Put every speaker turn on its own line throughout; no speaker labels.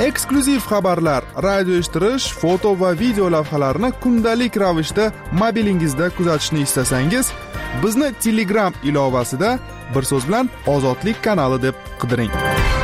Eksklyuziv xabarlar, radio eshittirish, foto va video lavhalarni kundalik ravishda mobilingizda kuzatishni istasangiz, bizni Telegram ilovasida bir so'z bilan Ozodlik kanali deb qidiring.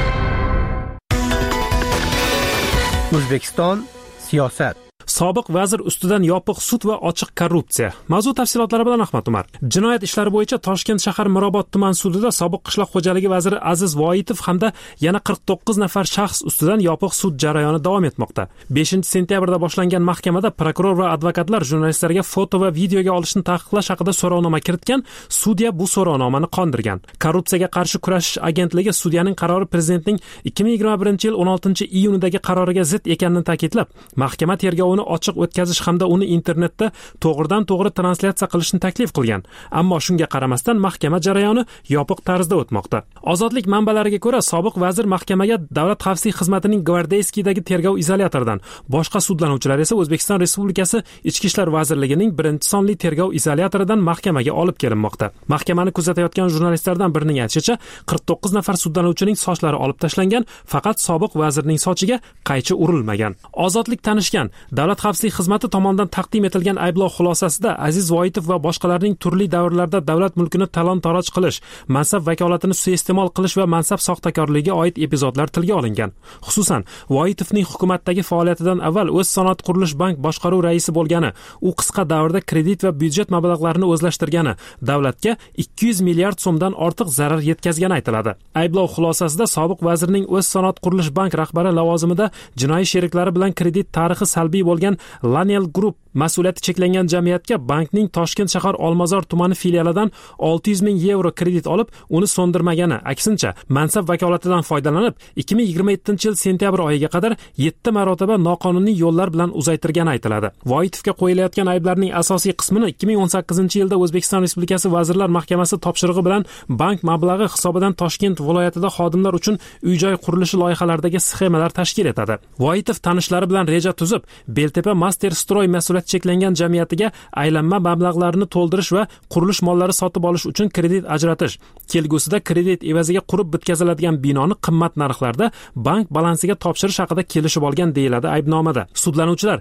O'zbekiston siyosat.
Sobiq vazir ustidan yopiq sud va ochiq korrupsiya. Mavzu tafsilotlari bilan Ahmad Umar. Jinoyat ishlari bo'yicha Toshkent shahar Mirobod tuman sudida sobiq qishloq xo'jaligi vaziri Aziz Voitov hamda yana 49 nafar shaxs ustidan yopiq sud jarayoni davom etmoqda. 5-sentyabrda boshlangan mahkamada prokuror va advokatlar jurnalistlarga foto va videoga olishni taqiqlash haqida so'rovnoma kiritgan, sudya bu so'rovnomani qondirgan. Korrupsiyaga qarshi kurashish agentligi sudyaning qarori prezidentning 2021-yil 16-iyunidagi qaroriga zid ekanini ta'kidlab, mahkama tergovini ochiq o'tkazish hamda uni internetda to'g'ridan-to'g'ri translyatsiya qilishni taklif qilgan. Ammo shunga qaramasdan mahkama jarayoni yopiq tarzda o'tmoqda. Ozodlik manbalariga ko'ra, sobiq vazir mahkamaga Davlat xavfsizlik xizmatining Gvardeyskiydagi tergov izolyatoridan, boshqa sudlanuvchilar esa O'zbekiston Respublikasi Ichki ishlar vazirligining 1-sonli tergov izolyatoridan mahkamaga olib kelinmoqda. Mahkamani kuzatayotgan jurnalistlardan birining aytishicha, 49 nafar sudlanuvchining sochlari olib tashlangan, faqat sobiq vazirning sochiga qaychi urilmagan. Ozodlik tanishgan Davlat xavfsizlik xizmati tomonidan taqdim etilgan ayblov xulosasida Aziz Voitov va boshqalarning turli davrlarda davlat mulkini talon-taroj qilish, mansab vakolatini suiiste'mol qilish va mansab soxtakorligiga oid epizodlar tilga olingan. Xususan, Voitovning hukumatdagi faoliyatidan avval O'zsanoat qurilish bank boshqaruv raisi bo'lgani, u qisqa davrda kredit va byudjet mablag'larini o'zlashtirgani, davlatga 200 milliard so'mdan ortiq zarar yetkazgani aytiladi. Ayblov xulosasida sobiq vazirning O'zsanoat qurilish bank rahbari lavozimida jinoiy sheriklari bilan kredit tarixi salbiy bo'lgan Lanel Group mas'uliyati cheklangan jamiyatga bankning Toshkent shahar Olmazor tumani filialidan 600 ming yevro kredit olib, uni so'ndirmagani, aksincha mansab vakolatidan foydalanib 2027-yil sentyabr oyiga qadar 7 marotaba noqonuniy yo'llar bilan uzaytirgani aytiladi. Voitovga qo'yilayotgan ayblarning asosiy qismini 2018-yilda O'zbekiston Respublikasi Vazirlar Mahkamasi topshirig'i bilan bank mablag'i hisobidan Toshkent viloyatida xodimlar uchun uy-joy qurilishi loyihalaridagi sxemalar tashkil etadi. Voitov tanishlari bilan reja tuzib, Beltepa Master Stroy mas'uliyati cheklangan jamiyatiga aylanma mablag'larini to'ldirish va qurilish mollari sotib olish uchun kredit ajratish, kelgusida kredit evaziga qurib bitkaziladigan binoni qimmat narxlarda bank balansiga topshirish haqida kelishib olgan deyiladi aybnomada. Sudlanuvchilar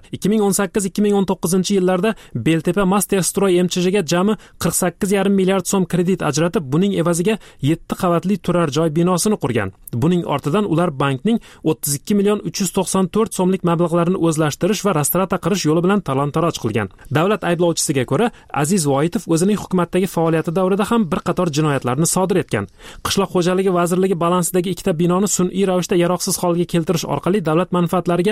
2018-2019-yillarda Beltepa Master Stroy MCHga jami 48,5 milliard so'm kredit ajratib, buning evaziga 7 qavatli turar joy binosini qurgan. Buning ortidan ular bankning 32,394 so'mlik mablag'larini o'zlashtirish va restavratsiya qilish yo'li bilan talon-taroj qilgan. Davlat ayblovchisiga ko'ra, Aziz Voitov o'zining hukumatdagi faoliyati davrida ham bir qator jinoyatlarni sodir etgan. Qishloq xo'jaligi vazirligi balansidagi ikkita binoni sun'iy ravishda yaroqsiz holga keltirish orqali davlat manfaatlariga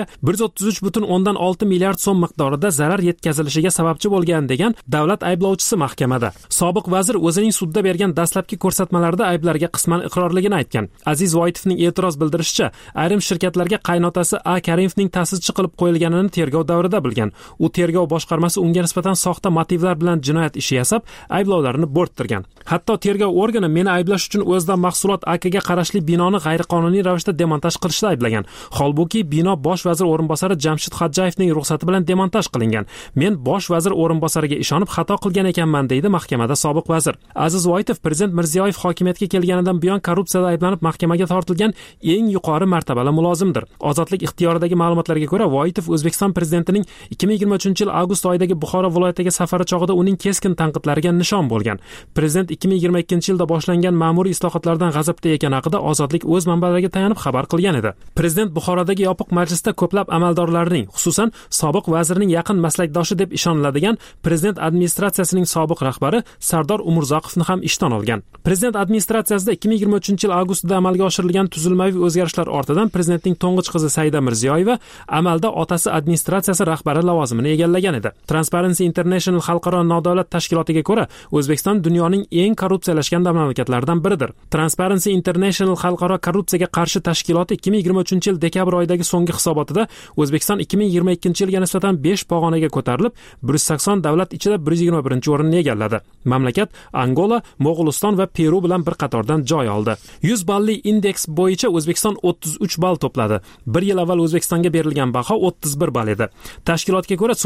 133,6 milliard so'm miqdorida zarar yetkazilishiga sababchi bo'lgan degan davlat ayblovchisi mahkamada. Sobiq vazir o'zining sudda bergan dastlabki ko'rsatmalarida ayblarga qisman iqrorligini aytgan. Aziz Voitovning e'tiroz bildirishicha, ayrim shirkatlarga qaynotasi A. Karimovning ta'sischi qilib qo'yilganini tergov davrida bilgan. U tergov boshqarmasi unga nisbatan soxta motivlar bilan jinoyat ishi yasab, ayblovlarini bo'rttirgan. Hatto tergov organi meni ayblash uchun o'zidan mahsulot AKga qarashli binoni g'ayriqonuniy ravishda demontaj qilishda ayblagan. Holbuki bino bosh vazir o'rinbosari Jamshid Xodjayevning ruxsati bilan demontaj qilingan. Men bosh vazir o'rinbosariga ishonib xato qilgan ekanman, deydi mahkamada sobiq vazir. Aziz Voitov Prezident Mirziyoyev hokimiyatga kelganidan buyon korrupsiyada ayblanib mahkamaga tortilgan eng yuqori martabali mulozimdir. Ozodlik ixtiyoridagi ma'lumotlarga ko'ra, Voitov O'zbekiston prezidentining 2023-yil avgust oyidagi Buxoro viloyatiga safari chog'ida uning keskin tanqidlariga nishon bo'lgan. Prezident 2022-yilda boshlangan ma'muriy islohotlardan g'azabda ekani haqida Ozodlik o'z manbalariga tayanib xabar qilgan edi. Prezident Buxorodagi yopiq majlisda ko'plab amaldorlarning, xususan sobiq vazirning yaqin maslakdoshi deb ishoniladigan prezident administratsiyasining sobiq rahbari Sardor Umurzoqovni ham ishdan olgan. Prezident administratsiyasida 2023-yil avgustida amalga oshirilgan tuzilmaviy o'zgarishlar ortidan prezidentning to'ng'ich qizi Saida Mirziyoyeva amalda otasi administratsiyasi rahbari lavozimini egallagan edi. Transparency International xalqaro nodavlat tashkilotiga ko'ra, O'zbekiston dunyoning eng korrupsiyalashgan mamlakatlaridan biridir. Transparency International xalqaro korrupsiyaga qarshi tashkiloti 2023-yil dekabr oyidagi so'nggi hisobotida O'zbekiston 2022-yilga nisbatan 5 pog'onaga ko'tarilib, 180 davlat ichida 121-o'rinni egalladi. Mamlakat Angola, Mo'g'uliston va Peru bilan bir qatordan joy oldi. 100 balli indeks bo'yicha O'zbekiston 33 ball to'pladi. Bir yil avval O'zbekistonga berilgan baho 31 ball edi. Tashkilotga ko'ra, so'nggi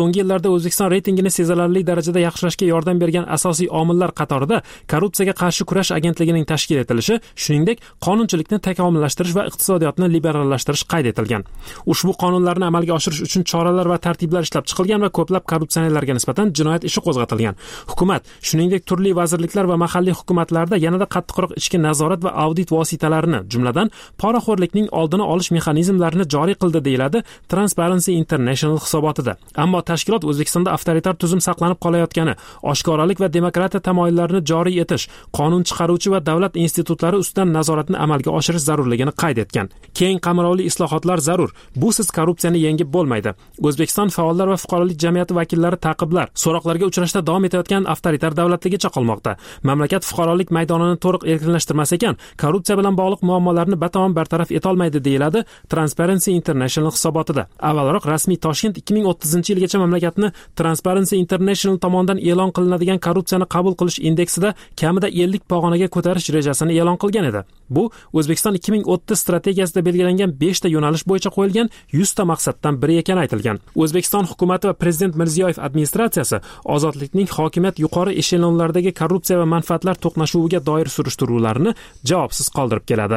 so'nggi yillarda O'zbekiston reytingini sezilarli darajada yaxshilashga yordam bergan asosiy omillar qatorida korrupsiyaga qarshi kurash agentligining tashkil etilishi, shuningdek, qonunchilikni takomillashtirish va iqtisodiyotni liberallashtirish qayd etilgan. Ushbu qonunlarni amalga oshirish uchun choralar va tartiblar ishlab chiqilgan va ko'plab korrupsionerlarga nisbatan jinoyat ishi qo'zg'atilgan. Hukumat, shuningdek, turli vazirliklar va mahalliy hukumatlarda yanada qattiqroq ichki nazorat va audit vositalarini, jumladan poraxo'rlikning oldini olish mexanizmlarini joriy qildi, deyiladi Transparency International hisobotida. Ammo tashkilot O'zbekistonda avtoritar tuzum saqlanib qolayotgani, oshkoralik va demokratiya tamoyillarini joriy etish, qonun chiqaruvchi va davlat institutlari ustidan nazoratni amalga oshirish zarurligini qayd etgan. Keng qamrovli islohotlar zarur. Busiz korrupsiyani yengib bo'lmaydi. O'zbekiston faollar va fuqarolik jamiyati vakillari ta'qiblar, so'roqlarga uchrashda davom etayotgan avtoritar davlatligicha qolmoqda. Mamlakat fuqarolik maydonini to'liq erkinlashtirmas ekan, korrupsiya bilan bog'liq muammolarni batamom bartaraf etolmaydi, deyiladi Transparency International hisobotida. Avvalroq rasmiy Toshkent 2030-yilgacha mamlakatni Transparency International tomonidan e'lon qilinadigan korrupsiyani qabul qilish indeksida kamida 50 pog'onaga ko'tarish rejasini e'lon qilgan edi. Bu O'zbekiston 2030 strategiyasida belgilangan 5 ta yo'nalish bo'yicha qo'yilgan 100 ta maqsaddan biri ekani aytilgan. O'zbekiston hukumati va Prezident Mirziyoyev administratsiyasi ozodlikning hokimiyat yuqori eshelonlaridagi korrupsiya va manfaatlar to'qnashuviga doir surishtiruvlarni javobsiz qoldirib keladi.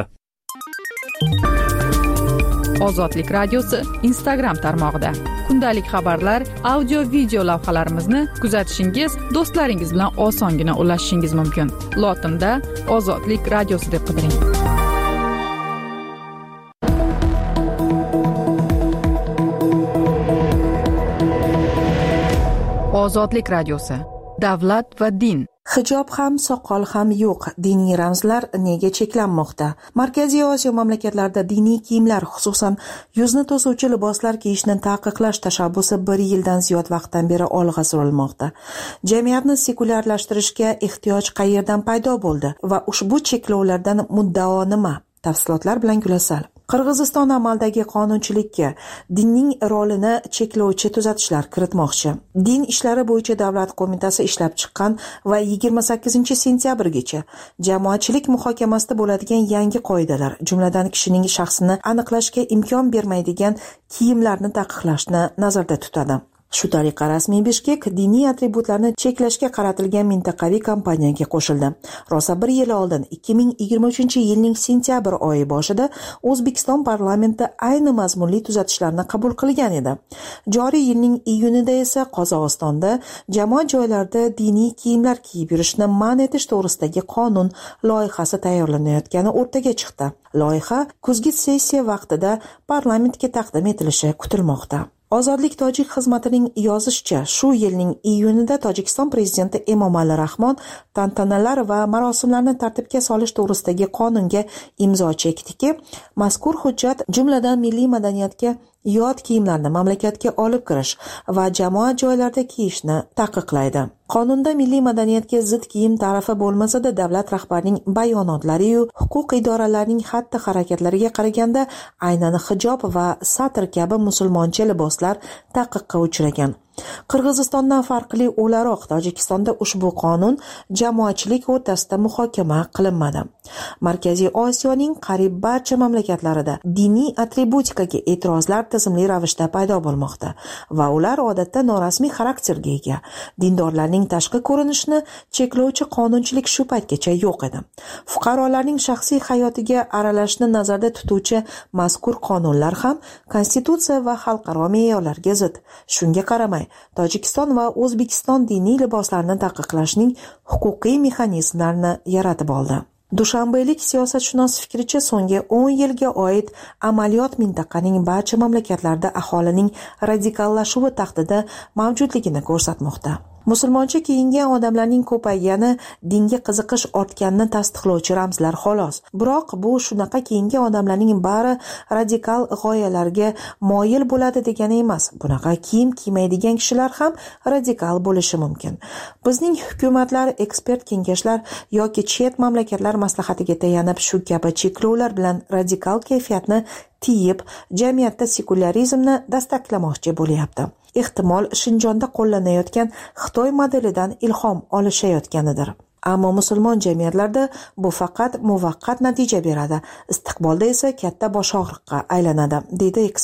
Ozodlik radiosi Instagram tarmog'ida kundalik xabarlar, audio video lavhalarimizni kuzatishingiz, do'stlaringiz bilan osongina ulashishingiz mumkin. Lotinda Ozodlik radiosi deb qidiring. Ozodlik radiosi. Davlat va din.
Hijob ham, soqol ham yo'q. Diniy ramzlar nega cheklanmoqda? Markaziy Osiyo mamlakatlarida diniy kiyimlar, xususan yuzni to'suvchi liboslar kiyishni taqiqlash tashabbusi 1 yildan ziyod vaqtdan beri olg'a surilmoqda. Jamiyatni sekulyarlashtirishga ehtiyoj qayerdan paydo bo'ldi va ushbu cheklovlardan muddao nima? Tafsilotlar bilan Gulasal. Qirg'iziston amaldagi qonunchilikka dinning rolini cheklovchi tuzatishlar kiritmoqchi. Din ishlari bo'yicha davlat qo'mitasi ishlab chiqqan va 28-sentyabrgacha jamoatchilik muhokamasida bo'ladigan yangi qoidalar, jumladan kishining shaxsini aniqlashga imkon bermaydigan kiyimlarni taqiqlashni nazarda tutadi. Shu tariqa rasmiy Bishkek diniy atributlarni cheklashga qaratilgan mintaqaviy kampaniyaga qo'shildi. Rosa 1 yil oldin 2023-yilning sentyabr oyi boshida O'zbekiston parlamenti ayni mazmunli tuzatishlarni qabul qilgan edi. Joriy yilning iyunida esa Qozog'istonda jamoat joylarida diniy kiyimlar kiyib yurishni man etish to'g'risidagi qonun loyihasi tayyorlanayotgani o'rtaga chiqdi. Loyiha kuzgi sessiya vaqtida parlamentga taqdim etilishi kutilmoqda. Ozodlik tojik xizmatining yozishicha, shu yilning iyunida Tojikiston prezidenti Emomali Rahmon tantanalar va marosimlarni tartibga solish to'g'risidagi qonunga imzo chekdiki, mazkur hujjat jumladan milliy madaniyatga yot kiyimlarni mamlakatga olib kirish va jamoat joylarida kiyishni taqiqlaydi. Qonunda milliy madaniyatga zid kiyim ta'rifi bo'lmasa-da, davlat rahbarining bayonotlari-yu huquq idoralarining xatti-harakatlariga qaraganda aynan hijob va satr kabi musulmoncha liboslar taqiqqa uchragan. Qirg'izistondan farqli o'laroq Tojikistonda ushbu qonun jamoatchilik o'rtasida muhokama qilinmadi. Markaziy Osiyoning qariyb barcha mamlakatlarida diniy atributikaga e'tirozlar tizimli ravishda paydo bo'lmoqda va ular odatda norasmiy xarakterga ega. Dindorlarning tashqi ko'rinishini cheklovchi qonunchilik shu paytgacha yo'q edi. Fuqarolarning shaxsiy hayotiga aralashishni nazarda tutuvchi mazkur qonunlar ham konstitutsiya va xalqaro me'yorlarga zid. Shunga qaramay Tojikiston va O'zbekiston diniy liboslarni taqiqlashning huquqiy mexanizmlarini yaratib oldi. Dushanbelik siyosatshunos fikricha, so'nggi 10 yilga oid amaliyot mintaqaning barcha mamlakatlarida aholining radikallashuvi tahdidi mavjudligini ko'rsatmoqda. Musulmoncha kiyingan odamlarning ko'paygani dinga qiziqish ortganini tasdiqlovchi ramzlar xolos. Biroq bu shunaqa kiyingan odamlarning bari radikal g'oyalarga moyil bo'ladi degani emas. Bunaqa kiyim kiymaydigan kishilar ham radikal bo'lishi mumkin. Bizning hukumatlar, ekspert kengashlar yoki chet mamlakatlar maslahatiga tayanib shu kabi cheklovlar bilan radikal kayfiyatni tiyib, jamiyatda sekularizmni dastaklamoqchi bo'lyapti. Ehtimol Shinjonda qo'llanayotgan Xitoy modelidan ilhom olishayotganidir. Ammo musulmon jamiyatlarda bu faqat muvaqqat natija beradi, istiqbolda esa katta bosh og'riqqa aylanadi, deydi ekspert.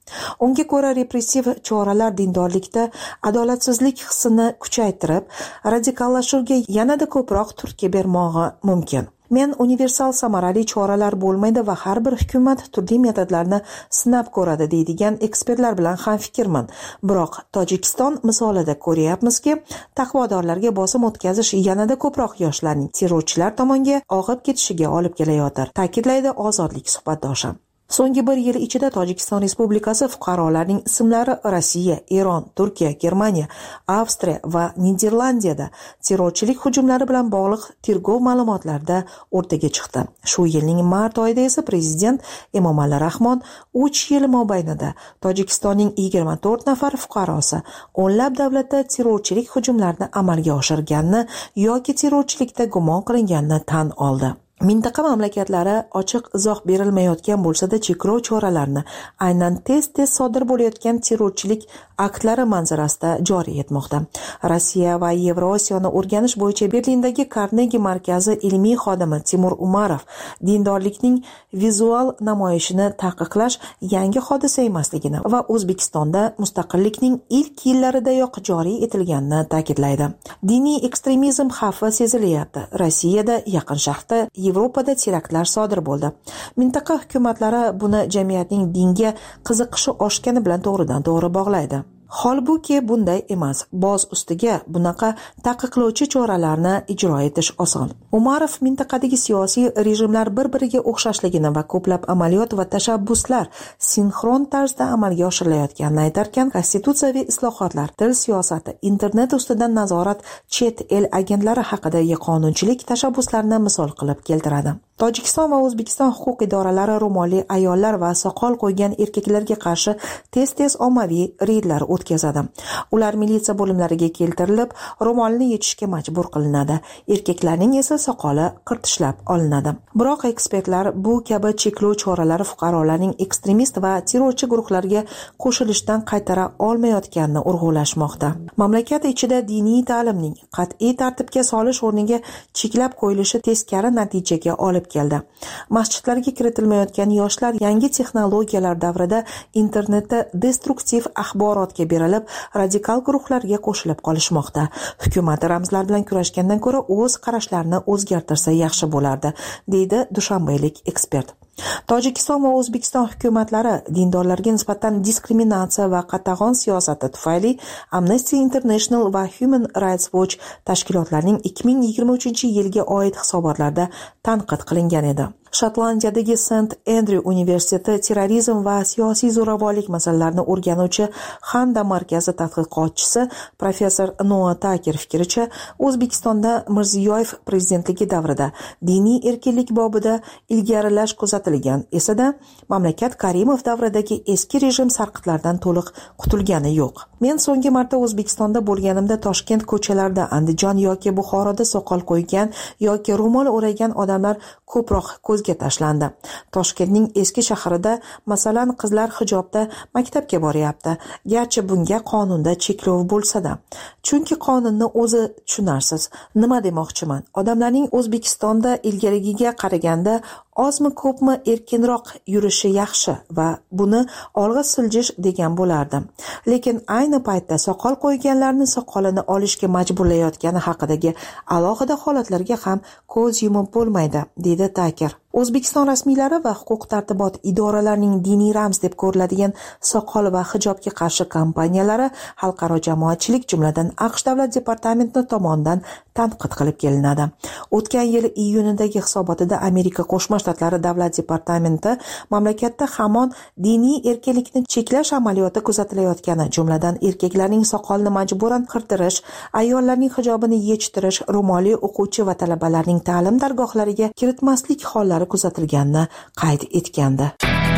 Unga ko'ra, repressiv choralar dindorlikda adolatsizlik hissini kuchaytirib, radikallashuvga yanada ko'proq turtki bermog'i mumkin. Men universal samarali choralar bo'lmaydi va har bir hukumat turli metodlarni sinab ko'radi deydigan ekspertlar bilan ham fikrman. Biroq Tojikiston misolida ko'ryapmizki, taqvodorlarga bosim o'tkazish yanada ko'proq yoshlarning terrorchilar tomonga og'ib ketishiga olib kelayotir, ta'kidlaydi Ozodlik suhbatdoshi. So'nggi bir yil ichida Tojikiston Respublikasi fuqarolarining ismlari Rossiya, Eron, Turkiya, Germaniya, Avstriya va Niderlandiyada terrorchilik hujumlari bilan bog'liq tergov ma'lumotlarida o'rtaga chiqdi. Shu yilning mart oyida esa prezident Emomali Rahmon 3 yil mobaynida Tojikistonning 24 nafar fuqarosi o'nlab davlatda terrorchilik hujumlarini amalga oshirganini yoki terrorchilikda gumon qilinganini tan oldi. Mintaqa mamlakatlari ochiq izoh berilmayotgan bo'lsa-da, cheklov choralarini aynan tez-tez sodir bo'layotgan terrorchilik aktlari manzarasida joriy etmoqda. Rossiya va Yevrosiyoni o'rganish bo'yicha Berlindagi Carnegie markazi ilmiy xodimi Timur Umarov dindorlikning vizual namoyishini taqiqlash yangi hodisa emasligini va O'zbekistonda mustaqillikning ilk yillaridayoq joriy etilganini ta'kidlaydi. Diniy ekstremizm xavfi sezilyapti. Rossiyada, Yaqin Sharqda, Yevropada teraktlar sodir bo'ldi. Mintaqa hukumatlari buni jamiyatning dinga qiziqishi oshgani bilan to'g'ridan-to'g'ri bog'laydi. Holbuki bunday emas. Boz ustiga bunaqa taqiqlovchi choralarni ijro etish oson. Umarov mintaqadagi siyosiy rejimlar bir-biriga o'xshashligini va ko'plab amaliyot va tashabbuslar sinxron tarzda amalga oshirilayotganini aytarkan, konstitutsiyaviy islohotlar, til siyosati, internet ustidan nazorat, chet el agentlari haqidagi qonunchilik tashabbuslarini misol qilib keltiradi. Tojikiston va O'zbekiston huquq idoralari ro'molli ayollar va soqol qo'ygan erkaklarga qarshi tez-tez ommaviy reydlar o'tkazadi. Ular militsiya bo'limlariga keltirilib, ro'molni yechishga majbur qilinadi. Erkaklarning esa soqoli qirtishlab olinadi. Biroq ekspertlar bu kabi cheklov choralari fuqarolarning ekstremist va terrorchi guruhlarga qo'shilishdan qaytara olmayotganini urg'ulashmoqda. Mamlakat ichida diniy ta'limning qat'iy tartibga solish o'rniga cheklab qo'yilishi teskari natijaga olib keldi. Masjidlarga kiritilmayotgan yoshlar yangi texnologiyalar davrida internetda destruktiv axborotga berilib, radikal guruhlarga qo'shilib qolishmoqda. Hukumat ramzlar bilan kurashgandan ko'ra o'z qarashlarini o'zgartirsa yaxshi bo'lardi, deydi dushanbeylik ekspert. Tojikiston va O'zbekiston hukumatlari dindorlarga nisbatan diskriminatsiya va qatag'on siyosati tufayli Amnesty International va Human Rights Watch tashkilotlarining 2023-yilga oid hisobotlarda tanqid qilingan edi. Shotlandiyadagi St. Andrew universiteti terrorizm va siyosiy zo'ravonlik masalalarini o'rganuvchi Handa markazi tadqiqotchisi professor Noah Taker fikricha, O'zbekistonda Mirziyoyev prezidentligi davrida diniy erkinlik bobida ilgarilash kuzatilgan esa-da, mamlakat Karimov davridagi eski rejim sarqitlardan to'liq qutulgani yo'q. Men so'nggi marta O'zbekistonda bo'lganimda Toshkent ko'chalarida, Andijon yoki Buxoroda soqol qo'ygan yoki ro'mol o'ragan odamlar ko'proq ko'zga tashlandi. Toshkentning eski shahrida masalan qizlar hijobda maktabga boryapti. Garchi bunga qonunda cheklov bo'lsa-da. Chunki qonunni o'zi tushunarsiz. Nima demoqchiman? Odamlarning O'zbekistonda ilgarigiga qaraganda ozmi ko'pmi erkinroq yurishi yaxshi va buni olg'a siljish degan bo'lardim. Lekin ayni paytda soqol qo'yganlarni soqolini olishga majburlayotgani haqidagi alohida holatlarga ham ko'z yumib bo'lmaydi, dedi Taker. O'zbekiston rasmiylari va huquq-tartibot idoralarining diniy ramz deb ko'riladigan soqol va hijobga qarshi kampaniyalari xalqaro jamoatchilik, jumladan AQSh davlat departamenti tomonidan tanqid qilib kelinadi. O'tgan yil iyunidagi hisobotida Amerika Qo'shma Shtatlari davlat departamenti mamlakatda hamon diniy erkinlikni cheklash amaliyoti kuzatilayotgani, jumladan erkaklarning soqolini majburan qirtirish, ayollarning hijobini yechtirish, ro'molli o'quvchi va talabalarning ta'lim dargohlariga kiritmaslik hollari kuzatilganini qayd etgandi.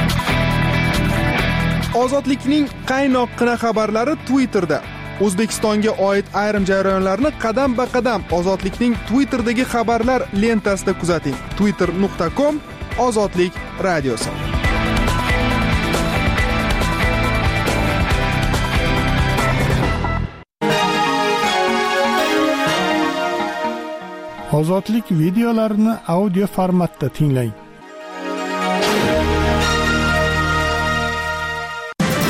Ozodlikning qaynoqqina xabarlari Twitterda. O'zbekistonga oid ayrim jarayonlarni qadam-ba-qadam Ozodlikning Twitterdagi xabarlar lentasida kuzating. twitter.com/ozodlik radiosi.
Ozodlik videolarini audio formatda tinglang.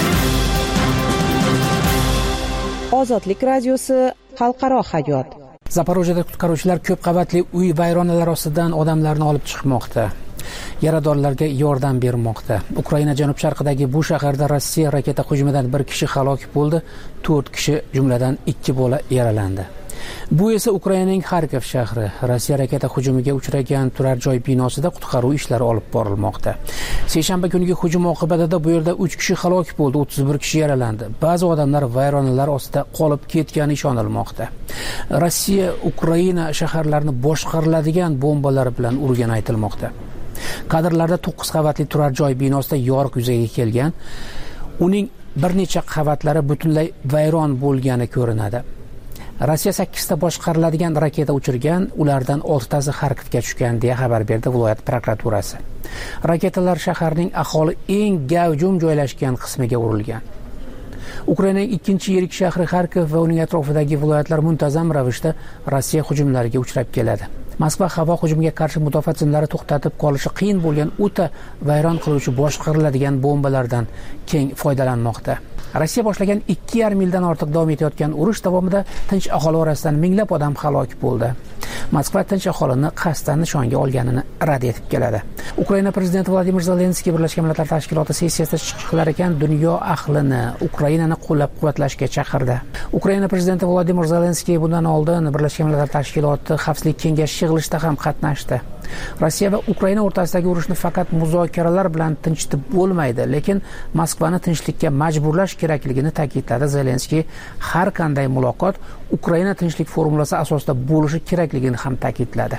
Ozodlik radiosi xalqaro hayot.
Zaporojyeda qutqaruvchilar ko'p qavatli uy vayronalari ostidan odamlarni olib chiqmoqda. Yaradorlarga yordam bermoqda. Ukraina janub-sharqidagi bu shaharda Rossiya raketa hujumidan 1 kishi halok bo'ldi, 4 kishi jumladan 2 bola yaralandi. Bu esa Ukrainaning Xarkov shahri. Rossiya raketa hujumiga uchragan turar joy binosida qutqaruv ishlari olib borilmoqda. Seshanba kuniga hujum oqibatida bu yerda 3 kishi halok bo'ldi, 31 kishi yaralandi. Ba'zi odamlar vayronalar ostida qolib ketgani ishonilmoqda. Rossiya Ukraina shaharlarini boshqariladigan bombalar bilan urgani aytilmoqda. Kadrlarda 9 qavatli turar joy binosida yoriq yuzaga kelgan. Uning bir necha qavatlari butunlay vayron bo'lgani ko'rinadi. Rossiya 8 ta boshqariladigan raketa uchirgan, ulardan 6 tasi Xarkovga tushgan deya xabar berdi viloyat prokuraturasi. Raketalar shaharning aholi eng gavjum joylashgan qismiga urilgan. Ukrainaning ikkinchi yirik shahri Xarkov va uning atrofidagi viloyatlar muntazam ravishda Rossiya hujumlariga uchrab keladi. Moskva havo hujumiga qarshi mudofaa tizimlari to'xtatib qolishi qiyin bo'lgan o'ta vayron qiluvchi boshqariladigan bombalardan keng foydalanmoqda. Rossiya boshlagan 2,5 yildan ortiq davom etayotgan urush davomida tinch aholi orasidan minglab odam halok bo'ldi. Moskva tinch aholini qasddan nishonga olganini rad etib keladi. Ukraina prezidenti Vladimir Zelenskiy Birlashgan Millatlar Tashkiloti sessiyasida chiqiqlar ekan dunyo ahlini Ukrainani qo'llab-quvvatlashga chaqirdi. Ukraina prezidenti Vladimir Zelenskiy bundan oldin Birlashgan Millatlar Tashkiloti Xavfsizlik kengashi yig'ilishida ham qatnashdi. Rossiya va Ukraina o'rtasidagi urushni faqat muzokaralar bilan tinchitib bo'lmaydi, lekin Moskvani tinchlikka majburlash kerakligini ta'kidladi Zelenskiy. Har qanday muloqot Ukraina tinchlik formulasi asosida bo'lishi kerakligini ham ta'kidladi.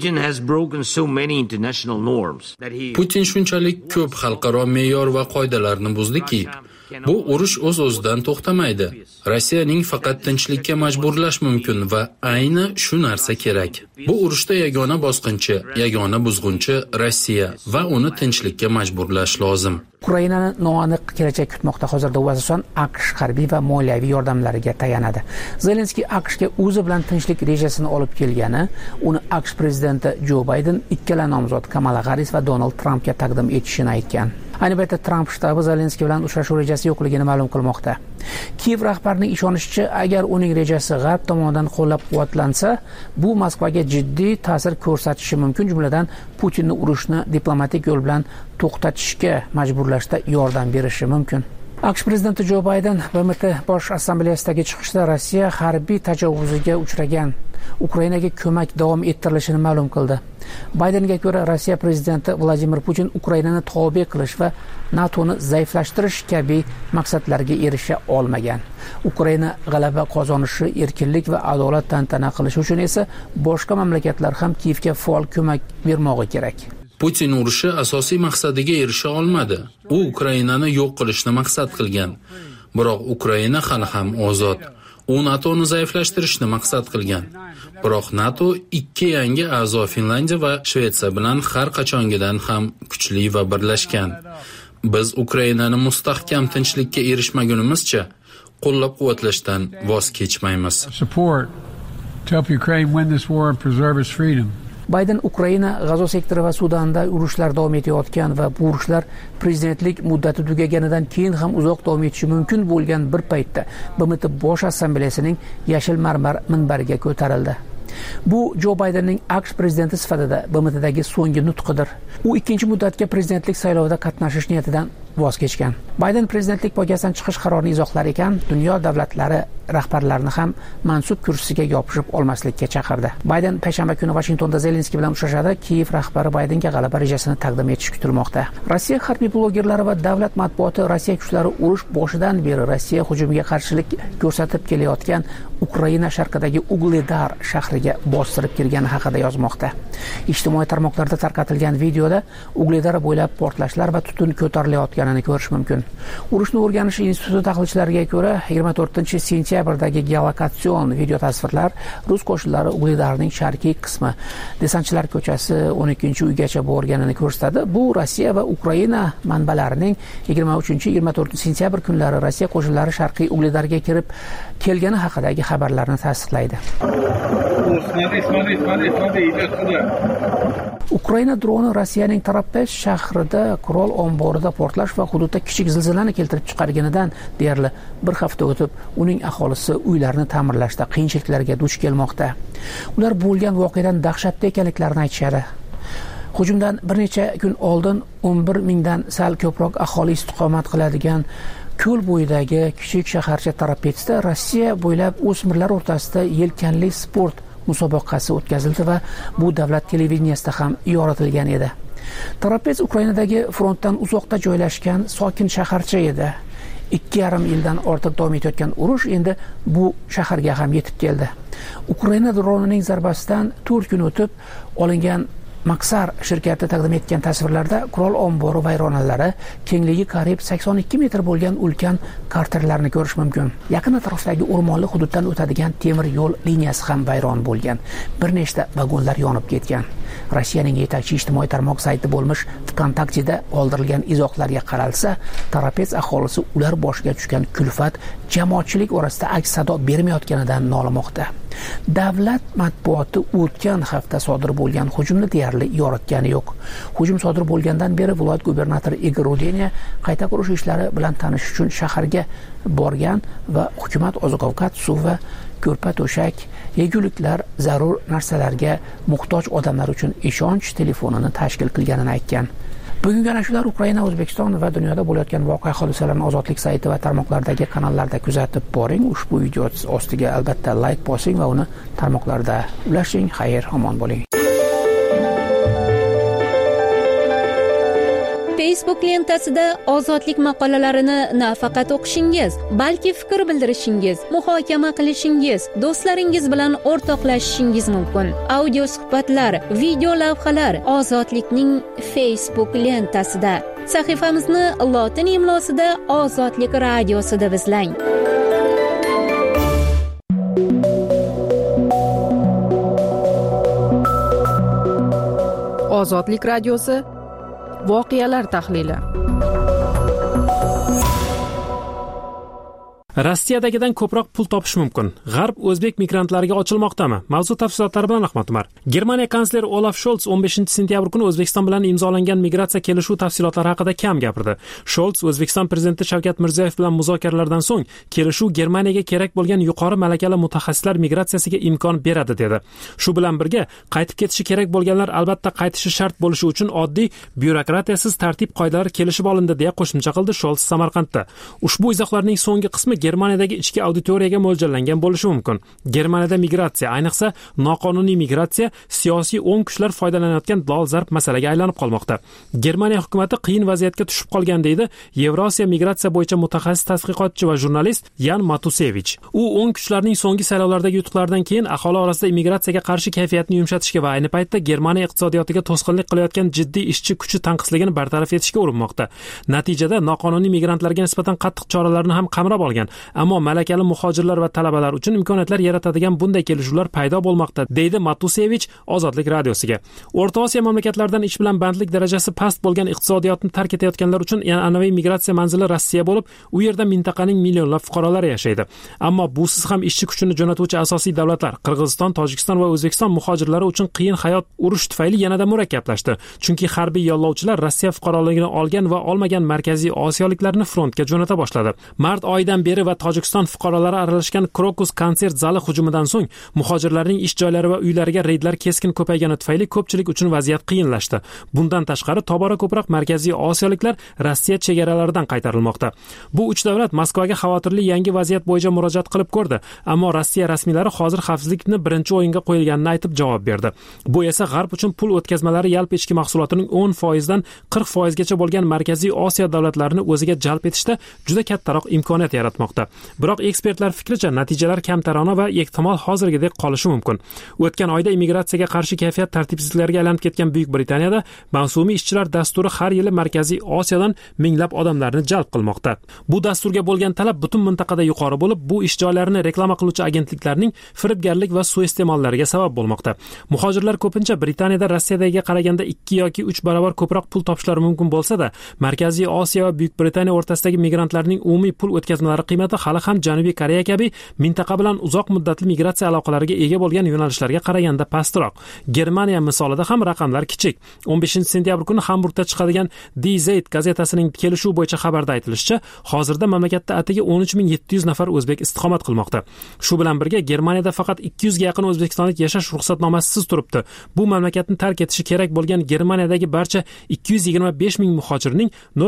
Putin shunchalik ko'p xalqaro me'yor va qoidalarni buzdiki, bu urush o'z-o'zidan to'xtamaydi. Rossiyaning faqat tinchlikka majburlash mumkin va ayni shu narsa kerak. Bu urushda yagona bosqinchi, yagona buzg'unchi Rossiya va uni tinchlikka majburlash lozim.
Ukrainani noaniq kelajak kutmoqda. Hozirda u asosan AQSh harbiy va moliyaviy yordamlariga tayanadi. Zelenskiy AQShga o'zi bilan tinchlik rejasini olib kelgani, uni AQSh prezidenti Jo Bayden ikkala nomzod Kamala Harris va Donald Trampga taqdim etishini aytgan. Ayni paytda Tramp shtabi Zelenskiy bilan uchrashuv rejasi yo'qligini ma'lum qilmoqda. Kiyev rahbarining ishonishicha, agar uning rejasi G'arb tomonidan qo'llab-quvvatlansa, bu Moskvaga jiddiy ta'sir ko'rsatishi mumkin, jumladan Putinni urushni diplomatik yo'l bilan to'xtatishga majburlashda yordam berishi mumkin. AQSh prezidenti Jo Bayden BMT bosh assambleyasidagi chiqishda Rossiya harbiy tajovuzga uchragan Ukrainaga ko'mak davom ettirilishini ma'lum qildi. Baydenga ko'ra, Rossiya prezidenti Vladimir Putin Ukrainani tobe qilish va NATOni zaiflashtirish kabi maqsadlarga erisha olmagan. Ukraina g'alaba qozonishi, erkinlik va adolat tantana qilishi uchun esa boshqa mamlakatlar ham Kiyevga faol ko'mak bermog'i kerak.
Putin urushi asosiy maqsadiga erisha olmadi. U Ukrainani yo'q qilishni maqsad qilgan. Biroq Ukraina hali ham ozod. U NATOni zaiflashtirishni maqsad qilgan. Biroq NATO 2 yangi a'zo Finlandiya va Shvetsiya bilan har qachongidan ham kuchli va birlashgan. Biz Ukrainani mustahkam tinchlikka erishmagunimizcha qo'llab-quvvatlashdan voz kechmaymiz.
Bayden Ukraina, G'azo sektori va Sudanda urushlar davom etayotgan va bu urushlar prezidentlik muddati tugaganidan keyin ham uzoq davom etishi mumkin bo'lgan bir paytda BMT bosh assambleyasining yashil marmar minbariga ko'tarildi. Bu Jo Baydenning AQSh prezidenti sifatida BMTdagi so'nggi nutqidir. U ikkinchi muddatga prezidentlik saylovida qatnashish niyatidan voz kechgan. Bayden prezidentlik poygasidan chiqish qarorini izohlar ekan, dunyo davlatlari rahbarlarini ham mansub kursisiga yopishib olmaslikka chaqirdi. Bayden payshanba kuni Washingtonda Zelenskiy bilan uchrashadi. Kiyev rahbari Baydenga g'alaba rejasini taqdim etishi kutilmoqda. Rossiya harbiy blogerlari va davlat matbuoti Rossiya kuchlari urush boshidan beri Rossiya hujumiga qarshilik ko'rsatib kelayotgan Ukraina sharqidagi Ugledar shahriga bostirib kirgani haqida yozmoqda. Ijtimoiy tarmoqlarda tarqatilgan videoda Ugledar bo'ylab portlashlar va tutun ko'tarilayotganini ko'rish mumkin. Urushni o'rganish instituti tahlilchilariga ko'ra, 24-sentyabrdagi geolokatsion video tasvirlar rus qo'shinlari Ugledarning sharqiy qismi Desantchilar ko'chasi 12-uygacha borganini ko'rsatadi. Bu Rossiya va Ukraina manbalarining 23-24-sentyabr kunlari Rossiya qo'shinlari sharqiy Ugledarga kirib kelgani haqidagi xabarlarni tasdiqlaydi. Ukraina droni Rossiyaning Tarapesh shahrida qurol omborida portlash va hududda kichik zilzilani keltirib chiqarganidan deyarli bir hafta o'tib uning aholisi uylarini ta'mirlashda qiyinchiliklarga duch kelmoqda. Ular bo'lgan voqeadan dahshatli ekanliklarini aytishadi. Hujumdan bir necha kun oldin 11 mingdan sal ko'proq aholi istiqomat qiladigan ko'l bo'yidagi kichik shaharcha Tarapetsda Rossiya bo'ylab o'smirlar o'rtasida yelkanli sport musobaqasi o'tkazildi va bu davlat televideniyasida ham yoritilgan edi. Tarapets Ukrainadagi frontdan uzoqda joylashgan sokin shaharcha edi. 2,5 yildan ortiq davom etayotgan urush endi bu shaharga ham yetib keldi. Ukraina dronining zarbasidan 4 kun o'tib olingan Maxar shirkati taqdim etgan tasvirlarda qurol ombori vayronalari, kengligi qariyb 82 metr bo'lgan ulkan karterlarni ko'rish mumkin. Yaqin atrofdagi o'rmonli hududdan o'tadigan temir yo'l liniyasi ham vayron bo'lgan. Bir nechta vagonlar yonib ketgan. Rossiyaning yetakchi ijtimoiy tarmoq sayti bo'lmish VKontakte'da qoldirilgan izohlarga qaralsa, Tarapets aholisi ular boshiga tushgan kulfat jamoatchilik orasida aks sado bermayotganidan nolimoqda. Davlat matbuoti o'tgan hafta sodir bo'lgan hujumni deyarli yoritgani yo'q. Hujum sodir bo'lgandan beri viloyat gubernatori Igor Rudenya qayta qurish ishlari bilan tanishish uchun shaharga borgan va hukumat oziq-ovqat, suv va ko'rpa-to'shak, yeguliklar, zarur narsalarga muhtoj odamlar uchun ishonch telefonini tashkil qilganini aytgan. Bugungi ana shular Ukraina, O'zbekiston va dunyoda bo'layotgan voqea hodisalarini Ozodlik sayti va tarmoqlardagi kanallarda kuzatib boring. Ushbu video ostiga albatta like bosing va uni tarmoqlarda ulashing. Xayr, omon bo'ling.
Facebook lentasida ozodlik maqolalarini nafaqat o'qishingiz, balki fikr bildirishingiz, muhokama qilishingiz, do'stlaringiz bilan o'rtoqlashishingiz mumkin. Audio suhbatlar, video lavhalar Ozodlikning Facebook lentasida. Sahifamizni lotin imlosida Ozodlik radiosida izlang.
Ozodlik radiosi voqealar tahlili.
Rossiyadagidan ko'proq pul topish mumkin. G'arb o'zbek migrantlariga ochilmoqdami? Mavzu tafsilotlari bilan Ahmad Umar. Germaniya kansleri Olaf Scholz 15-sentyabr kuni O'zbekiston bilan imzolangan migratsiya kelishuv tafsilotlari haqida kam gapirdi. Scholz O'zbekiston prezidenti Shavkat Mirziyoyev bilan muzokaralardan so'ng kelishuv Germaniyaga kerak bo'lgan yuqori malakali mutaxassislar migratsiyasiga imkon beradi dedi. Shu bilan birga qaytib ketishi kerak bo'lganlar albatta qaytishi shart bo'lishi uchun oddiy byurokratiyasiz tartib-qoidalar kelishib olindi deya qo'shimcha qildi Scholz Samarqandda. Ushbu izohlarning so'nggi qismi Germaniyadagi ichki auditoriyaga mo'ljallangan bo'lishi mumkin. Germaniyada migratsiya, ayniqsa noqonuniy migratsiya siyosiy o'ng kuchlar foydalanayotgan dolzarb masalaga aylanib qolmoqda. Germaniya hukumatı qiyin vaziyatga tushib qolgan deydi Yevrosiya migratsiya bo'yicha mutaxassis tadqiqotchi va jurnalist Yan Matusevich. U o'ng kuchlarning so'nggi saylovlardagi yutuqlardan keyin aholi orasida immigratsiyaga qarshi kayfiyatni yumshatishga va ayni paytda Germaniya iqtisodiyotiga to'sqinlik qilayotgan jiddiy ishchi kuchi tanqisligini bartaraf etishga urinmoqda. Natijada noqonuniy migrantlarga nisbatan qattiq choralarni ham qamrab olgan. Ammo malakali muhojirlar va talabalar uchun imkoniyatlar yaratadigan bunday kelishuvlar paydo bo'lmoqda, deydi Matusevich Ozodlik radiosiga. O'rta Osiyo mamlakatlaridan ish bilan bandlik darajasi past bo'lgan iqtisodiyotni tark etayotganlar uchun an'anaviy migratsiya manzili Rossiya bo'lib, u yerda mintaqaning millionlab fuqarolari yashaydi. Ammo busiz ham ishchi kuchini jo'natuvchi asosiy davlatlar Qirg'iziston, Tojikiston va O'zbekiston muhojirlari uchun qiyin hayot urush tufayli yanada murakkablashdi. Chunki harbiy yollovchilar Rossiya fuqaroligini olgan va olmagan Markaziy Osiyoliklarni frontga jo'nata boshladi. Mart oyidan beri va Tojikiston fuqarolari aralashgan Krokus konsert zali hujumidan so'ng muhojirlarning ish joylari va uylariga reydlar keskin ko'paygani tufayli ko'pchilik uchun vaziyat qiyinlashdi. Bundan tashqari tobora ko'proq Markaziy Osiyoliklar Rossiya chegaralaridan qaytarilmoqda. Bu uch davlat Moskvaga xavotirli yangi vaziyat bo'yicha murojaat qilib ko'rdi, ammo Rossiya rasmiylari hozir xavfsizlikni birinchi o'yinga qo'yilganini aytib javob berdi. Bu esa G'arb uchun pul o'tkazmalari yalp ichki mahsulotining 10% dan 40% gacha bo'lgan Markaziy Osiyo davlatlarini o'ziga jalb etishda juda kattaroq imkoniyat yaratmoqda. Biroq ekspertlar fikricha natijalar kamtarona va ehtimol hozirgidek qolishi mumkin. O'tgan oyda immigratsiyaga qarshi kayfiyat tartibsizliklarga aylanib ketgan Buyuk Britaniyada mavsumiy ishchilar dasturi har yili Markaziy Osiyodan minglab odamlarni jalb qilmoqda. Bu dasturga bo'lgan talab butun mintaqada yuqori bo'lib, bu ish joylarini reklama qiluvchi agentliklarning firibgarlik va suiiste'mollariga sabab bo'lmoqda. Muhojirlar ko'pincha Britaniyada Rossiyadagiga qaraganda 2 yoki 3 barobar ko'proq pul topishlari mumkin bo'lsa-da, Markaziy Osiyo va Buyuk Britaniya o'rtasidagi migrantlarning umumiy pul o'tkazmalari qiymati hokimiyati hali ham Janubiy Koreya kabi mintaqa bilan uzoq muddatli migratsiya aloqalariga ega bo'lgan yo'nalishlarga qaraganda pastroq. Germaniya misolida ham raqamlar kichik. 15-sentyabr kuni Hamburgda chiqadigan Die Zeit gazetasining kelishuv bo'yicha xabarda aytilishicha, hozirda mamlakatda atigi 13700 nafar o'zbek istiqomat qilmoqda. Shu bilan birga Germaniyada faqat 200 ga yaqin o'zbekistonlik yashash ruxsatnomasisiz turibdi. Bu mamlakatni tark etishi kerak bo'lgan Germaniyadagi barcha 225 ming muhojirning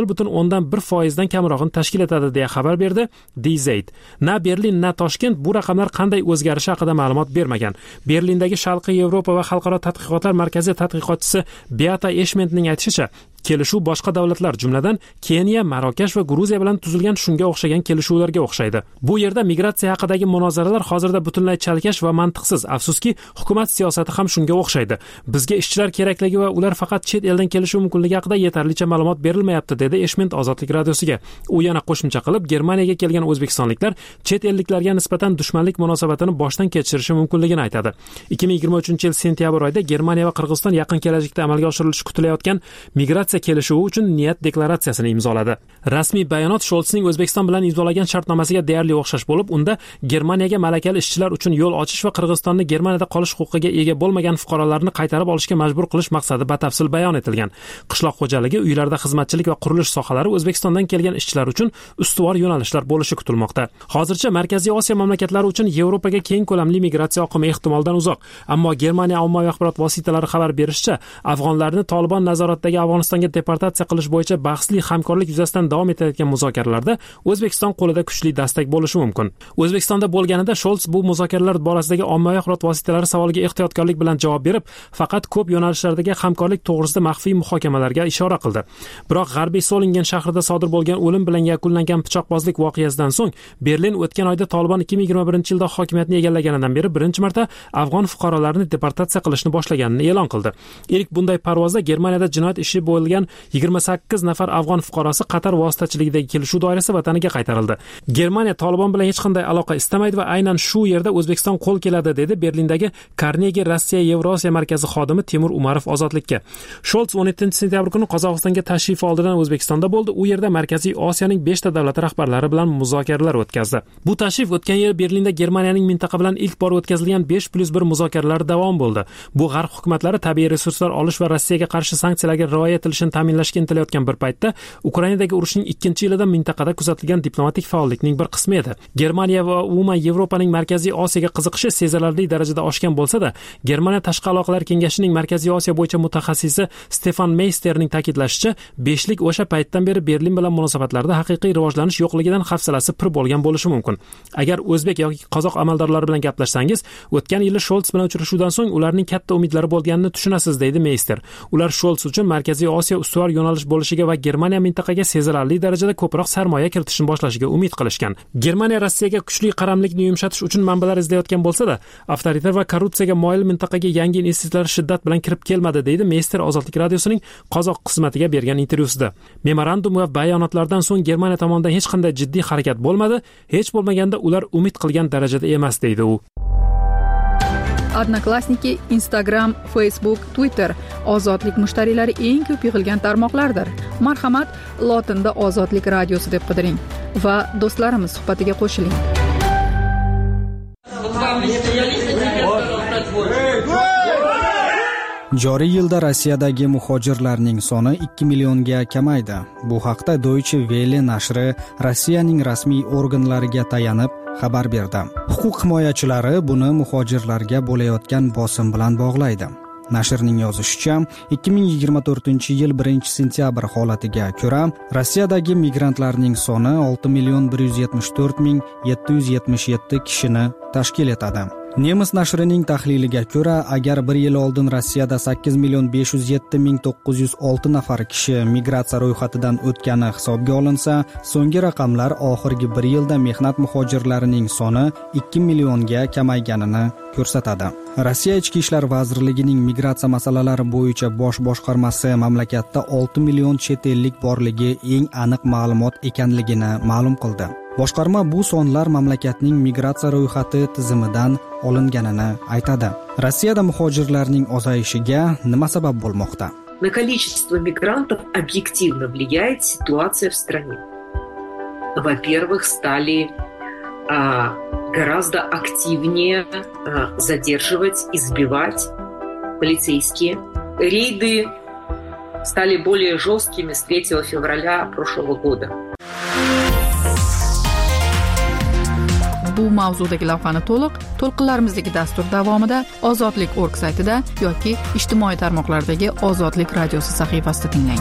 0.1% dan kamrog'ini tashkil etadi deya xabar berdi Die Zeit. Na Berlin, na Toshkent bu raqamlar qanday o'zgarishi haqida ma'lumot bermagan. Berlindagi Sharqiy Yevropa va xalqaro tadqiqotlar markazi tadqiqotchisi Beata Eshmentning aytishicha, kelishuv boshqa davlatlar, jumladan Keniya, Marokash va Gruziya bilan tuzilgan shunga o'xshagan kelishuvlarga o'xshaydi. Bu yerda migratsiya haqidagi munozaralar hozirda butunlay chalkash va mantiqsiz. Afsuski, hukumat siyosati ham shunga o'xshaydi. Bizga ishchilar kerakligi va ular faqat chet eldan kelishi mumkinligi haqida yetarlicha ma'lumot berilmayapti, dedi Eshment Ozodlik radiosiga. U yana qo'shimcha qilib, Germaniyaga kelgan o'zbekistonliklar chet elliklarga nisbatan dushmanlik munosabatini boshdan kechirishi mumkinligini aytadi. 2023-yil sentyabr oyida Germaniya va Qirg'iziston yaqin kelajakda amalga oshirilishi kutilayotgan migratsiya kelishuvi uchun niyat deklaratsiyasini imzoladi. Rasmiy bayonot Sholtsning O'zbekiston bilan imzolagan shartnomasiga deyarli o'xshash bo'lib, unda Germaniyaga malakali ishchilar uchun yo'l ochish va Qirg'izistonni Germaniyada qolish huquqiga ega bo'lmagan fuqarolarni qaytarib olishga majbur qilish maqsadi batafsil bayon etilgan. Qishloq xo'jaligi, uylarda xizmatchilik va qurilish sohalari O'zbekistondan kelgan ishchilar uchun ustuvor yo'nalishlar bo'lishi kutilmoqda. Hozircha Markaziy Osiyo mamlakatlari uchun Yevropaga keng ko'lamli migratsiya oqimi ehtimoldan uzoq. Ammo Germaniya ommaviy axborot vositalari xabar berishicha, afg'onlarni Tolibon nazoratidagi Afg'onistonga deportatsiya qilish bo'yicha bahsli hamkorlik yuzasidan davom etayotgan muzokaralarda O'zbekiston qo'lida kuchli dastak bo'lishi mumkin. O'zbekistonda bo'lganida Sholts bu muzokaralar borasidagi ommaviy axborot vositalari savoliga ehtiyotkorlik bilan javob berib, faqat ko'p yo'nalishlardagi hamkorlik to'g'risida maxfiy muhokamalarga ishora qildi. Biroq G'arbiy Solingen shahrida sodir bo'lgan o'lim bilan yakunlangan pichoqbozlik voqeasidan so'ng Berlin o'tgan oyda Tolibon 2021-yilda hokimiyatni egallaganidan beri birinchi marta afg'on fuqarolarini deportatsiya qilishni boshlaganini e'lon qildi. Ilk bunday parvozda Germaniyada jinoyat ishi bo'lgan 28 nafar afg'on fuqarosi Qatar vositachiligidagi kelishuv doirasida vataniga qaytarildi. Germaniya Tolibon bilan hech qanday aloqa istamaydi va aynan shu yerda O'zbekiston qo'l keladi, dedi Berlindagi Carnegie Rossiya Yevrosiya markazi xodimi Timur Umarov Ozodlikka. Sholts 17-sentyabr kuni Qozog'istonga tashrif oldidan O'zbekistonda bo'ldi. U yerda Markaziy Osiyoning 5 ta davlati rahbarlari bilan muzokaralar o'tkazdi. Bu tashrif o'tgan yil Berlinda Germaniyaning mintaqa bilan ilk bor o'tkazilgan 5+1 muzokaralar davom bo'ldi. Bu g'arb hukumatlari tabiiy resurslar olish va Rossiyaga qarshi sanksiyalarga rioya etilishini ta'minlashga intilayotgan bir paytda Ukrainadagi urushning 2-yilida mintaqada kuzatilgan diplomatik faollikning bir qismi edi. Germaniya va umuman Yevropaning Markaziy Osiyoga qiziqishi sezilarli darajada oshgan bo'lsa-da, Germaniya Tashqi aloqalar kengashining Markaziy Osiyo bo'yicha mutaxassisi Stefan Meisterning ta'kidlashicha, beshlik o'sha paytdan beri Berlin bilan munosabatlarda haqiqiy rivojlanish yo'qligidan hafsalasi pir bo'lgan bo'lishi mumkin. Agar o'zbek yoki qozoq amaldorlari bilan gaplashsangiz, o'tgan yili Sholts bilan uchrashuvdan so'ng ularning katta umidlari bo'lganini tushunasiz, deydi Meister. Ular Sholts uchun Markaziy Osiyo ustuvor yo'nalish bo'lishiga va Germaniya mintaqaga sezilarli darajada ko'proq sarmoya kiritishni boshlashiga umid qilishgan. Germaniya Rossiyaga kuchli qaramlikni yumshatish uchun manbalar izlayotgan bo'lsa-da, avtoritar va korrupsiyaga moyil mintaqaga yangi investitsiyalar shiddat bilan kirib kelmadi, deydi Meister Ozodlik radiosining qozoq qismatiga bergan intervyusida. Memorandum va bayonotlardan so'ng Germaniya tomonidan hech qanday jiddiy harakat bo'lmadi, hech bo'lmaganda ular umid qilgan darajada emas, deydi u.
Odnoklassniki, Instagram, Facebook, Twitter ozodlik mushtariylari eng ko'p yig'ilgan tarmoqlardir. Marhamat, lotinda Ozodlik radiosi deb qidiring va do'stlarimiz suhbatiga qo'shiling.
Joriy yilda Rossiyadagi muhojirlarning soni 2 millionga kamaydi. Bu haqda Deutsche Welle nashri Rossiyaning rasmiy organlariga tayanib xabar berdi. Huquq himoyachilari buni muhojirlarga bo'layotgan bosim bilan bog'laydi. Nashrning yozishicha, 2024-yil 1-sentyabr holatiga ko'ra, Rossiyadagi migrantlarning soni 6,174,777 kishini tashkil etadi. Nemis nashrining tahliliga ko'ra, agar bir yil oldin Rossiyada 8,507,906 nafar kishi migratsiya ro'yxatidan o'tgani hisobga olinsa, so'nggi raqamlar oxirgi bir yilda mehnat muhojirlarining soni 2 millionga kamayganini ko'rsatadi. Rossiya Ichki ishlar vazirligining migratsiya masalalari bo'yicha bosh boshqarmasi mamlakatda 6 million chet ellik borligi eng aniq ma'lumot ekanligini ma'lum qildi. Boshqarma bu sonlar mamlakatning migratsiya ro'yxati tizimidan olinganini aytadi. Rossiyada muhojirlarning ozayishiga nima sabab bo'lmoqda?
На количество мигрантов объективно влияет ситуация в стране. Во-первых, стали гораздо активнее задерживать, избивать полицейские. Рейды стали более жесткими с 3 февраля прошлого года.
Bu mavzudagi lavhani to'lqinlarimizdagi dastur davomida Ozodlik.org saytida yoki ijtimoiy tarmoqlardagi Ozodlik radiosi sahifasida tinglang.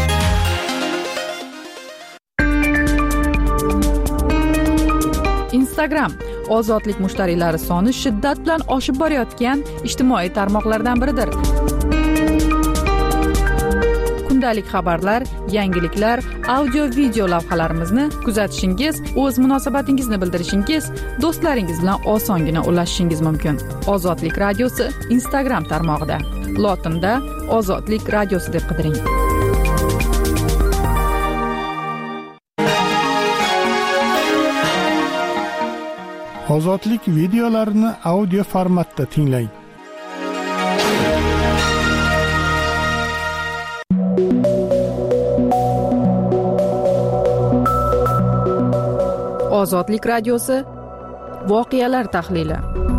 Instagram Ozodlik mushtariylari soni shiddat bilan oshib borayotgan ijtimoiy tarmoqlardan biridir. Kundalik xabarlar, yangiliklar, audio-video lavhalarimizni kuzatishingiz, o'z munosabatingizni bildirishingiz, do'stlaringiz bilan osongina ulashishingiz mumkin. Ozodlik radiosi Instagram tarmog'ida. Lotinda Ozodlik radiosi deb qidiring.
Ozodlik videolarini audio formatda tinglang.
Ozodlik radiosi voqealar tahlili.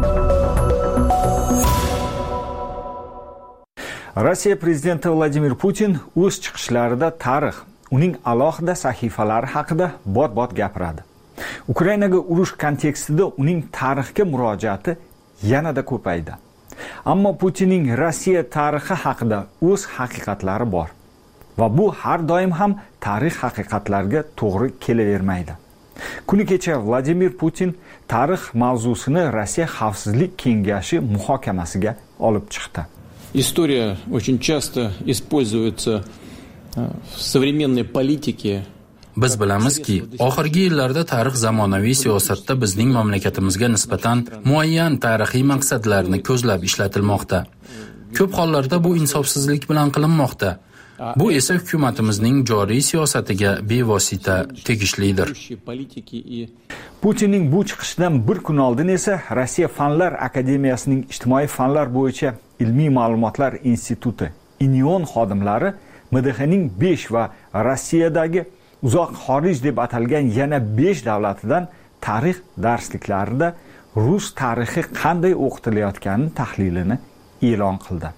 Rossiya prezidenti Vladimir Putin o'z chiqishlarida tarix, uning alohida sahifalari haqida bot-bot gapiradi. Ukrainaga urush kontekstida uning tarixga murojaati yanada ko'paydi. Ammo Putinning Rossiya tarixi haqida o'z haqiqatlari bor. Va bu har doim ham tarix haqiqatlariga to'g'ri kelavermaydi. Kuni kecha Vladimir Putin tarix mavzusini Rossiya Xavfsizlik kengashi muhokamasiga olib chiqdi.
История очень часто используется в современной политике.
Biz bilamizki, oxirgi yillarda tarix zamonaviy siyosatda bizning mamlakatimizga nisbatan muayyan tarixiy maqsadlarni ko'zlab ishlatilmoqda. Ko'p hollarda bu insofsizlik bilan qilinmoqda. Bu esa hukumatimizning joriy siyosatiga bevosita tegishlidir.
Putinning bu chiqishidan bir kun oldin esa Rossiya Fanlar akademiyasining ijtimoiy fanlar bo'yicha ilmiy ma'lumotlar instituti INION xodimlari MDHning 5 va Rossiyadagi uzoq xorij deb atalgan yana 5 davlatidan tarix darsliklarida rus tarixi qanday o'qitilayotgani tahlilini e'lon qildi.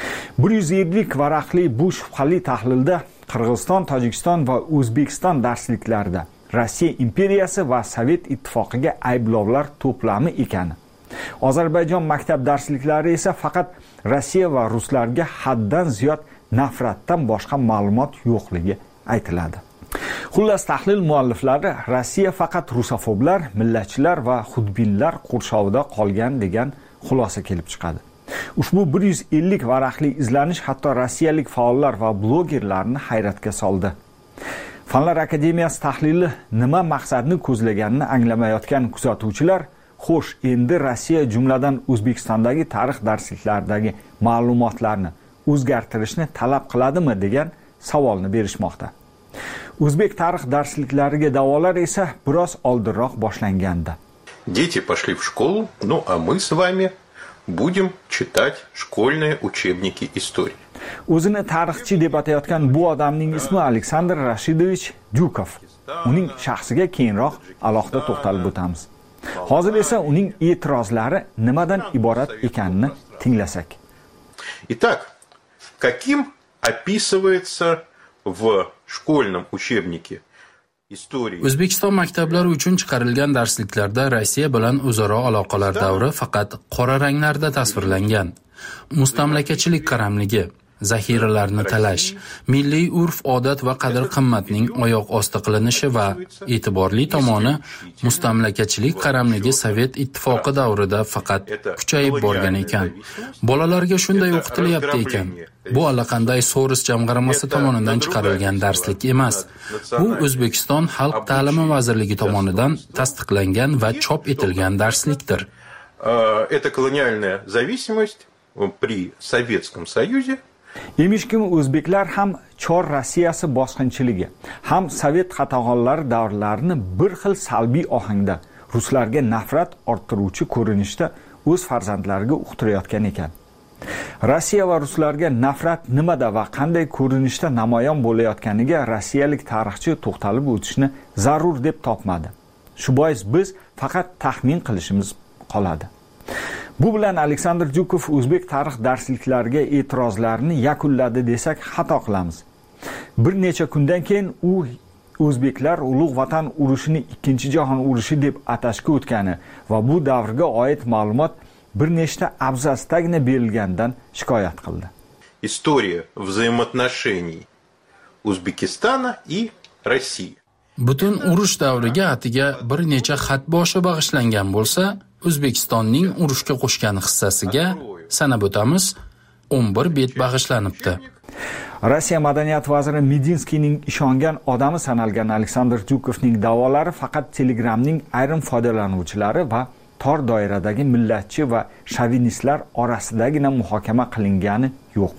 150 varaqli bu shubhali tahlilda Qirg'iziston, Tojikiston va O'zbekiston darsliklarida Rossiya imperiyasi va Sovet ittifoqiga ayblovlar to'plami ekani. Ozarbayjon maktab darsliklari esa faqat Rossiya va ruslarga haddan ziyod nafratdan boshqa ma'lumot yo'qligi aytiladi. Xullas, tahlil mualliflari Rossiya faqat rusofoblar, millatchilar va xudbinlar qurshovida qolgan degan xulosa kelib chiqadi. Ushbu 150 varaqli izlanish hatto rossiyalik faollar va blogerlarni hayratga soldi. Fanlar akademiyasi tahlili nima maqsadni ko'zlaganini anglamayotgan kuzatuvchilar, xo'sh, endi Rossiya jumladan O'zbekistondagi tarix darsliklaridagi ma'lumotlarni o'zgartirishni talab qiladimi degan savolni berishmoqda. O'zbek tarix darsliklariga da'volar esa biroz oldinroq boshlangandi.
Дети пошли в школу, ну а мы с вами будем читать школьные учебники истории.
O'zini tarixchi deb atayotgan bu odamning ismi Aleksandr Rashidovich Dyukov. Uning shaxsiga keyinroq alohida to'xtalib o'tamiz. Hozir esa uning e'tirozlari nimadan iborat ekanini tinglasak.
Итак, каким описывается в школьном учебнике истории?
O'zbekiston maktablari uchun chiqarilgan darsliklarda Rossiya bilan o'zaro aloqalar davri faqat qora ranglarda tasvirlangan. Mustamlakachilik qaramligi, zaxiralarni talash, milliy urf-odat va qadr-qimmatning oyoq osti qilinishi va e'tiborli tomoni mustamlakachilik qaramligi Sovet ittifoqi davrida faqat kuchayib borgan ekan. Bolalarga shunday o'qitilyapti ekan. Bu allaqanday Soros jamg'armasi tomonidan chiqarilgan darslik emas. Bu O'zbekiston Xalq ta'limi vazirligi tomonidan tasdiqlangan va chop etilgan darslikdir.
Это колониальная зависимость при Советском Союзе.
Emishkim o'zbeklar ham Chor Rossiyasi bosqinchiligi, ham Sovet qatag'onlari davrlarini bir xil salbiy ohangda ruslarga nafrat orttiruvchi ko'rinishda o'z farzandlariga uqtirayotgan ekan. Rossiya va ruslarga nafrat nimada va qanday ko'rinishda namoyon bo'layotganiga rossiyalik tarixchi to'xtalib o'tishni zarur deb topmadi. Shu bois biz faqat taxmin qilishimiz qoladi. Bu bilan Aleksandr Jukov o'zbek tarix darsliklariga e'tirozlarini yakunladi desak xato qilamiz. Bir necha kundan keyin u o'zbeklar Ulug' Vatan urushini Ikkinchi jahon urushi deb atashga o'tgani va bu davrga oid ma'lumot bir nechta abzasdagina berilganidan shikoyat qildi.
История взаимоотношений O'zbekistona и России.
Butun urush davriga atiga bir necha xat boshi bag'ishlangan bo'lsa, O'zbekistonning urushga qo'shgan hissasiga sanab o'tamiz 11 bet bag'ishlanibdi.
Rossiya madaniyat vaziri Medinskiyning ishongan odami sanalgan Aleksandr Jukovning da'volari faqat Telegramning ayrim foydalanuvchilari va tor doiradagi millatchi va shovinistlar orasidagina muhokama qilingani yo'q.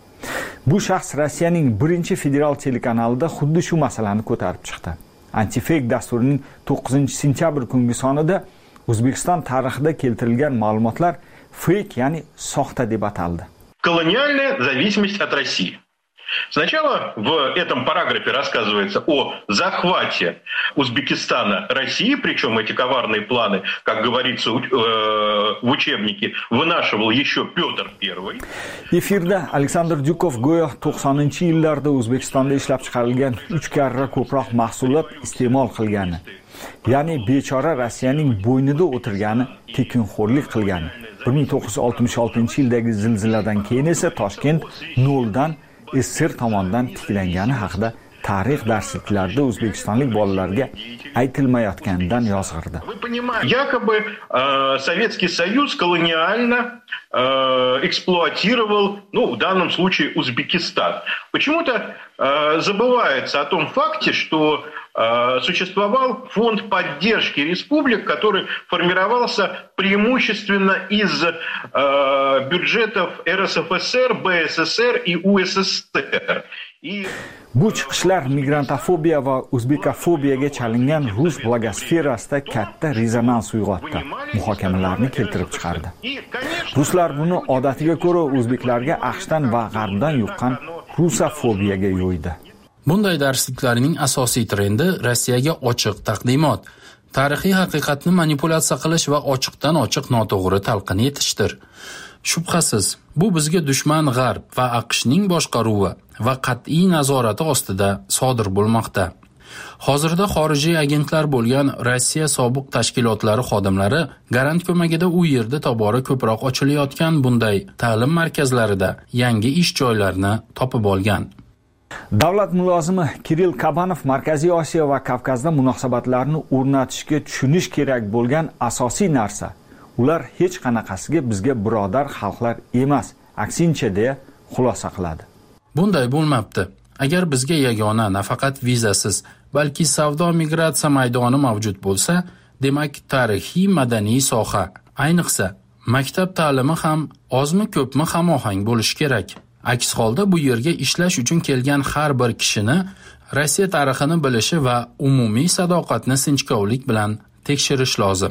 Bu shaxs Rossiyaning birinchi federal telekanalida xuddi shu masalani ko'tarib chiqdi. Antifake dasturining 9-sentyabr kungi sonida O'zbekiston tarixida keltirilgan ma'lumotlar fake, ya'ni soxta deb ataldi.
Колониальная зависимость от России. Сначала в этом параграфе рассказывается о захвате Узбекистана России, причем эти коварные планы, как говорится в учебнике, вынашивал еще Петр I.
Efirda Aleksandr Jukov go'yo 90-yillarda O'zbekistonda ishlab chiqarilgan 3 karra ko'proq mahsulot iste'mol qilgani, ya'ni bechora Rossiyaning bo'ynida o'tirgani, tekinxo'rlik qilgani. 1966-yildagi zilziladan keyin esa Toshkent noldan SSR tomonidan tiklangani haqida tarix darsliklarida o'zbekistonlik bolalarga aytilmayotganidan yozg'irdi.
Якобы Советский Союз колониально эксплуатировал, в данном случае Узбекистан. Почему-то забывается о том факте, что существовал фонд поддержки республик, который формировался преимущественно из бюджетов РСФСР, БССР и УССР.
Bu chiqishlar migrantofobiya va o'zbekofobiyaga chalingan rus blogosferasida katta rezonans uyg'otdi, muhokamalarni keltirib chiqardi. Ruslar buni odatiga ko'ra o'zbeklarga AQShdan va G'arbdan yuqqan rusofobiyaga yo'ydi.
Bunday darsliklarning asosiy trendi Rossiyaga ochiq taqdimot, tarixiy haqiqatni manipulyatsiya qilish va ochiqdan ochiq noto'g'ri talqin etishdir. Shubhasiz, bu bizga dushman G'arb va AQShning boshqaruvi va qat'iy nazorati ostida sodir bo'lmoqda. Hozirda xorijiy agentlar bo'lgan Rossiya sobiq tashkilotlari xodimlari garant ko'magida u yerda tobora ko'proq ochilayotgan bunday ta'lim markazlarida yangi ish joylarini topib olgan.
Davlat mulozimi Kirill Kabanov Markaziy Osiyo va Kavkazda munosabatlarni o'rnatishga tushunish kerak bo'lgan asosiy narsa, ular hech qanaqasiga bizga birodar xalqlar emas, aksincha deya xulosa qiladi.
Bunday bo'lmabdi. Agar bizga yagona nafaqat vizasiz, balki savdo migratsiya maydoni mavjud bo'lsa, demak tarixiy madaniy soha, ayniqsa maktab ta'limi ham ozmi ko'pmi hamohang bo'lishi kerak. Aks holda bu yerga ishlash uchun kelgan har bir kishini Rossiya tarixini bilishi va umumiy sadoqatni sinchkovlik bilan tekshirish lozim.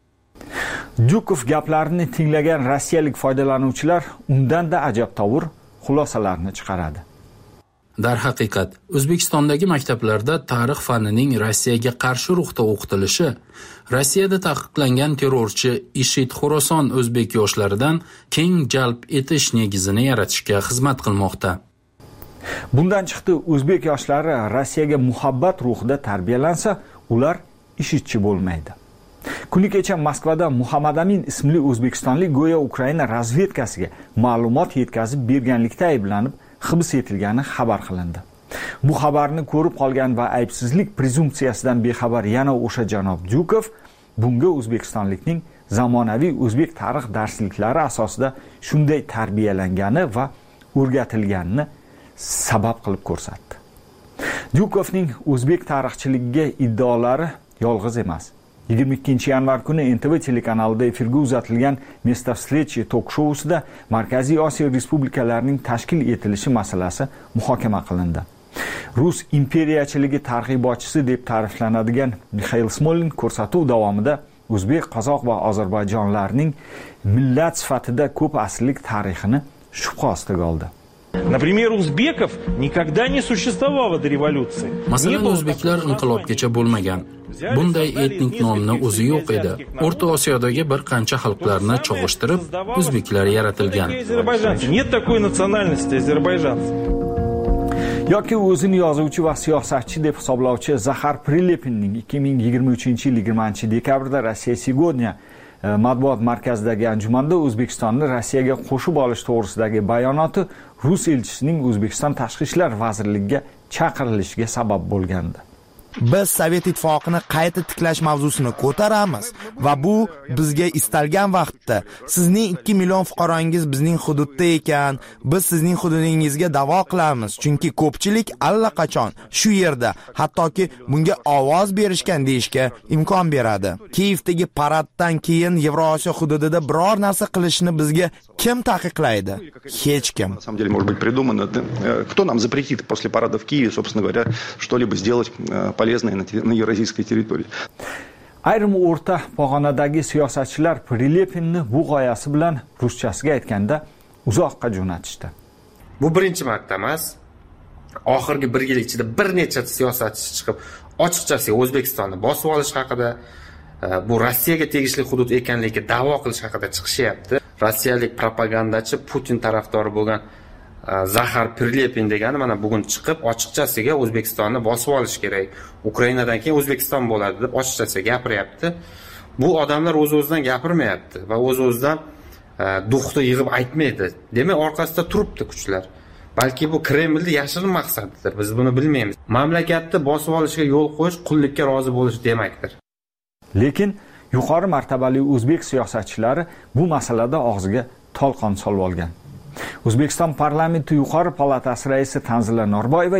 Jukov gaplarini tinglagan rossiyalik foydalanuvchilar undan-da ajabtovur xulosalarni chiqaradi.
Darhaqiqat, O'zbekistondagi maktablarda tarix fanining Rossiyaga qarshi ruhda o'qitilishi Rossiyada taqiqlangan terrorchi IShID Xorason o'zbek yoshlaridan keng jalb etish negizini yaratishga xizmat qilmoqda.
Bundan chiqdi, o'zbek yoshlari Rossiyaga muhabbat ruhida tarbiyalansa, ular IShIDchi bo'lmaydi. Kuni kecha Moskvada Muhammad Amin ismli o'zbekistonlik go'yo Ukraina razvedkasiga ma'lumot yetkazib berganlikda ayblanib hibs etilgani xabar qilindi. Bu xabarni ko'rib qolgan va aybsizlik prezumsiyasidan bexabar yana o'sha janob Jukov bunga o'zbekistonlikning zamonaviy o'zbek tarix darsliklari asosida shunday tarbiyalangani va o'rgatilganini sabab qilib ko'rsatdi. Jukovning o'zbek tarixchiligiga iddaolari yolg'iz emas. 22 yanvar kuni NTV telekanalida efirga uzatilgan Место встречи tok-shousida Markaziy Osiyo respublikalarining tashkil etilishi masalasi muhokama qilindi. Rus imperiyachiligi targ'ibotchisi deb ta'riflanadigan Mikhail Smolin ko'rsatuv davomida o'zbek, qozoq va ozarbayjonlarning millat sifatida ko'p asrlik tarixini shubha ostiga oldi.
Например, узбеков никогда не существовало до революции.
Masalan, o'zbeklar inqilobgacha bo'lmagan. Bunday etnik nomni o'zi yo'q edi. O'rta Osiyodagi bir qancha xalqlarni cho'g'ishtirib, o'zbeklar yaratilgan.
Нет такой национальности озербайджанцев.
yoki o'zini yozuvchi va siyosatchi deb hisoblovchi Zaxar Prilepinning 2023-yil 20-dekabrda Rossiya Сегодня matbuot markazidagi anjumanda O'zbekistonni Rossiyaga qo'shib olish to'g'risidagi bayonoti Rus elchisining O'zbekiston Tashqi ishlar vazirligiga chaqirilishiga sabab bo'lgandi.
Biz Sovet ittifoqini qayta tiklash mavzusini ko'taramiz va bu bizga istalgan vaqtda sizning 2 million fuqarongiz bizning hududda ekan, biz sizning hududingizga da'vo qilamiz, chunki ko'pchilik allaqachon shu yerda, hattoki bunga ovoz berishgan deyishga imkon beradi. Kiyevdagi paraddan keyin Yevrosiyo hududida biror narsa qilishni bizga kim taqiqlaydi? Hech kim.
На самом деле, может быть придумано, кто нам запретит после парада в Киеве, собственно говоря, что-либо сделать полезное на евразийской территории.
Ayrim o'rta pog'onadagi siyosatchilar Prilepinni bu g'oyasi bilan ruschasiga aytganda uzoqqa jo'natishdi.
Bu birinchi marta emas. Oxirgi 1 yil ichida bir necha siyosatchi chiqib, ochiqchasiga O'zbekistonni bosib olish haqida, bu Rossiyaga tegishli hudud ekanligiga da'vo qilish haqida chiqishyapti. Rossiyalik propagandachi Putin tarafdori bo'lgan Zaxar Prilepin degani mana bugun chiqib ochiqchasiga O'zbekistonni bosib olish kerak. Ukrainadan keyin O'zbekiston bo'ladi deb ochiqchasiga gapiryapti. Bu odamlar o'z-o'zidan gapirmayapti va o'z-o'zidan duxni yig'ib aytmaydi. Demak, orqasida turibdi kuchlar. Balki bu Kremlning yashirin maqsadidir. Biz buni bilmaymiz. Mamlakatni bosib olishga yo'l qo'yish qullikka rozi bo'lish demakdir.
Lekin yuqori martabali o'zbek siyosatchilari bu masalada og'ziga tolqon solib olgan. O'zbekiston parlamenti yuqori palatasi raisi Tanzila Norboyeva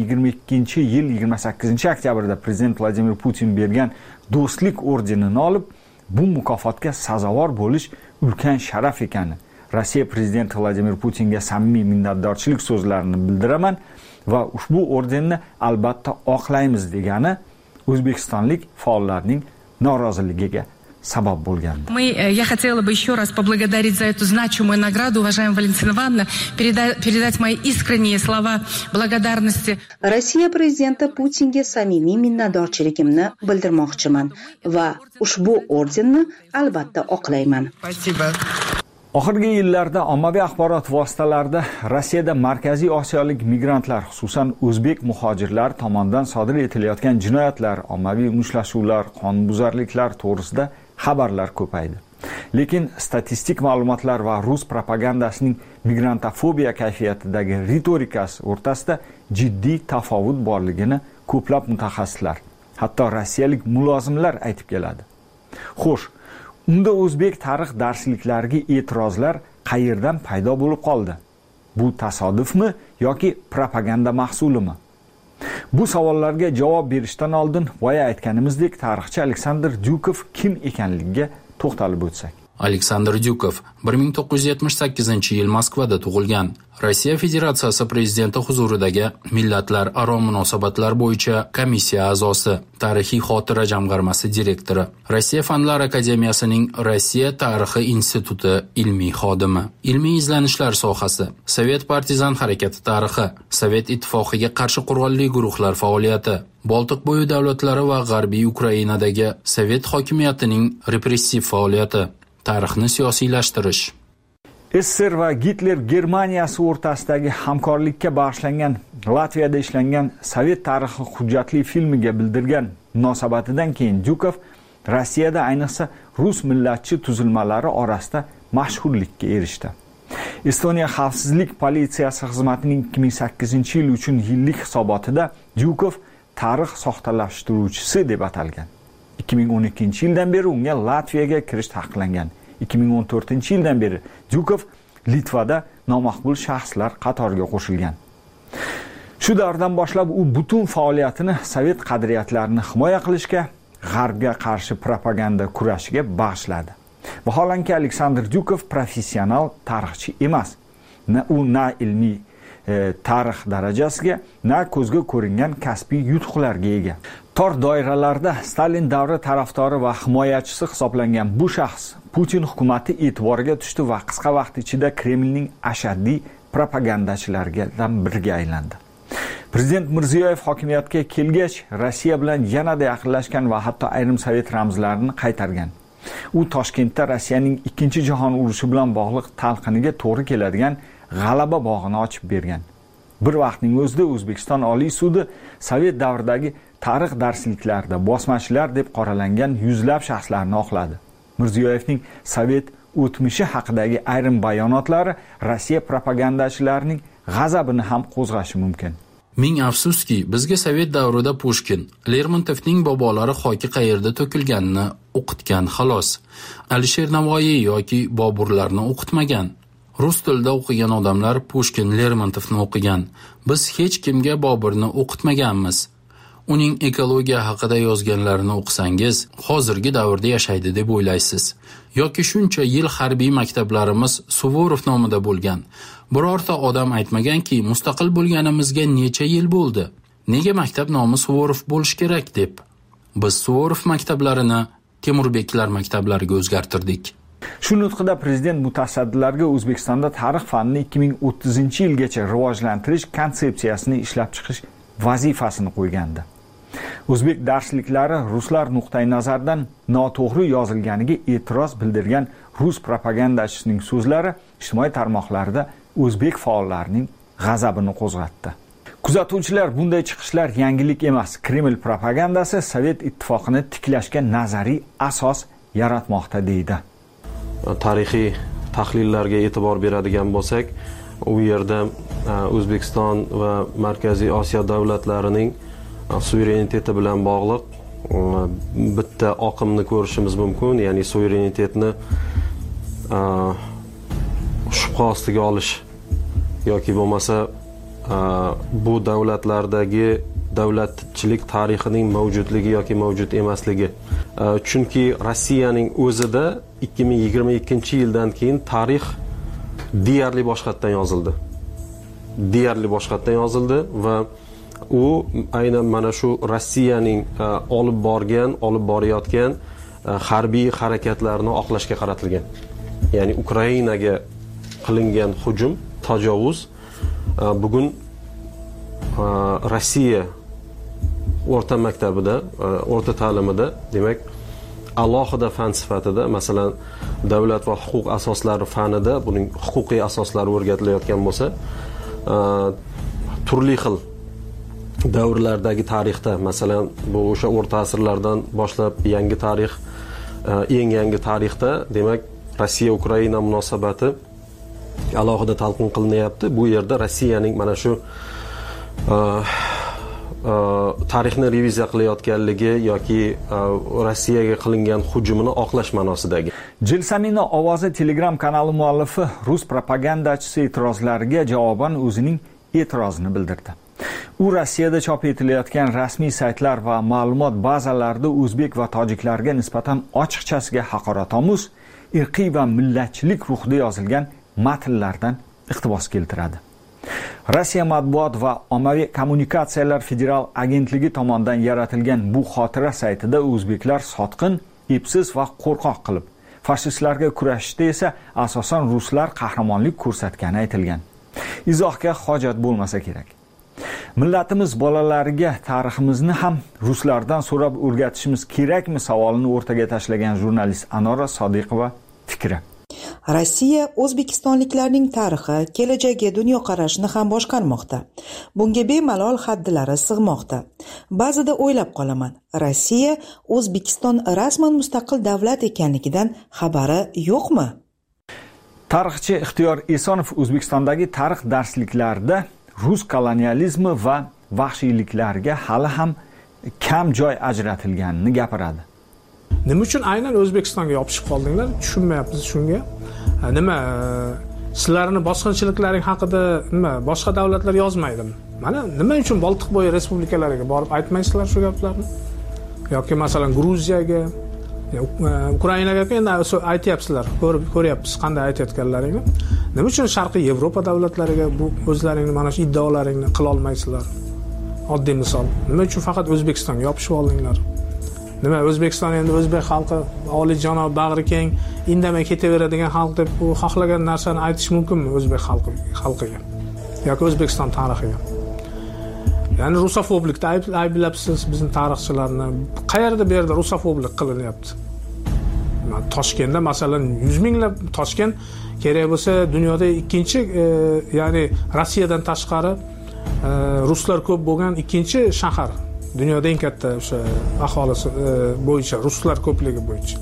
2022-yil 28-oktyabrda prezident Vladimir Putin bergan do'stlik ordenini olib, bu mukofotga sazovor bo'lish ulkan sharaf ekani, Rossiya prezidenti Vladimir Putinga samimiy minnatdorchilik so'zlarini bildiraman va ushbu ordenni albatta oqlaymiz degani o'zbekistonlik faollarning noroziligiga sabab bo'lgandi.
Я хотела бы еще раз поблагодарить за эту значимую награду, уважаемая Валентина Ивановна, передать мои искренние слова благодарности.
Rossiya prezidenti Putinga samimiy minnatdorchiligimni bildirmoqchiman va ushbu ordenni albatta oqlayman.
Спасибо.
Oxirgi yillarda ommaviy axborot vositalarida Rossiyada Markaziy Osiyolik migrantlar, xususan o'zbek muhojirlar tomonidan sodir etilayotgan jinoyatlar, ommaviy mushtlashuvlar, qonunbuzarliklar to'g'risida xabarlar ko'paydi. Lekin statistik ma'lumotlar va rus propagandasining migrantofobiya kayfiyatidagi ritorikasi o'rtasida jiddiy tafovut borligini ko'plab mutaxassislar, hatto rossiyalik mulozimlar aytib keladi. Xo'sh, unda o'zbek tarix darsliklariga e'tirozlar qayerdan paydo bo'lib qoldi? Bu tasodifmi yoki propaganda mahsulimi? Bu savollarga javob berishdan oldin boya aytganimizdek tarixchi Aleksandr Dyukov kim ekanligiga to'xtalib o'tsak.
Aleksandr Dyukov 1978-yil Moskvada tug'ilgan. Rossiya Federatsiyasi prezidenti huzuridagi millatlararo munosabatlar bo'yicha komissiya a'zosi, tarixiy xotira jamg'armasi direktori, Rossiya Fanlar akademiyasining Rossiya tarixi instituti ilmiy xodimi, ilmiy izlanishlar sohasi, Sovet partizan harakati tarixi, Sovet ittifoqiga qarshi qurolli guruhlar faoliyati, Boltiqbo'yi davlatlari va G'arbiy Ukrainadagi Sovet hokimiyatining repressiv faoliyati, tarixni siyosiylashtirish.
SSR va Gitler Germaniyasi o'rtasidagi hamkorlikka bag'ishlangan Latviyada ishlangan Sovet tarixi hujjatli filmiga bildirgan munosabatidan keyin Dyukov Rossiyada ayniqsa rus millatchi tuzilmalari orasida mashhurlikka erishdi. Estoniya xavfsizlik politsiyasi xizmatining 2008-yil uchun yillik hisobotida Dyukov tarix soxtalashtiruvchisi deb atalgan. 2012-yildan beri unga Latviyaga kirish taqiqlangan. 2014-yildan beri Dyukov Litvada nomaqbul shaxslar qatoriga qo'shilgan. Shu davrdan boshlab u butun faoliyatini Sovet qadriyatlarini himoya qilishga, G'arbga qarshi propaganda kurashiga bag'ishladi. Vaholanki Aleksandr Dyukov professional tarixchi emas. U na ilmiy tarix darajasiga, na ko'zga ko'ringan kasbiy yutuqlarga ega. Tor doiralarda Stalin davri tarafdori va himoyachisi hisoblangan bu shaxs Putin hukumati e'tiboriga tushdi va qisqa vaqt ichida Kremlning ashaddiy propagandachilaridan biriga aylandi. Prezident Mirziyoyev hokimiyatga kelgach, Rossiya bilan yanada yaqinlashgan va hatto ayrim sovet ramzlarini qaytargan. U Toshkentda Rossiyaning 2-jahon urushi bilan bog'liq talqiniga to'g'ri keladigan g'alaba bog'ini ochib bergan. Bir vaqtning o'zida O'zbekiston Oliy sudi sovet davridagi tarix darsliklarida bosmachilar deb qoralangan yuzlab shaxslarni oqladi. Mirziyoyevning sovet o'tmishi haqidagi ayrim bayonotlari Rossiya propagandachilarining g'azabini ham qo'zg'ashi mumkin.
Ming afsuski, bizga sovet davrida Pushkin, Lermontovning bobolari xoki qayerda to'kilganini o'qitgan xolos. Alisher Navoiy yoki Boburlarni o'qitmagan. Rus tilida o'qigan odamlar Pushkin, Lermontovni o'qigan. Biz hech kimga Boburni o'qitmaganmiz. Uning ekologiya haqida yozganlarini o'qisangiz, hozirgi davrda yashaydi deb o'ylaysiz. Yoki shuncha yil harbiy maktablarimiz Suvorov nomida bo'lgan. Birorta odam aytmaganki, mustaqil bo'lganimizga necha yil bo'ldi. Nega maktab nomi Suvorov bo'lish kerak deb. Biz Suvorov maktablarini Temurbeklar maktablariga o'zgartirdik.
Shu nutqida prezident mutasaddilarga O'zbekistonda tarix fanini 2030-yilgacha rivojlantirish konsepsiyasini ishlab chiqish vazifasini qo'ygandi. O'zbek darsliklari ruslar nuqtai nazaridan noto'g'ri yozilganiga e'tiroz bildirgan rus propagandachisining so'zlari ijtimoiy tarmoqlarda o'zbek faollarining g'azabini qo'zg'atdi. Kuzatuvchilar bunday chiqishlar yangilik emas. Kreml propagandasi Sovet ittifoqini tiklashga nazariy asos yaratmoqda deydi.
Tarixiy tahlillarga e'tibor beradigan bo'lsak, u yerda O'zbekiston va Markaziy Osiyo davlatlarining suvereniteti bilan bog'liq bitta oqimni ko'rishimiz mumkin, ya'ni suverenitetni shubha ostiga olish yoki bo'lmasa bu davlatlardagi davlatchilik tarixining mavjudligi yoki mavjud emasligi. Chunki Rossiyaning o'zida 2022-yildan keyin tarix deyarli boshqatdan yozildi va u aynan mana shu Rossiyaning olib borayotgan harbiy harakatlarini oqlashga qaratilgan. Ya'ni Ukrainaga qilingan hujum, tajovuz bugun Rossiya o'rta maktabida, o'rta ta'limida, demak, alohida fan sifatida, masalan, davlat va huquq asoslari fanida buning huquqiy asoslari o'rgatilayotgan bo'lsa, turli xil davrlardagi tarixda, masalan, bu o'sha o'rta asrlardan boshlab yangi tarix, eng yangi tarixda, demak, Rossiya-Ukraina munosabati alohida talqin qilinyapti. Bu yerda Rossiyaning mana shu tarixni reviziya qilayotganligi yoki Rossiyaga qilingan hujumini oqlash ma'nosidagi.
Jilsamina ovozi Telegram kanali muallifi rus propagandachisi e'tirozlariga javoban o'zining e'tirozini bildirdi. U Rossiyada chop etilayotgan rasmiy saytlar va ma'lumot bazalarida o'zbek va tojiklarga nisbatan ochiqchasiga haqoratomuz, irqiy va millatchilik ruhida yozilgan matnlardan iqtibos keltiradi. Rossiya matbuot va ommaviy kommunikatsiyalar federal agentligi tomonidan yaratilgan bu xotira saytida o'zbeklar sotqin, epsiz va qo'rqoq qilib, fashistlarga kurashishda esa asosan ruslar qahramonlik ko'rsatgani aytilgan. Izohga hojat bo'lmasa kerak. Millatimiz bolalariga tariximizni ham ruslardan so'rab o'rgatishimiz kerakmi savolini o'rtaga tashlagan jurnalist Anora Sodiqova fikri.
Rossiya o'zbekistonliklarning tarixi, kelajagi, dunyoqarashini ham boshqarmoqda. Bunga bemalol haddilari sig'moqda. Ba'zida o'ylab qolaman, Rossiya O'zbekiston rasman mustaqil davlat ekanligidan xabari yo'qmi?
Tarixchi Ixtiyor Esonov O'zbekistondagi tarix darsliklarida rus kolonializmi va vahshiyliklariga hali ham kam joy ajratilganini gapiradi.
Nima uchun aynan O'zbekistonga yopishib qoldinglar? Tushunmayapmiz shunga. Nima sizlarni bosqinchiliklaring haqida boshqa davlatlar yozmaydimi? Mana nima uchun Boltiqbo'yi respublikalariga borib aytmaysizlar shu gaplarni? Yoki masalan Gruziyaga, Ukrainaga endi aytyapsizlar, ko'ryapsiz qanday aytayotganlaringni. Nima uchun Sharqiy Yevropa davlatlariga bu o'zlaringni mana shu iddaolaringni qila olmaysizlar? Oddiy misol. Nima uchun faqat O'zbekistonga yopishib oldinglar? Nima O'zbekiston endi o'zbek xalqi oliyjanob, bag'ri keng, indamay ketaveradigan xalq deb u xohlagan narsani aytish mumkinmi o'zbek xalqiga yoki O'zbekiston tarixiga? ya'ni rusofoblikda ayblabsiz bizni tarixchilarni. Qayerda bu yerda rusofoblik qilinyapti? Toshkentda masalan 100 minglab Toshkent kerak bo'lsa dunyoda ikkinchi, ya'ni Rossiyadan tashqari ruslar ko'p bo'lgan ikkinchi shahar. Dunyoda eng katta o'sha aholisi bo'yicha, ruslar ko'pligi bo'yicha.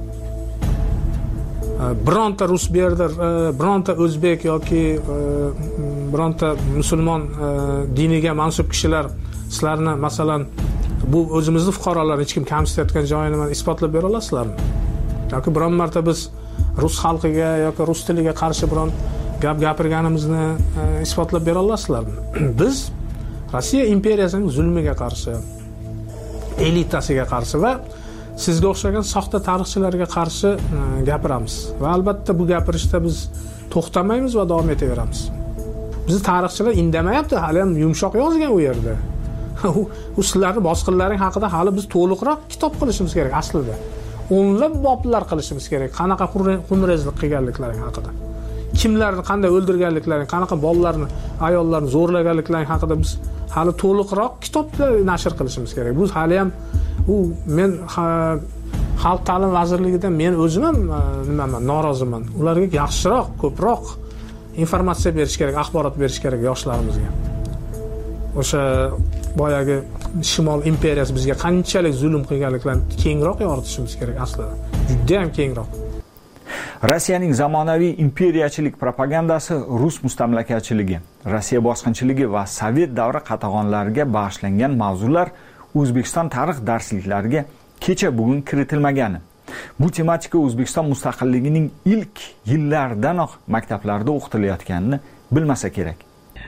Bironta rus bu yerda, bironta o'zbek yoki bironta musulmon diniga mansub kishilar sizlarni masalan bu o'zimizni fuqarolarni hech kim kamsitayotgan joyini mana isbotlab bera olasizlarmi? Yoki biron marta biz rus xalqiga yoki rus tiliga qarshi biron gap gapirganimizni isbotlab bera olasizlarmi? Biz Rossiya imperiyasining zulmiga qarshi, elitasiga qarshi va sizga o'xshagan soxta tarixchilarga qarshi gapiramiz. Va albatta bu gapirishda biz to'xtamaymiz va davom etaveramiz. Bizni tarixchilar indamayapti, hali ham yumshoq yozgan u yerda. U sizlarning bosqinlaring haqida hali biz to'liqroq kitob qilishimiz kerak aslida. O'nlab boblar qilishimiz kerak. Qanaqa xunrezlik qilganliklaring haqida. Kimlarni qanday o'ldirganliklaring, qanaqa bolalarni, ayollarni zo'rlaganliklaring haqida biz hali to'liqroq kitoblar nashr qilishimiz kerak. Bu hali ham men xalq ta'lim vazirligidan men o'zim ham noroziman. Ularga yaxshiroq, ko'proq informatsiya berish kerak, axborot berish kerak yoshlarimizga. O'sha boyagi Shimol imperiyasi bizga qanchalik zulm qilganliklarini kengroq yoritishimiz kerak aslida. Juda ham kengroq.
Rossiyaning zamonaviy imperiyachilik propagandasi rus mustamlakachiligi, Rossiya bosqinchiligi va Sovet davri qatag'onlariga bag'ishlangan mavzular O'zbekiston tarix darsliklariga kecha bugun kiritilmagani. Bu tematika O'zbekiston mustaqilligining ilk yillardanoq maktablarda o'qitilayotganini bilmasa kerak.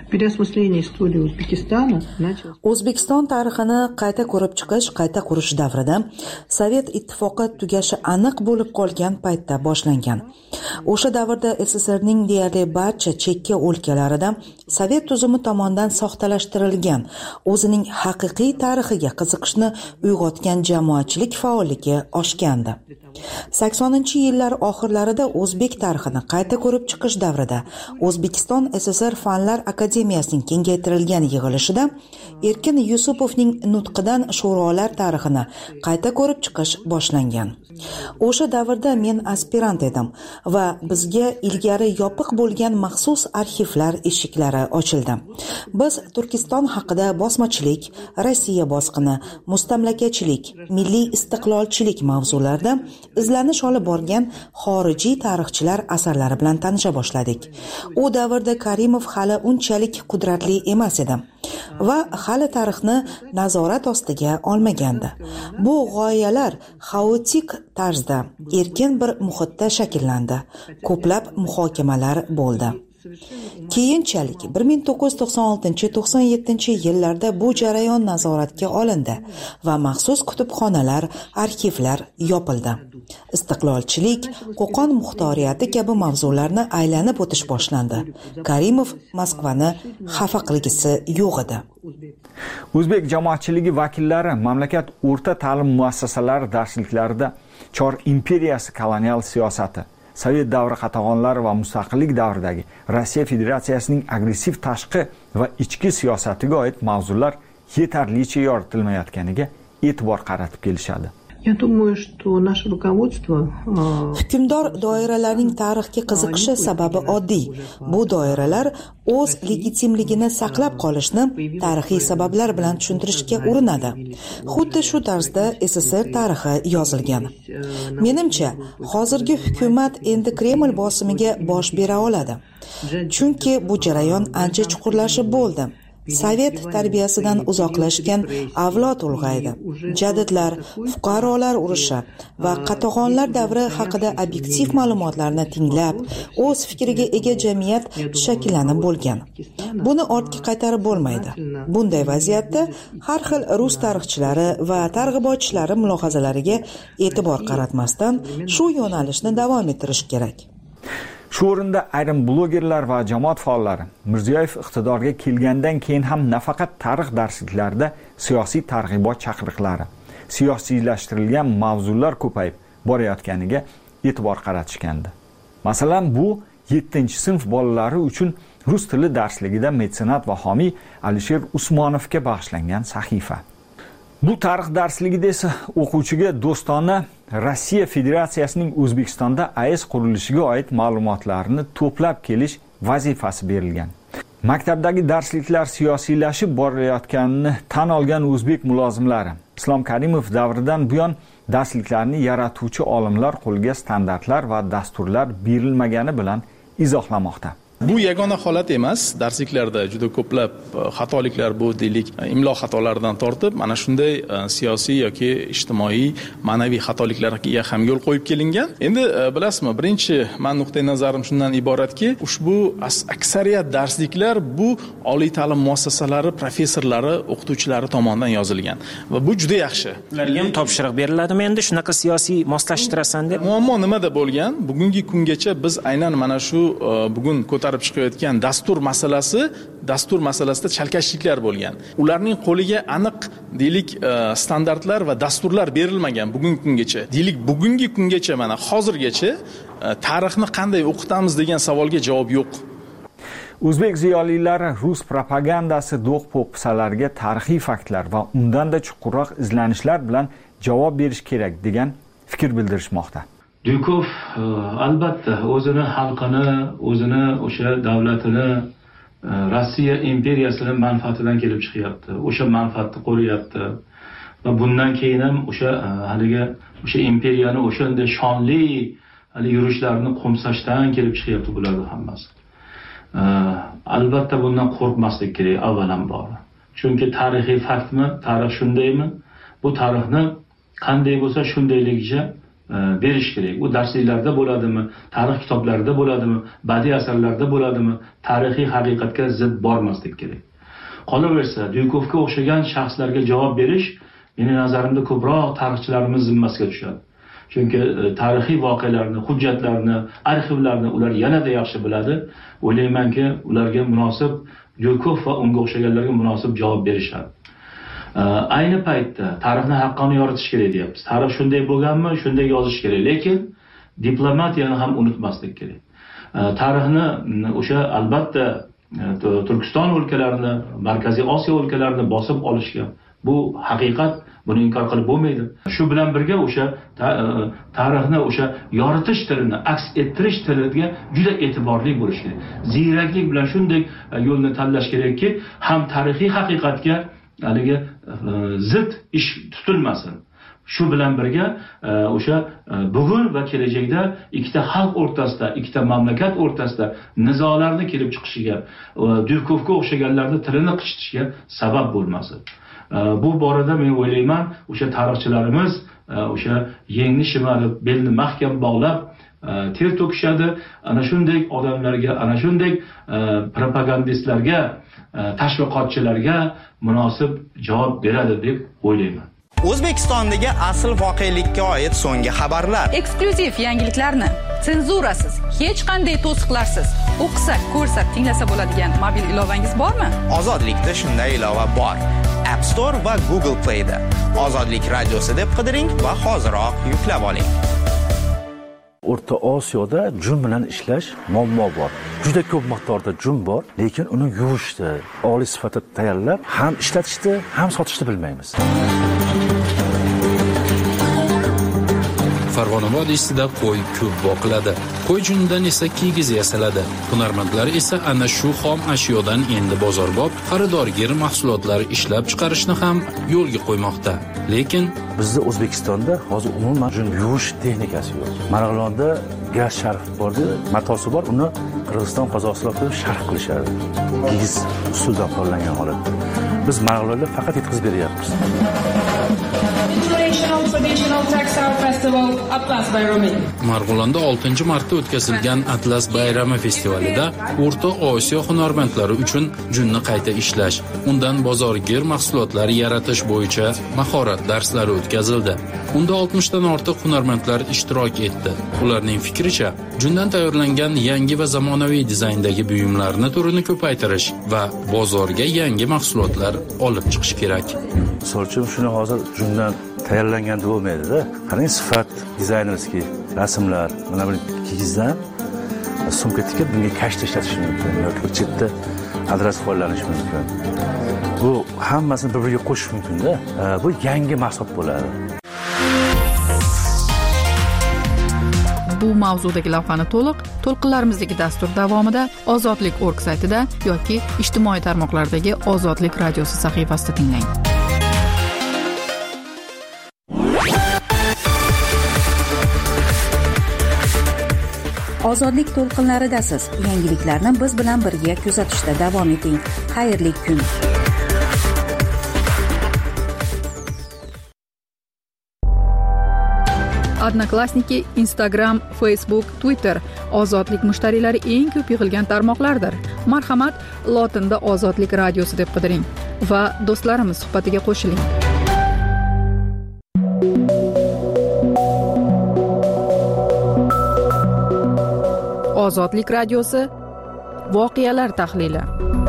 O'zbekiston tarixini qayta ko'rib chiqish, qayta qurish davrida Sovet ittifoqi tugashi aniq bo'lib qolgan paytda boshlangan. O'sha davrda SSRning deyarli barcha chekka o'lkalarida Sovet tuzumi tomonidan soxtalashtirilgan, o'zining haqiqiy tarixiga qiziqishni uyg'otgan jamoatchilik faolligi oshgandi. 80-yillar oxirlarida o'zbek tarixini qayta ko'rib chiqish davrida O'zbekiston SSR Fanlar akademiyasining kengaytirilgan yig'ilishida Erkin Yusupovning nutqidan sho'rolar tarixini qayta ko'rib chiqish boshlangan. O'sha davrda men aspirant edim va bizga ilgari yopiq bo'lgan maxsus arxivlar eshiklari ochildi. Biz Turkiston haqida bosmachilik, Rossiya bosqini, mustamlakachilik, milliy istiqlolchilik mavzularida izlanish olib borgan xorijiy tarixchilar asarlari bilan tanisha boshladik. U davrda Karimov hali unchalik qudratli emas edi va hali tarixni nazorat ostiga olmagandi. Bu g'oyalar xaotik tarzda erkin bir muhitda shakllandi. Ko'plab muhokamalar bo'ldi. Keyinchalik 1996-97 yillarda bu jarayon nazoratga olindi va maxsus kutubxonalar, arxivlar yopildi. Istiqlolchilik, Qo'qon muxtoriyati kabi mavzularni aylanib o'tish boshlandi. Karimov Moskvani xafa qilgisi yo'q edi.
O'zbek jamoatchiligi vakillari mamlakat o'rta ta'lim muassasalari darsliklarida Chor imperiyasi kolonial siyosati, Sovet davri qatag'onlari va mustaqillik davridagi Rossiya Federatsiyasining agressiv tashqi va ichki siyosatiga oid mavzular yetarlicha yoritilmayotganiga e'tibor qaratib kelishadi.
Hukmdor doiralarning tarixga qiziqishi sababi oddiy. Bu doiralar o'z legitimligini saqlab qolishni tarixiy sabablar bilan tushuntirishga urinadi. Xuddi shu tarzda SSR tarixi yozilgan. Menimcha, hozirgi hukumat endi Kreml bosimiga bosh bera oladi. Chunki bu jarayon ancha chuqurlashib bo'ldi. Sovet tarbiyasidan uzoqlashgan avlod ulg'aydi. Jadidlar, fuqarolar urushi va qatag'onlar davri haqida obyektiv ma'lumotlarni tinglab, o'z fikriga ega jamiyat shakllanib bo'lgan. Buni ortga qaytarib bo'lmaydi. Bunday vaziyatda har xil rus tarixchilari va targ'ibotchilari mulohazalariga e'tibor qaratmasdan shu yo'nalishni davom ettirish kerak.
Shu o'rinda ayrim blogerlar va jamoat faollari Mirziyoyev iqtidorga kelgandan keyin ham nafaqat tarix darsliklarida siyosiy targ'ibot chaqiriqlari, siyosiylashtirilgan mavzular ko'payib borayotganiga e'tibor qaratishgandi. Masalan, bu 7-sinf bolalari uchun rus tili darsligida metsenat va homiy Alisher Usmonovga bag'ishlangan sahifa. Bu tarix darsligida esa o'quvchiga do'stona Rossiya Federatsiyasining O'zbekistonda AES qurilishiga oid ma'lumotlarni to'plab kelish vazifasi berilgan. Maktabdagi darsliklar siyosiylashib borayotganini tan olgan o'zbek mulozimlari Islom Karimov davridan buyon darsliklarni yaratuvchi olimlar qo'liga standartlar va dasturlar berilmagani bilan izohlamoqda.
Bu yagona holat emas. Darsliklarda juda ko'plab xatoliklar bu deylik imlo xatolaridan tortib, mana shunday siyosiy yoki ijtimoiy, ma'naviy xatoliklarga ham yo'l qo'yib kelingan. Endi bilasizmi, birinchi men nuqtai nazarim shundan iboratki, ushbu aksariyat darsliklar bu oliy ta'lim muassasalari professorlari, o'qituvchilari tomonidan yozilgan va bu juda yaxshi.
Ularga ham topshiriq beriladimi endi shunaqa siyosiy moslashtirasan deb?
Muammo nimada bo'lgan? Bugungi kungacha biz aynan mana shu bugun ko'tarib chiqayotgan dastur masalasida chalkashliklar bo'lgan. Ularning qo'liga aniq deylik standartlar va dasturlar berilmagan bugungi kungacha. Deylik bugungi kungacha mana hozirgacha tarixni qanday o'qitamiz degan savolga javob yo'q.
O'zbek ziyolilari rus propagandasi do'q-po'pisalarga tarixiy faktlar va undanda chuqurroq izlanishlar bilan javob berish kerak degan fikr bildirishmoqda.
Dukov albatta o'zini xalqini, o'zini o'sha davlatini Rossiya imperiyasining manfaatidan kelib chiqyapti. O'sha manfaatni qo'riyapti va bundan keyin ham o'sha imperiyani o'shanday shonli yurishlarini qo'msashdan kelib chiqyapti bularning hammasi. Albatta bundan qo'rqmaslik kerak avvalambor. Chunki tarixiy faktmi, tarix shundaymi? Bu tarixni qanday bo'lsa shundayligicha berish kerak. U darsliklarda bo'ladimi, tarix kitoblarida bo'ladimi, badiiy asarlarda bo'ladimi, tarixiy haqiqatga zid bormaslik kerak. Qolaversa, Dukovga o'xshagan shaxslarga javob berish mening nazarimda ko'proq tarixchilarimiz zimmasiga tushadi. Chunki tarixiy voqealarni, hujjatlarni, arxivlarni ular yanada yaxshi biladi. O'ylaymanki, ularga munosib Dukov va unga o'xshaganlarga munosib javob berishadi. Ayni paytda tarixni haqqoni yoritish kerak deyapmiz. Tarix shunday bo'lganmi, shunday yozish kerak, lekin diplomatiyani ham unutmaslik kerak. Tarixni o'sha albatta Turkiston o'lkalarini, Markaziy Osiyo o'lkalarini bosib olishga bu haqiqat, buni inkor qilib bo'lmaydi. Shu bilan birga o'sha tarixni o'sha yoritish tilini, aks ettirish tiliga juda e'tiborli bo'lish kerak. Ziyraklik bilan shunday yo'lni tanlash kerakki, ham tarixiy haqiqatga zid ish tutilmasin. Shu bilan birga o'sha bugun va kelajakda ikkita xalq o'rtasida, ikkita mamlakat o'rtasida nizolarni kelib chiqishiga, Dukovga o'xshaganlarni tilini qichitishga sabab bo'lmasin. Bu borada men o'ylayman, o'sha tarixchilarimiz o'sha yengni shimarib, belni mahkam bog'lab ter to'kishadi. Ana shunday odamlarga, ana shunday propagandistlarga, tashviqotchilarga munosib javob beradi deb o'ylayman.
O'zbekistondagi asl voqelikka oid so'nggi xabarlar.
Eksklyuziv yangiliklarni senzurasiz, hech qanday to'siqlarsiz o'qisa, ko'rsa, tinglasa bo'ladigan mobil ilovangiz bormi?
Ozodlikda shunday ilova bor. App Store va Google Play da Ozodlik radiosi deb qidiring va hoziroq yuklab oling.
O'rta Osiyoda jun bilan ishlash muammo bor. Juda ko'p miqdorda jun bor, lekin uni yuvishni, oliy sifatda tayyorlab, ham ishlatishni, ham sotishni bilmaymiz.
Farg'ona vodiysida qo'y ko'p boqiladi. Qo'y junidan esa kigiz yasaladi. Hunarmandlar esa ana shu xom ashyodan endi bozorbop, xaridorgir mahsulotlar ishlab chiqarishni ham yo'lga qo'ymoqda. Lekin
bizda O'zbekistonda hozir umuman jun yuvish texnikasi yo'q. Marg'ilonda gaz sharf bordi, matosi bor, uni Qirg'iziston, Qozog'istonda sharf qilishadi. Kigiz usuldan qo'llangan holatda. Biz Marg'ilonda faqat yetkazib beryapmiz.
Marg'ilonda 6-marta o'tkazilgan Atlas bayrami festivalida O'rta Osiyo hunarmandlari uchun junni qayta ishlash, undan bozorgir mahsulotlar yaratish bo'yicha mahorat darslari o'tkazildi. Unda 60 dan ortiq hunarmandlar ishtirok etdi. Ularning fikricha, jundan tayyorlangan yangi va zamonaviy dizayndagi buyumlarni turini ko'paytirish va bozorga yangi mahsulotlar olib chiqish kerak.
Misol uchun shuni hozir jundan tayyorlangan deb bo'lmaydi-da. Qarang, sifat, dizaynimizki, rasmlar, mana bu kigizdan sumka tikib bunga kashta ishlatish mumkin yoki chetda adras qo'llanish mumkin. Bu hammasini bir-biriga qo'shish mumkin-da. Bu yangi mahsulot bo'ladi.
Bu mavzudagi lavhani to'lqinlarimizdagi dastur davomida Ozodlik.org saytida yoki ijtimoiy tarmoqlardagi Ozodlik radiosi sahifasida tinglang.
Ozodlik to'lqinlaridasiz. Yangiliklarni biz bilan birga kuzatishda davom eting. Xayrli kun.
Odnoklassniki, Instagram, Facebook, Twitter Ozodlik mushtariylari eng ko'p yig'ilgan tarmoqlardir. Marhamat, lotinda Ozodlik radiosi deb qidiring va do'stlarimiz suhbatiga qo'shiling. Ozodlik radiosi voqealar tahlili.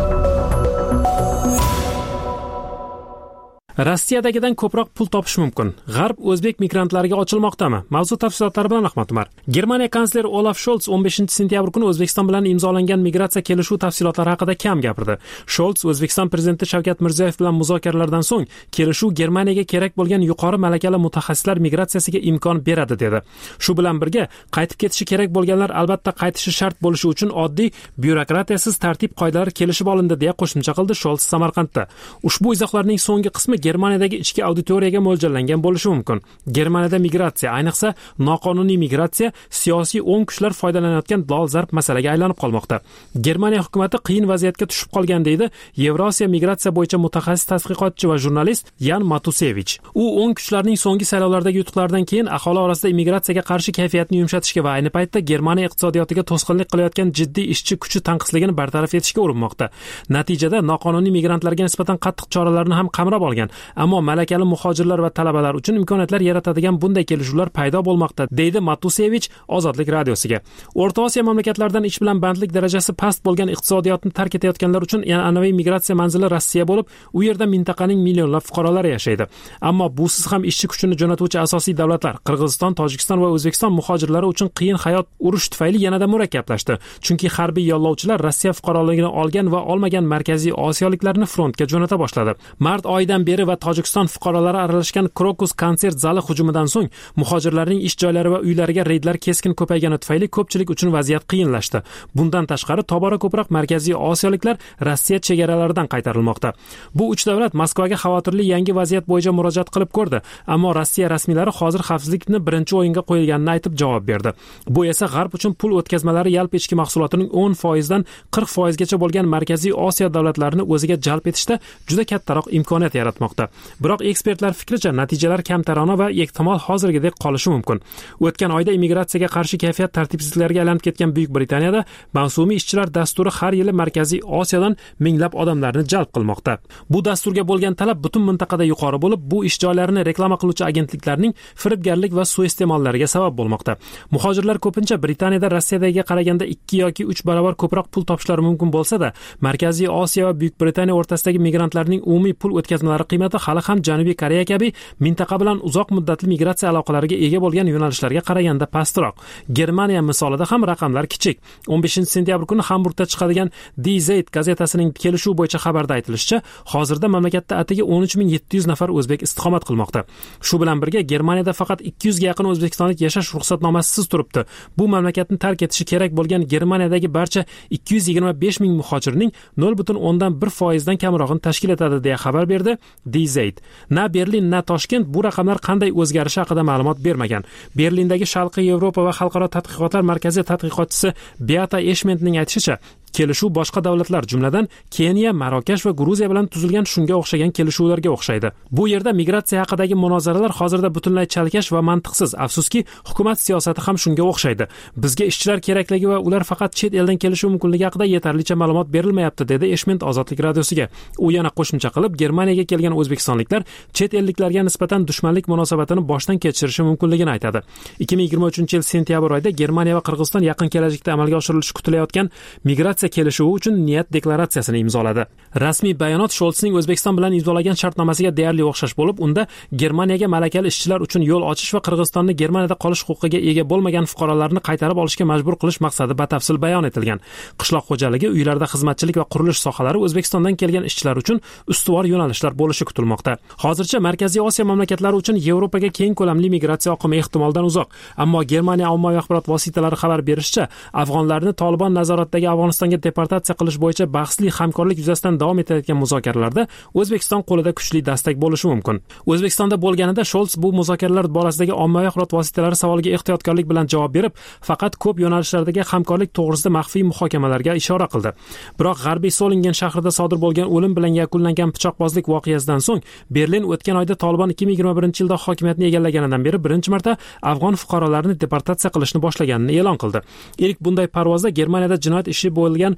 Rossiyadagidan ko'proq pul topish mumkin. G'arb o'zbek migrantlariga ochilmoqdami? Mavzu tafsilotlari bilan Ahmad Umar. Germaniya kansleri Olaf Scholz 15-sentyabr kuni O'zbekiston bilan imzolangan migratsiya kelishuv tafsilotlari haqida kam gapirdi. Scholz O'zbekiston prezidenti Shavkat Mirziyoyev bilan muzokaralardan so'ng kelishuv Germaniyaga kerak bo'lgan yuqori malakali mutaxassislar migratsiyasiga imkon beradi dedi. Shu bilan birga qaytib ketishi kerak bo'lganlar albatta qaytishi shart bo'lishi uchun oddiy byurokratiyasiz tartib-qoidalar kelishib olindi deya qo'shimcha qildi Scholz Samarqandda. Ushbu izohlarning so'nggi qismi Germaniyadagi ichki auditoriyaga mo'ljallangan bo'lishi mumkin. Germaniyada migratsiya, ayniqsa noqonuniy migratsiya siyosiy o'ng kuchlar foydalanayotgan dolzarb masalaga aylanib qolmoqda. Germaniya hukumatı qiyin vaziyatga tushib qolgan deydi Yevrosiya migratsiya bo'yicha mutaxassis tadqiqotchi va jurnalist Yan Matusevich. U o'ng kuchlarning so'nggi saylovlardagi yutuqlaridan keyin aholi orasida immigratsiyaga qarshi kayfiyatni yumshatishga va ayni paytda Germaniya iqtisodiyotiga to'sqinlik qilayotgan jiddiy ishchi kuchi tanqisligini bartaraf etishga urinmoqda. Natijada noqonuniy migrantlarga nisbatan qattiq choralarni ham qamrab olgan. Ammo malakali muhojirlar va talabalar uchun imkoniyatlar yaratadigan bunday kelishuvlar paydo bo'lmoqda, deydi Matusevich Ozodlik radiosiga. O'rta Osiyo mamlakatlaridan ish bilan bandlik darajasi past bo'lgan iqtisodiyotni tark etayotganlar uchun an'anaviy migratsiya manzili Rossiya bo'lib, u yerda mintaqaning millionlab fuqarolari yashaydi. Ammo busiz ham ishchi kuchini jo'natuvchi asosiy davlatlar Qirg'iziston, Tojikiston va O'zbekiston muhojirlari uchun qiyin hayot urush tufayli yanada murakkablashdi. Chunki harbiy yollovchilar Rossiya fuqaroligini olgan va olmagan markaziy osiyoliklarni frontga jo'nata boshladi. Mart oyidan beri va Tojikiston fuqarolari aralashgan Krokus konsert zali hujumidan so'ng muhojirlarning ish joylari va uylariga reydlar keskin ko'paygani tufayli ko'pchilik uchun vaziyat qiyinlashdi. Bundan tashqari tobora ko'proq markaziy osiyoliklar Rossiya chegaralaridan qaytarilmoqda. Bu uch davlat Moskvaga xavotirli yangi vaziyat bo'yicha murojaat qilib ko'rdi, ammo Rossiya rasmiylari hozir xavfsizlikni birinchi o'yinga qo'yilganini aytib javob berdi. Bu esa G'arb uchun pul o'tkazmalari yalpi ichki mahsulotining 10% dan 40% gacha bo'lgan markaziy Osiyo davlatlarini o'ziga jalb etishda juda kattaroq imkoniyat yaratmoqda. Biroq ekspertlar fikricha natijalar kamtarona va ehtimol hozirgidek qolishi mumkin. O'tgan oyda immigratsiyaga qarshi kayfiyat tartibsizliklarga aylanib ketgan Buyuk Britaniyada mavsumiy ishchilar dasturi har yili Markaziy Osiyodan minglab odamlarni jalb qilmoqda. Bu dasturga bo'lgan talab butun mintaqada yuqori bo'lib, bu ish joylarini reklama qiluvchi agentliklarning firibgarlik va suiiste'mollariga sabab bo'lmoqda. Muhojirlar ko'pincha Britaniyada Rossiyadagiga qaraganda 2 yoki 3 barobar ko'proq pul topishlari mumkin bo'lsa-da, Markaziy Osiyo va Buyuk Britaniya o'rtasidagi migrantlarning umumiy pul o'tkazmalari qiymati hali ham Janubiy Koreya kabi mintaqa bilan uzoq muddatli migratsiya aloqalariga ega bo'lgan yo'nalishlarga qaraganda pastroq. Germaniya misolida ham raqamlar kichik. 15-sentyabr kuni Hamburgda chiqadigan Die Zeit gazetasining kelishuv bo'yicha xabarda aytilishicha, hozirda mamlakatda atigi 13700 nafar o'zbek istiqomat qilmoqda. Shu bilan birga Germaniyada faqat 200 ga yaqin o'zbekistonlik yashash ruxsatnomasisiz turibdi. Bu mamlakatni tark etishi kerak bo'lgan Germaniyadagi barcha 225 ming muhojirning 0.1% dan kamrog'ini tashkil etadi deya xabar berdi Die Zeit. Na Berlin, na Toshkent bu raqamlar qanday o'zgarishi haqida ma'lumot bermagan. Berlindagi Sharqiy Yevropa va xalqaro tadqiqotlar markazi tadqiqotchisi Beata Eshmentning aytishicha, kelishuv boshqa davlatlar, jumladan Keniya, Marokash va Gruziya bilan tuzilgan shunga o'xshagan kelishuvlarga o'xshaydi. Bu yerda migratsiya haqidagi munozaralar hozirda butunlay chalkash va mantiqsiz. Afsuski, hukumat siyosati ham shunga o'xshaydi. Bizga ishchilar kerakligi va ular faqat chet eldan kelishi mumkinligi haqida yetarlicha ma'lumot berilmayapti, dedi Eshment Ozodlik radiosiga. U yana qo'shimcha qilib, Germaniyaga kelgan o'zbekistonliklar chet elliklarga nisbatan dushmanlik munosabatini boshdan kechirishi mumkinligini aytadi. 2023-yil sentyabr oyida Germaniya va Qirg'iziston yaqin kelajakda amalga oshirilishi kutilayotgan migratsiya migratsiya kelishuvi uchun niyat deklaratsiyasini imzoladi. Rasmiy bayonot Sholtsning O'zbekiston bilan imzolagan shartnomasiga deyarli o'xshash bo'lib, unda Germaniyaga malakali ishchilar uchun yo'l ochish va Qirg'izistonni Germaniyada qolish huquqiga ega bo'lmagan fuqarolarni qaytarib olishga majbur qilish maqsadi batafsil bayon etilgan. Qishloq xo'jaligi, uylarda xizmatchilik va qurilish sohalari O'zbekistondan kelgan ishchilar uchun ustuvor yo'nalishlar bo'lishi kutilmoqda. Hozircha Markaziy Osiyo mamlakatlari uchun Yevropaga keng ko'lamli migratsiya oqimi ehtimoldan uzoq, ammo Germaniya ommaviy axborot vositalari xabar berishicha, afg'onlarni Tolibon nazoratidagi Afg'onistonga deportatsiya qilish bo'yicha bahsli hamkorlik yuzasidan davom etayotgan muzokaralarda O'zbekiston qo'lida kuchli dastak bo'lishi mumkin. O'zbekistonda bo'lganida Sholts bu muzokaralar borasidagi ommaviy axborot vositalari savoliga ehtiyotkorlik bilan javob berib, faqat ko'p yo'nalishlardagi hamkorlik to'g'risida maxfiy muhokamalarga ishora qildi. Biroq G'arbiy Solingen shahrida sodir bo'lgan o'lim bilan yakunlangan pichoqbozlik voqeasidan so'ng Berlin o'tgan oyda Tolibon 2021-yilda hokimiyatni egallaganidan beri birinchi marta afg'on fuqarolarini deportatsiya qilishni boshlaganini e'lon qildi. Ilk bunday parvozda Germaniyada jinoyat ishi bo'lgan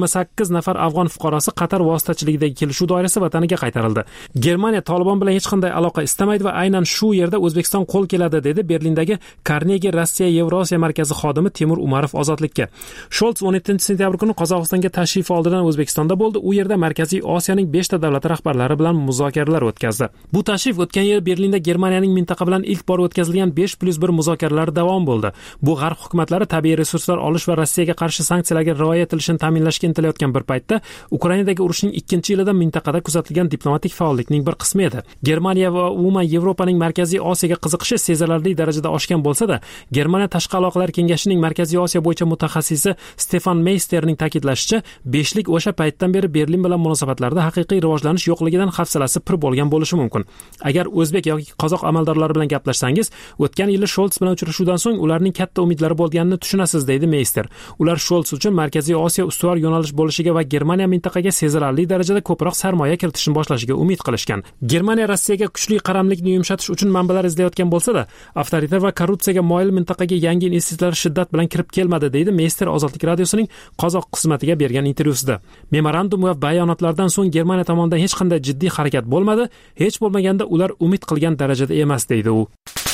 28 nafar afg'on fuqarosi Qatar vositachiligidagi kelishuv doirasi vataniga qaytarildi. Germaniya Tolibon bilan hech qanday aloqa istamaydi va aynan shu yerda O'zbekiston qo'l keladi, dedi Berlindagi Carnegie Rossiya Yevrosiya markazi xodimi Temur Umarov Ozodlikka. Sholts 17-sentyabr kuni Qozog'istonga tashrifi oldidan O'zbekistonda bo'ldi. U yerda Markaziy Osiyoning 5 ta davlati rahbarlari bilan muzokaralar o'tkazdi. Bu tashrif o'tgan yil Berlinda Germaniyaning mintaqa bilan ilk bor o'tkazilgan 5+1 muzokaralari davom bo'ldi. Bu g'arb hukumatlari tabiiy resurslar olish va Rossiyaga qarshi sanksiyalarga rioya etilishini ta'minlashga intilayotgan bir paytda Ukrainadagi urushning 2-yilida mintaqada kuzatilgan diplomatik faollikning bir qismi edi. Germaniya va umuman Yevropaning Markaziy Osiyoga qiziqishi sezilarli darajada oshgan bo'lsa-da, Germaniya tashqi aloqalar kengashining Markaziy Osiyo bo'yicha mutaxassisi Stefan Meisterning ta'kidlashicha, beshlik o'sha paytdan beri Berlin bilan munosabatlarda haqiqiy rivojlanish yo'qligidan hafsalasi pir bo'lgan bo'lishi mumkin. Agar o'zbek yoki qozoq amaldorlari bilan gaplashsangiz, o'tgan yili Sholts bilan uchrashuvdan so'ng ularning katta umidlari bo'lganini tushunasiz, deydi Meister. Ular Sholts uchun Markaziy Osiyo ustuvor yo'nalish bo'lishiga va Germaniya mintaqaga sezilarli darajada ko'proq sarmoya kiritishni boshlashiga umid qilishgan. Germaniya Rossiyaga kuchli qaramlikni yumshatish uchun manbalar izlayotgan bo'lsa-da, avtoritar va korrupsiyaga moyil mintaqaga yangi investitsiyalar shiddat bilan kirib kelmadi, deydi Meister Ozodlik radiosining qozoq qismatiga bergan intervyusida. Memorandum va bayonotlardan so'ng Germaniya tomonidan hech qanday jiddiy harakat bo'lmadi, hech bo'lmaganda ular umid qilgan darajada emas, deydi u.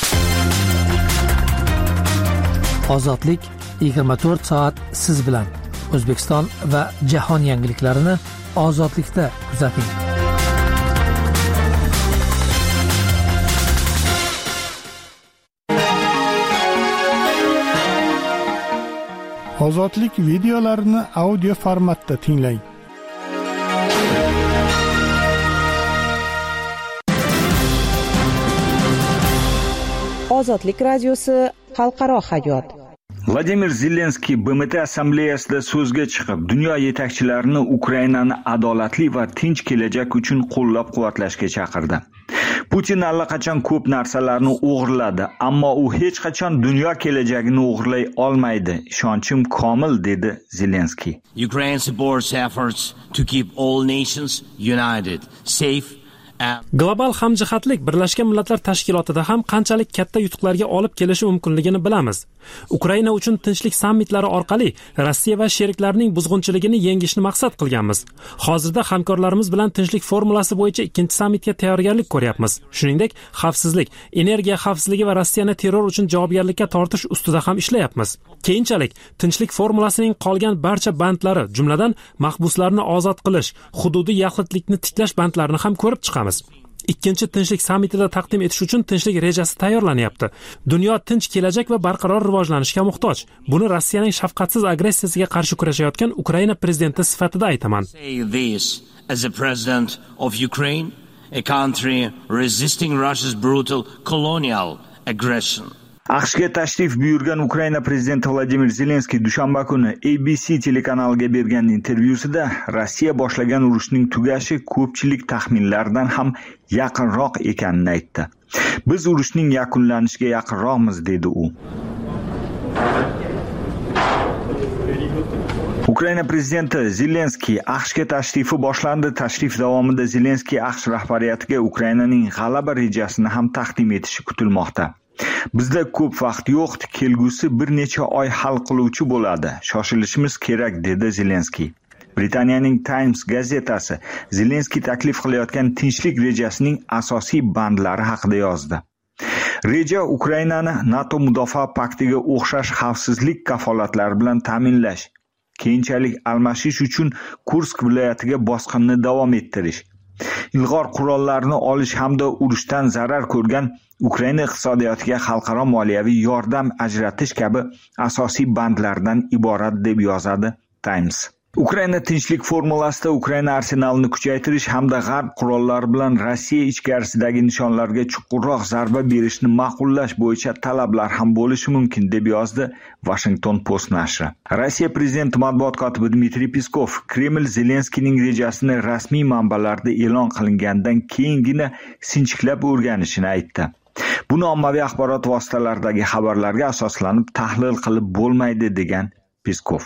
Ozodlik 24 soat siz bilan. O'zbekiston va jahon yangiliklarini Ozodlikda kuzating.
Ozodlik videolarini audio formatda tinglang.
Ozodlik radiosi xalqaro hayot.
Vladimir Zelenskiy BMT assambleyasida so'zga chiqib, dunyo yetakchilarini Ukrainani adolatli va tinch kelajak uchun qo'llab-quvvatlashga chaqirdi. Putin allaqachon ko'p narsalarni o'g'irladi, ammo u hech qachon dunyo kelajagini o'g'irlay olmaydi. Ishonchim komil, dedi Zelenskiy.
Ukraine supports efforts to keep all nations united, safe.
Global hamjihatlik Birlashgan Millatlar Tashkilotida ham qanchalik katta yutuqlarga olib kelishi mumkinligini bilamiz. Ukraina uchun tinchlik sammitlari orqali Rossiya va sheriklarining buzg'unchiligini yengishni maqsad qilganmiz. Hozirda hamkorlarimiz bilan tinchlik formulasi bo'yicha ikkinchi sammitga tayyorgarlik ko'ryapmiz. Shuningdek, xavfsizlik, energiya xavfsizligi va Rossiyani terror uchun javobgarlikka tortish ustida ham ishlayapmiz. Keyinchalik tinchlik formulasining qolgan barcha bandlari, jumladan mahbuslarni ozod qilish, hududiy yaxlitlikni tiklash bandlarini ham ko'rib chiqamiz. Ikkinchi tinchlik sammitida taqdim etish uchun tinchlik rejasi tayyorlanyapti. Dunyo tinch kelajak va barqaror rivojlanishga muhtoj. Buni Rossiyaning shafqatsiz agressiyasiga qarshi kurashayotgan Ukraina prezidenti sifatida aytaman.
As a president of Ukraine, a country resisting Russia's brutal colonial aggression.
AQShga tashrif buyurgan Ukraina prezidenti Vladimir Zelenskiy dushanba kuni ABC telekanaliga bergan intervyusida Rossiya boshlagan urushning tugashi ko'pchilik taxminlardan ham yaqinroq ekanini aytdi. Biz urushning yakunlanishiga yaqinroqmiz, dedi u. Ukraina prezidenti Zelenskiy AQShga tashrifi boshlandi. Tashrif davomida Zelenskiy AQSh rahbariyatiga Ukrainaning g'alaba rejasini ham taqdim etishi kutilmoqda. Bizda ko'p vaqt yo'q, kelgusi bir necha oy hal qiluvchi bo'ladi. Shoshilishimiz kerak, dedi Zelenskiy. Britaniyaning Times gazetasi Zelenskiy taklif qilayotgan tinchlik rejasining asosiy bandlari haqida yozdi. Reja Ukrainani NATO mudofaa paktiga o'xshash xavfsizlik kafolatlari bilan ta'minlash, keyinchalik almashish uchun Kursk viloyatiga bosqinni davom ettirish, ilg'or qurollarni olish hamda urushdan zarar ko'rgan Ukraina iqtisodiyotiga xalqaro moliyaviy yordam ajratish kabi asosiy bandlardan iborat deb yozadi Times. Ukraina tinchlik formulasida Ukraina arsenalini kuchaytirish hamda g'arb qurollari bilan Rossiya ichkarisidagi nishonlarga chuqurroq zarba berishni ma'qullash bo'yicha talablar ham bo'lishi mumkin deb yozdi Washington Post nashri. Rossiya prezidenti matbuot kotibi Dmitriy Peskov Kreml Zelenskiyning rejasini rasmiy manbalarda e'lon qilingandan keyingina sinchiklab o'rganishini aytdi. Buni ommaviy axborot vositalaridagi xabarlarga asoslanib tahlil qilib bo'lmaydi degan Peskov.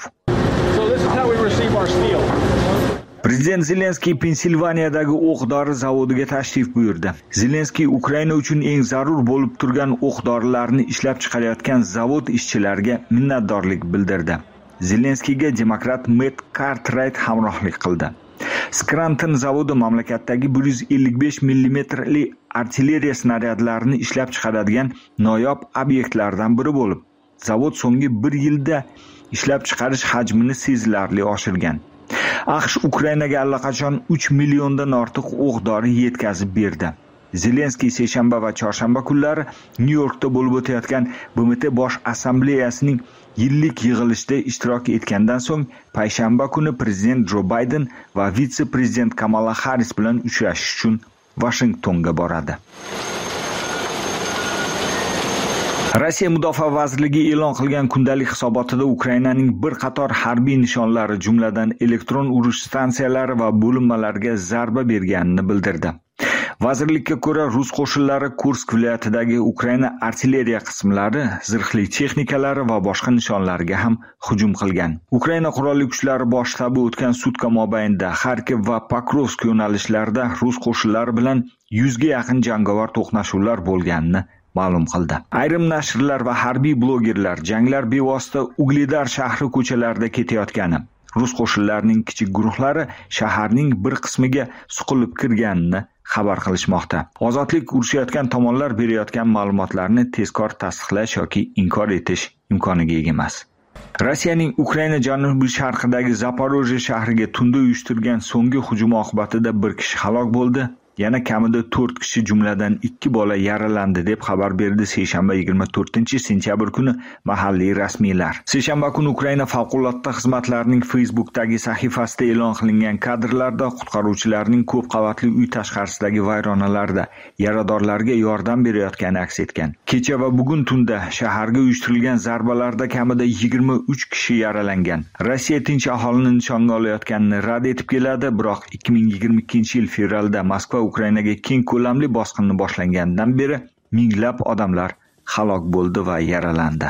Prezident Zelenskiy Pensilvaniyadagi o'q-dori zavodiga tashrif buyurdi. Zelenskiy Ukraina uchun eng zarur bo'lib turgan o'q-dorilarni ishlab chiqarayotgan zavod ishchilariga minnatdorlik bildirdi. Zelenskiyga demokrat Matt Cartwright hamrohlik qildi. Scranton zavodi mamlakatdagi 155 mm artilleriya snaryadlarini ishlab chiqaradigan noyob obyektlardan biri bo'lib, zavod so'nggi 1 yilda ishlab chiqarish hajmini sezilarli oshirgan. AQSh Ukrainaga allaqachon 3 milliondan ortiq o'q-dori yetkazib berdi. Zelenskiy seshanba va chorshanba kunlari Nyu-Yorkda bo'lib o'tayotgan BMT bosh assambleyasining yillik yig'ilishida ishtirok etgandan so'ng payshanba kuni prezident Jo Bayden va vitse-prezident Kamala Harris bilan uchrashish uchun Washingtonga boradi. Rossiya Mudofaa vazirligi e'lon qilgan kundalik hisobotida Ukrainaning bir qator harbiy nishonlari, jumladan elektron urush stansiyalari va bo'linmalariga zarba berganini bildirdi. Vazirlikka ko'ra, rus qo'shinlari Kursk viloyatidagi Ukraina artilleriya qismlari, zirhli texnikalari va boshqa nishonlarga ham hujum qilgan. Ukraina qurolli kuchlari bosh shtabi o'tgan sutka mobaynida Kharkiv va Pokrovsk yo'nalishlarida rus qo'shinlari bilan 100 ga yaqin jangovar to'qnashuvlar bo'lganini ma'lum qildi. Ayrim nashrlar va harbiy blogerlar janglar bevosita Ugledar shahri ko'chalarida ketayotgani, rus qo'shinlarining kichik guruhlari shaharning bir qismiga suqilib kirganini xabar qilishmoqda. Ozodlik urushayotgan tomonlar berayotgan ma'lumotlarni tezkor tasdiqlash yoki inkor etish imkoniga ega emas. Rossiyaning Ukraina janubiy sharqidagi Zaporojye shahriga tunda uyushtirgan so'nggi hujum oqibatida bir kishi halok bo'ldi. Yana kamida 4 kishi jumladan 2 bola yaralandi deb xabar berdi seshanba 24-sentyabr kuni mahalliy rasmiylar. Seshanba kuni Ukraina favqulodda xizmatlarining Facebookdagi sahifasida e'lon qilingan kadrlarda qutqaruvchilarning ko'p qavatli uy tashqarisidagi vayronalarda yaradorlarga yordam berayotgani aks etgan. Kecha va bugun tunda shaharga uyushtirilgan zarbalarda kamida 23 kishi yaralangan. Rossiya tinch aholini nishonga olayotganini rad etib keladi, biroq 2022-yil fevralda Moskva Ukrainaga keng ko'lamli bosqinni boshlangandan beri minglab odamlar halok bo'ldi va yaralandi.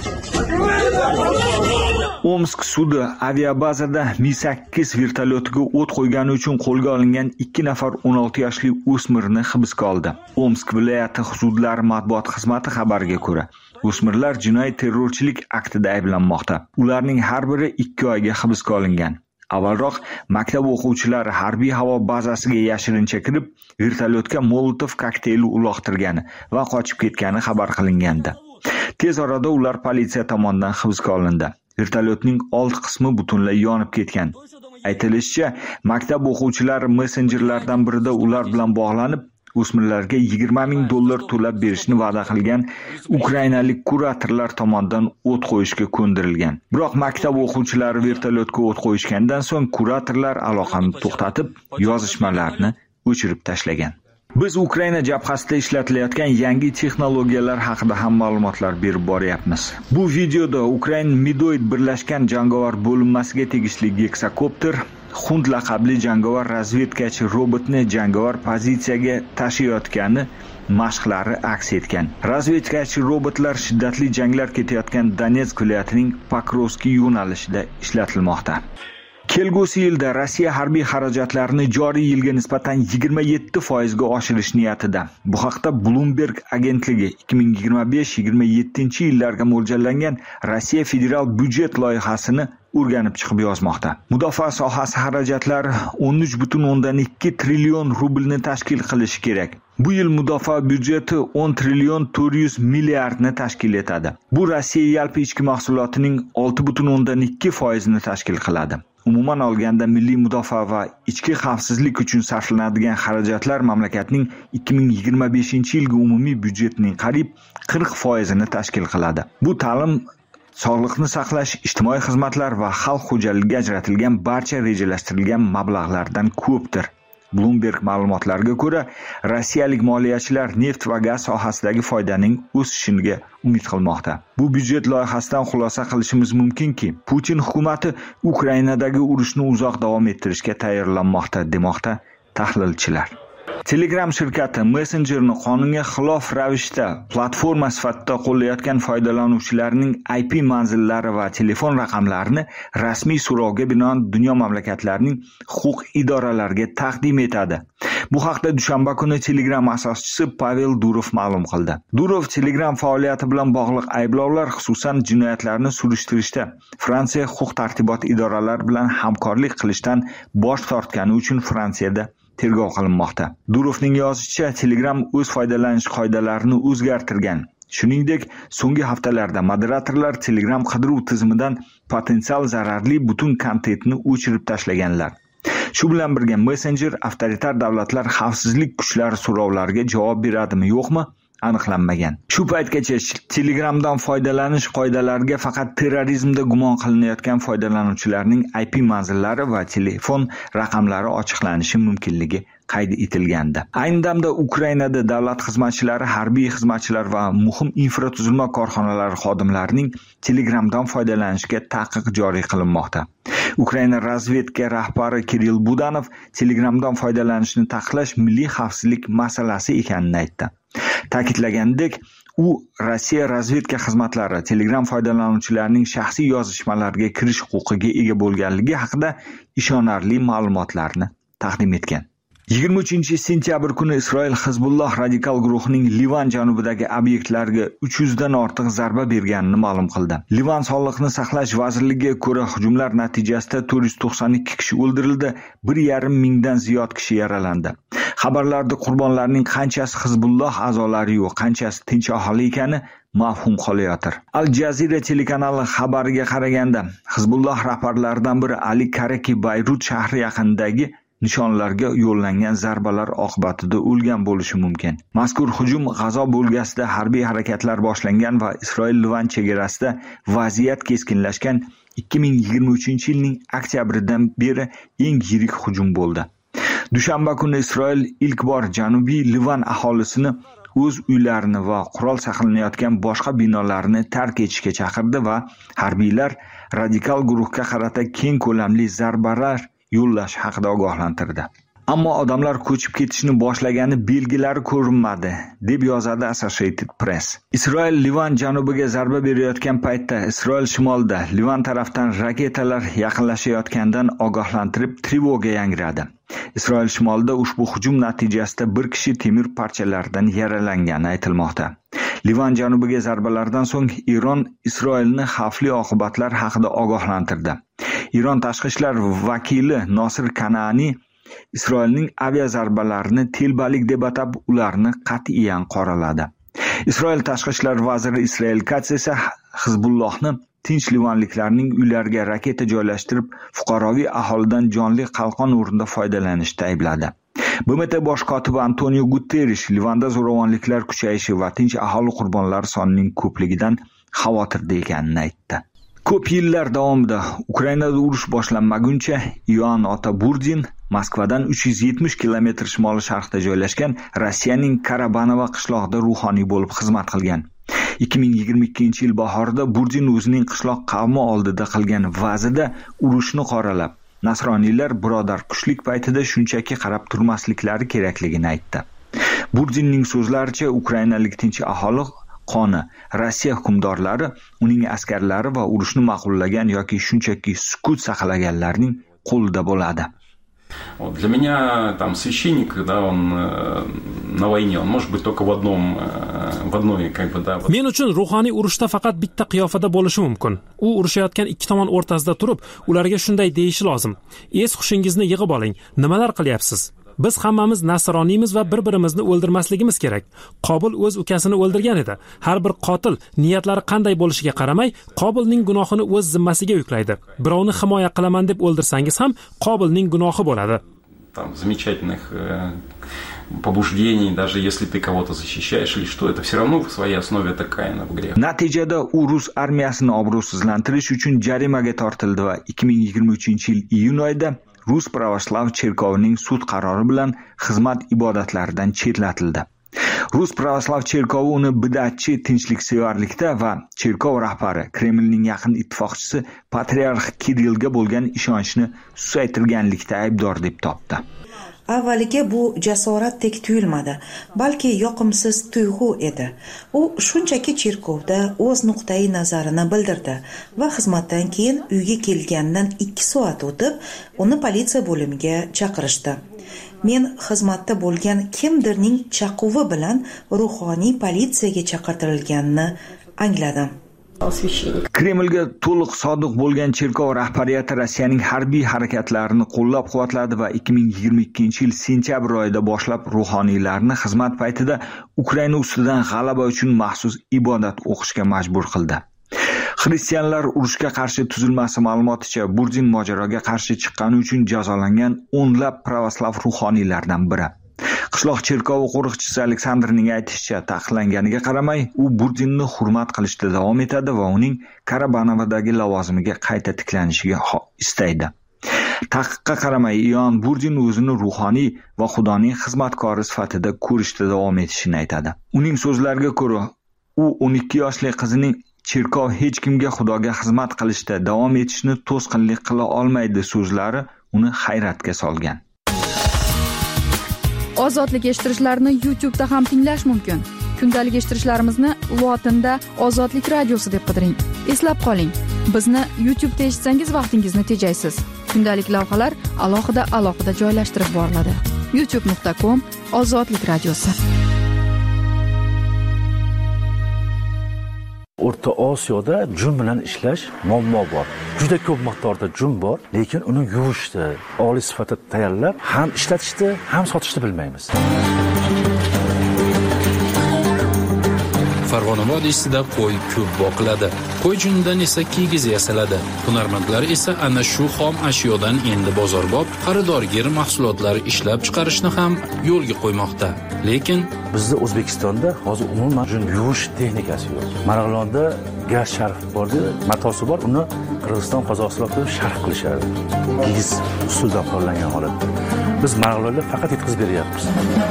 Omsk sudi aviabazada Mi-8 vertolyotiga o't qo'ygani uchun qo'lga olingan 2 nafar 16 yoshli o'smirni hibsga oldi. Omsk viloyati hududlari matbuot xizmati xabariga ko'ra, o'smirlar jinoiy terrorchilik aktida ayblanmoqda. Ularning har biri 2 oyga hibsga olingan. Avvalroq maktab o'quvchilari harbiy havo bazasiga yashirincha kirib, vertolyotga Molotov kokteyli uloqtirgani va qochib ketgani xabar qilingandi. Tez orada ular politsiya tomonidan hibsga olindi. Vertolyotning old qismi butunlay yonib ketgan. Aytilishicha, maktab o'quvchilari messenjerlardan birida ular bilan bog'lanib, o'smirlarga $20,000 to'lab berishni va'da qilgan ukrainalik kuratorlar tomonidan o't qo'yishga ko'ndirilgan. Biroq maktab o'quvchilari vertolyotga o't qo'yishgandan so'ng kuratorlar aloqani to'xtatib, yozishmalarni o'chirib tashlagan. Biz Ukraina jabhasida ishlatilayotgan yangi texnologiyalar haqida ham ma'lumotlar berib boryapmiz. Bu videoda Ukraina Midoid birlashgan jangovar bo'linmasiga tegishli Geksakopter Xund laqabli jangovar razvedkachi robotni jangovar pozitsiyaga tashiyotgani mashqlari aks etgan. Razvedkachi robotlar shiddatli janglar ketayotgan Donetsk viloyatining Pokrovsk yo'nalishida ishlatilmoqda. Kelgusi yilda Rossiya harbiy xarajatlarini joriy yilga nisbatan 27% ga oshirish niyatida. Bu haqda Bloomberg agentligi 2025-27 yillarga mo'ljallangan Rossiya federal byudjet loyihasini o'rganib chiqib yozmoqda. Mudofaa sohasi xarajatlari 13,2 trillion rublni tashkil qilishi kerak. Bu yil mudofaa byudjeti 10 trillion 400 milliardni tashkil etadi. Bu Rossiya yalpi ichki mahsulotining 6,2% tashkil qiladi. Umuman olganda milliy mudofaa va ichki xavfsizlik uchun sarflanadigan xarajatlar mamlakatning 2025-yilgi umumiy byudjetining qariyb 40% tashkil qiladi. Bu ta'lim, sog'liqni saqlash, ijtimoiy xizmatlar va xalq xo'jaligiga ajratilgan barcha rejalashtirilgan mablag'lardan ko'pdir. Bloomberg ma'lumotlariga ko'ra, rossiyalik moliyachilar neft va gaz sohasidagi foydaning o'sishiga umid qilmoqda. Bu byudjet loyihasidan xulosa qilishimiz mumkinki, Putin hukumati Ukrainadagi urushni uzoq davom ettirishga tayyorlanmoqda, demoqda tahlilchilar. Telegram shirkati Messengerni qonunga xilof ravishda platforma sifatida qo'llayotgan foydalanuvchilarning IP manzillari va telefon raqamlarini rasmiy so'rovga binoan dunyo mamlakatlarining huquq idoralariga taqdim etadi. Bu haqda dushanba kuni Telegram asoschisi Pavel Durov ma'lum qildi. Durov Telegram faoliyati bilan bog'liq ayblovlar, xususan jinoyatlarni surishtirishda Fransiya huquq-tartibot idoralari bilan hamkorlik qilishdan bosh tortgani uchun Fransiyada tergov qilinmoqda. Durovning yozishicha, Telegram o'z foydalanish qoidalarini o'zgartirgan. Shuningdek, so'nggi haftalarda moderatorlar Telegram qidiruv tizimidan potensial zararli butun kontentni o'chirib tashlaganlar. Shu bilan birga Messenger avtoritar davlatlar xavfsizlik kuchlari so'rovlariga javob beradimi, yo'qmi? Aniqlanmagan. Shu paytgacha Telegramdan foydalanish qoidalariga faqat terrorizmda gumon qilinayotgan foydalanuvchilarning IP manzillari va telefon raqamlari ochiqlanishi mumkinligi qayd etilgandi. Ayni damda Ukrainada davlat xizmatchilari, harbiy xizmatchilar va muhim infratuzilma korxonalari xodimlarining Telegramdan foydalanishiga taqiq joriy qilinmoqda. Ukraina razvedka rahbari Kirill Budanov Telegramdan foydalanishni taqiqlash milliy xavfsizlik masalasi ekanini aytdi. Ta'kidlagandek, u Rossiya razvedka xizmatlari Telegram foydalanuvchilarining shaxsiy yozishmalariga kirish huquqiga ega bo'lganligi haqida ishonarli ma'lumotlarni taqdim etgan. 23-sentyabr kuni Isroil Hizbulloh radikal guruhining Livan janubidagi obyektlarga 300 dan ortiq zarba berganini ma'lum qildi. Livan Sog'liqni saqlash vazirligiga ko'ra, hujumlar natijasida 492 kishi o'ldirildi, 1,5 mingdan ziyod kishi yaralandi. Xabarlarda qurbonlarning qanchasi Hizbulloh a'zolari yo'q, qanchasi tinch aholi ekani mavhum qolayotir. Al Jazeera telekanali xabariga qaraganda, Hizbulloh rahbarlaridan biri Ali Karaki Bayrut shahri yaqinidagi nishonlarga yo'llangan zarbalar oqibatida o'lgan bo'lishi mumkin. Mazkur hujum G'azo bo'lgasida harbiy harakatlar boshlangan va Isroil-Livan chegarasida vaziyat keskinlashgan 2023-yilning oktyabridan beri eng yirik hujum bo'ldi. Dushanba kuni Isroil ilk bor Janubiy Livan aholisini o'z uylarini va qurol saqlanayotgan boshqa binolarni tark etishga chaqirdi va harbiylar radikal guruhga qarata keng ko'lamli zarbalar yo'llash haqida ogohlantirdi. Ammo odamlar ko'chib ketishni boshlagani belgilari ko'rinmadi, deb yozadi Associated Press. Isroil Livan janubiga zarba berayotgan paytda Isroil shimolida Livan tarafdan raketalar yaqinlashayotgandan ogohlantirib trevoga yangradi. Isroil shimolida ushbu hujum natijasida bir kishi temir parchalaridan yaralangani aytilmoqda. Livan janubiga zarbalardan so'ng Eron Isroilni xavfli oqibatlar haqida ogohlantirdi. Eron tashqi ishlar vakili Nosir Kanani Isroilning aviazarbalarini telbalik deb atab, ularni qat'iyan qoraladi. Isroil tashqi ishlar vaziri Israel Katz esa Hizbullohni tinch livanliklarning uylariga raketa joylashtirib, fuqaroviy aholidan jonli qalqon o'rnida foydalanishda aybladi. BMT bosh kotibi Antonio Guterres Livanda zo'ravonliklar kuchayishi va tinch aholi qurbonlari sonining ko'pligidan xavotirda ekanini aytdi. Ko'p yillar davomida Ukrainada urush boshlanmaguncha Yoan Ota Burdin Moskvadan 370 kilometr shimoli-sharqda joylashgan Rossiyaning Karabanovo qishlog'ida ruhoniy bo'lib xizmat qilgan. 2022-yil bahorida Burdin o'zining qishloq qavmi oldida qilgan va'zida urushni qoralab, nasroniylar birodar kuchlik paytida shunchaki qarab turmasliklari kerakligini aytdi. Burdinning so'zlaricha, ukrainalik tinch aholi qoni Rossiya hukmdorlari, uning askarlari va urushni ma'qullagan yoki shunchaki sukut saqlaganlarning qo'lida bo'ladi.
Вот для меня там священник, да, он на войне, он может быть только в одной, как бы, да.
Men uchun ruhoniy urushda faqat bitta qiyofada bo'lishi mumkin. U urushayotgan ikki tomon o'rtasida turib, ularga shunday deyishi lozim: "Es hushingizni yig'ib oling. Nimalar qilyapsiz? Biz hammamiz nasroniymiz va bir-birimizni o'ldirmasligimiz kerak. Qobil o'z ukasini o'ldirgan edi. Har bir qotil niyatlari qanday bo'lishiga qaramay, Qobilning gunohini o'z zimmasiga yuklaydi. Birovni himoya qilaman deb o'ldirsangiz ham Qobilning gunohi bo'ladi."
Там замечательных побуждений, даже если ты кого-то защищаешь или что, это все равно в своей основе такая в грех.
Natijada u rus armiyasini obro'sizlantirish uchun jarimaga tortildi va 2023-yil iyun oyida Rus pravoslav cherkovining sud qarori bilan xizmat ibodatlaridan chetlatildi. Rus pravoslav cherkovi uni bid'atchi tinchliksevarlikda va cherkov rahbari Kremlning yaqin ittifoqchisi patriarx Kirillga bo'lgan ishonchni susaytirganlikda aybdor deb topdi.
Avvaliga bu jasoratdek tuyulmadi, balki yoqimsiz tuyg'u edi. U shunchaki cherkovda o'z nuqtai nazarini bildirdi va xizmatdan keyin uyga kelgandan 2 soat o'tib, uni politsiya bo'limiga chaqirishdi. Men xizmatda bo'lgan kimdirning chaquvi bilan ruhoniy politsiyaga chaqirtirilganini angladim.
Kremlga to'liq sodiq bo'lgan cherkov rahbariyati Rossiyaning harbiy harakatlarini qo'llab-quvvatladi va 2022-yil sentyabr oyida boshlab ruhoniylarni xizmat paytida Ukraina ustidan g'alaba uchun maxsus ibodat o'qishga majbur qildi. Xristianlar urushga qarshi tuzilmasi ma'lumoticha Burdin mojaroga qarshi chiqqani uchun jazolangan o'nlab pravoslav ruhoniylardan biri. Qishloq cherkovi qo'riqchisi Aleksandrning aytishicha, taqiqlanganiga qaramay, u Burdinni hurmat qilishda davom etadi va uning Karabanovdagi lavozimiga qayta tiklanishiga istaydi. Taqiqqa qaramay, Ion Burdin o'zini ruhoniy va Xudoning xizmatkori sifatida ko'rishda davom etishini aytadi. Uning so'zlariga ko'ra, u 12 yoshli qizining cherkov hech kimga Xudoga xizmat qilishda davom etishni to'sqinlik qila olmaydi so'zlari uni hayratga solgan.
Ozodlik eshittirishlarni YouTube'da ham tinglash mumkin. Kundalik eshittirishlarimizni lotinda Ozodlik radiosi deb qidiring. Eslab qoling, bizni YouTube'da eshitsangiz vaqtingizni tejaysiz. Kundalik lavhalar alohida joylashtirib boriladi. youtube.com/Ozodlik radiosi.
O'rta Osiyoda jun bilan ishlash muammo bor. Juda ko'p miqdorda jun bor, lekin uni yuvishni, oliy sifatda tayyorlab, ham ishlatishni, ham sotishni bilmaymiz.
Farg'ona vodiysida qo'y ko'p boqiladi. Qo'y junidan esa kiygiz yasaladi. Hunarmandlar esa ana shu xom ashyodan endi bozorbob, xaridorgir mahsulotlar ishlab chiqarishni ham yo'lga qo'ymoqda. Lekin
bizda O'zbekistonda hozir umuman jun yuvish texnikasi yo'q. Marg'ilonda gaz sharf bordi, matosi bor, uni Qirg'iziston, Qozog'istonga sharf qilishadi. Kiygiz usuldan qo'llangan holatda. Biz Marg'ilonda faqat yetkazib beryapmiz.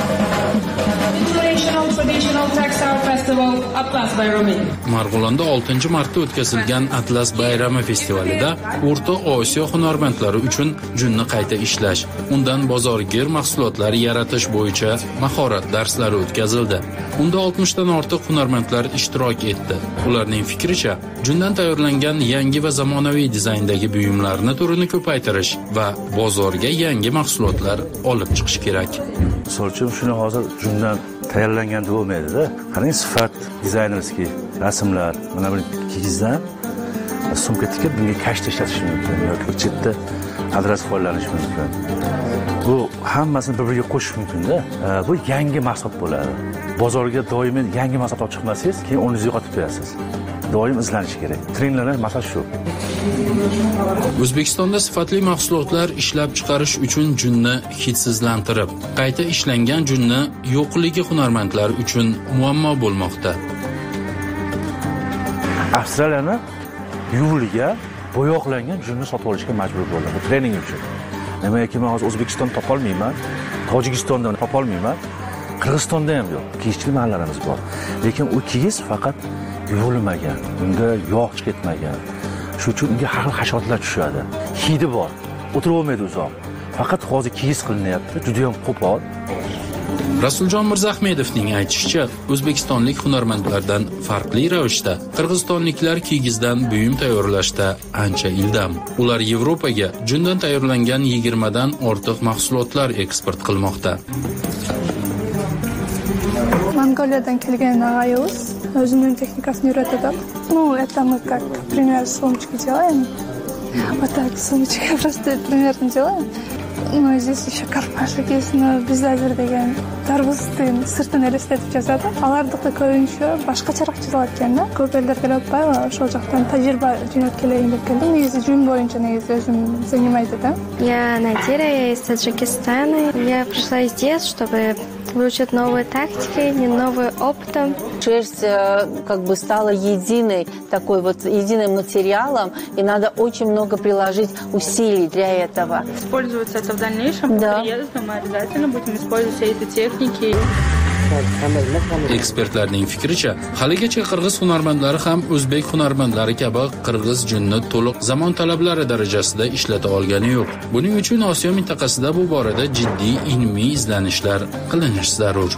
Marg'ilonda 6-marta o'tkazilgan Atlas bayrami festivalida O'rta Osiyo hunarmandlari uchun junni qayta ishlash, undan bozorgir mahsulotlar yaratish bo'yicha mahorat darslari o'tkazildi. Unda 60 dan ortiq hunarmandlar ishtirok etdi. Ularning fikricha, jundan tayyorlangan yangi va zamonaviy dizayndagi buyumlarni turini ko'paytirish va bozorga yangi mahsulotlar olib chiqish kerak.
Misol uchun shuni hozir jundan tayyorlangan bo'lmaydi-da. Qarang, sifat, dizaynerskiy rasmlar, mana bu kiyizdan sumka tikib bunga kashta ishlatish mumkin yoki chetda adres qo'llanish mumkin. Bu hammasini bir-biriga qo'shish mumkin-da. Bu yangi mahsulot bo'ladi. Bozorga doimiy yangi mahsulot olib chiqmasangiz, keyin o'rningizni yo'qotib qo'yasiz. Doim izlanish kerak. Trendlar masala shu.
O'zbekistonda sifatli mahsulotlar ishlab chiqarish uchun junni hidsizlantirib, qayta ishlangan junni yo'qligi hunarmandlar uchun muammo bo'lmoqda.
Avstraliyani yuvilgan, bo'yoqlangan junni sotib olishga majbur bo'ldi. Bu trening uchun. Nimaiki men hozir O'zbekistonni topa olmayman, Tojikistondan topa olmayman, Qirg'izistonda ham yo'q. Kiyishchilik mahallarimiz bor. Lekin u kiyiz faqat yuvilmagan, unda yog' ketmagan. Shu uchun unga har xil hasharotlar tushadi. Hidi bor. O'tirib olmaydi uzoq. Faqat hozir kiyiz qilinyapti, juda ham qo'pol.
Rasuljon Mirzahmedovning aytishicha, o'zbekistonlik hunarmandlardan farqli ravishda qirg'izistonliklar kigizdan buyum tayyorlashda ancha ildam. Ular Yevropaga jundan tayyorlangan 20 dan ortiq mahsulotlar eksport qilmoqda.
Mongoliyadan kelgan ag'ayimiz o'zining texnikasini o'rgatadi. Это мы как пример сумочки делаем. Вот так сумочки просто примерно делаем. Здесь еще карпашек есть, но без азер деген тарбустың сыртын елестетіп жазады. Алардықты көбінше башқачарақ жазылады екен да. Көп елдер келіп отпай, ошол жақтан тәжірибе жинап келейін деп келдім. Негізі жүн бойынша негізі өзім занимайды да.
Я Надира, я из Таджикистана. Я пришла здесь, чтобы выучить новые тактики, новые опыты.
Шерсть как бы стала единой, такой вот единым материалом, и надо очень много приложить усилий для этого.
Используется это в дальнейшем.
Да.
По приезду мы обязательно будем использовать все эти техники.
Ekspertlarning fikricha, haligacha qirg'iz hunarmandlari ham o'zbek hunarmandlari kabi qirg'iz junni to'liq zamon talablari darajasida ishlata olgani yo'q. Buning uchun Osiyo mintaqasida bu borada jiddiy ilmiy izlanishlar qilinishi zarur.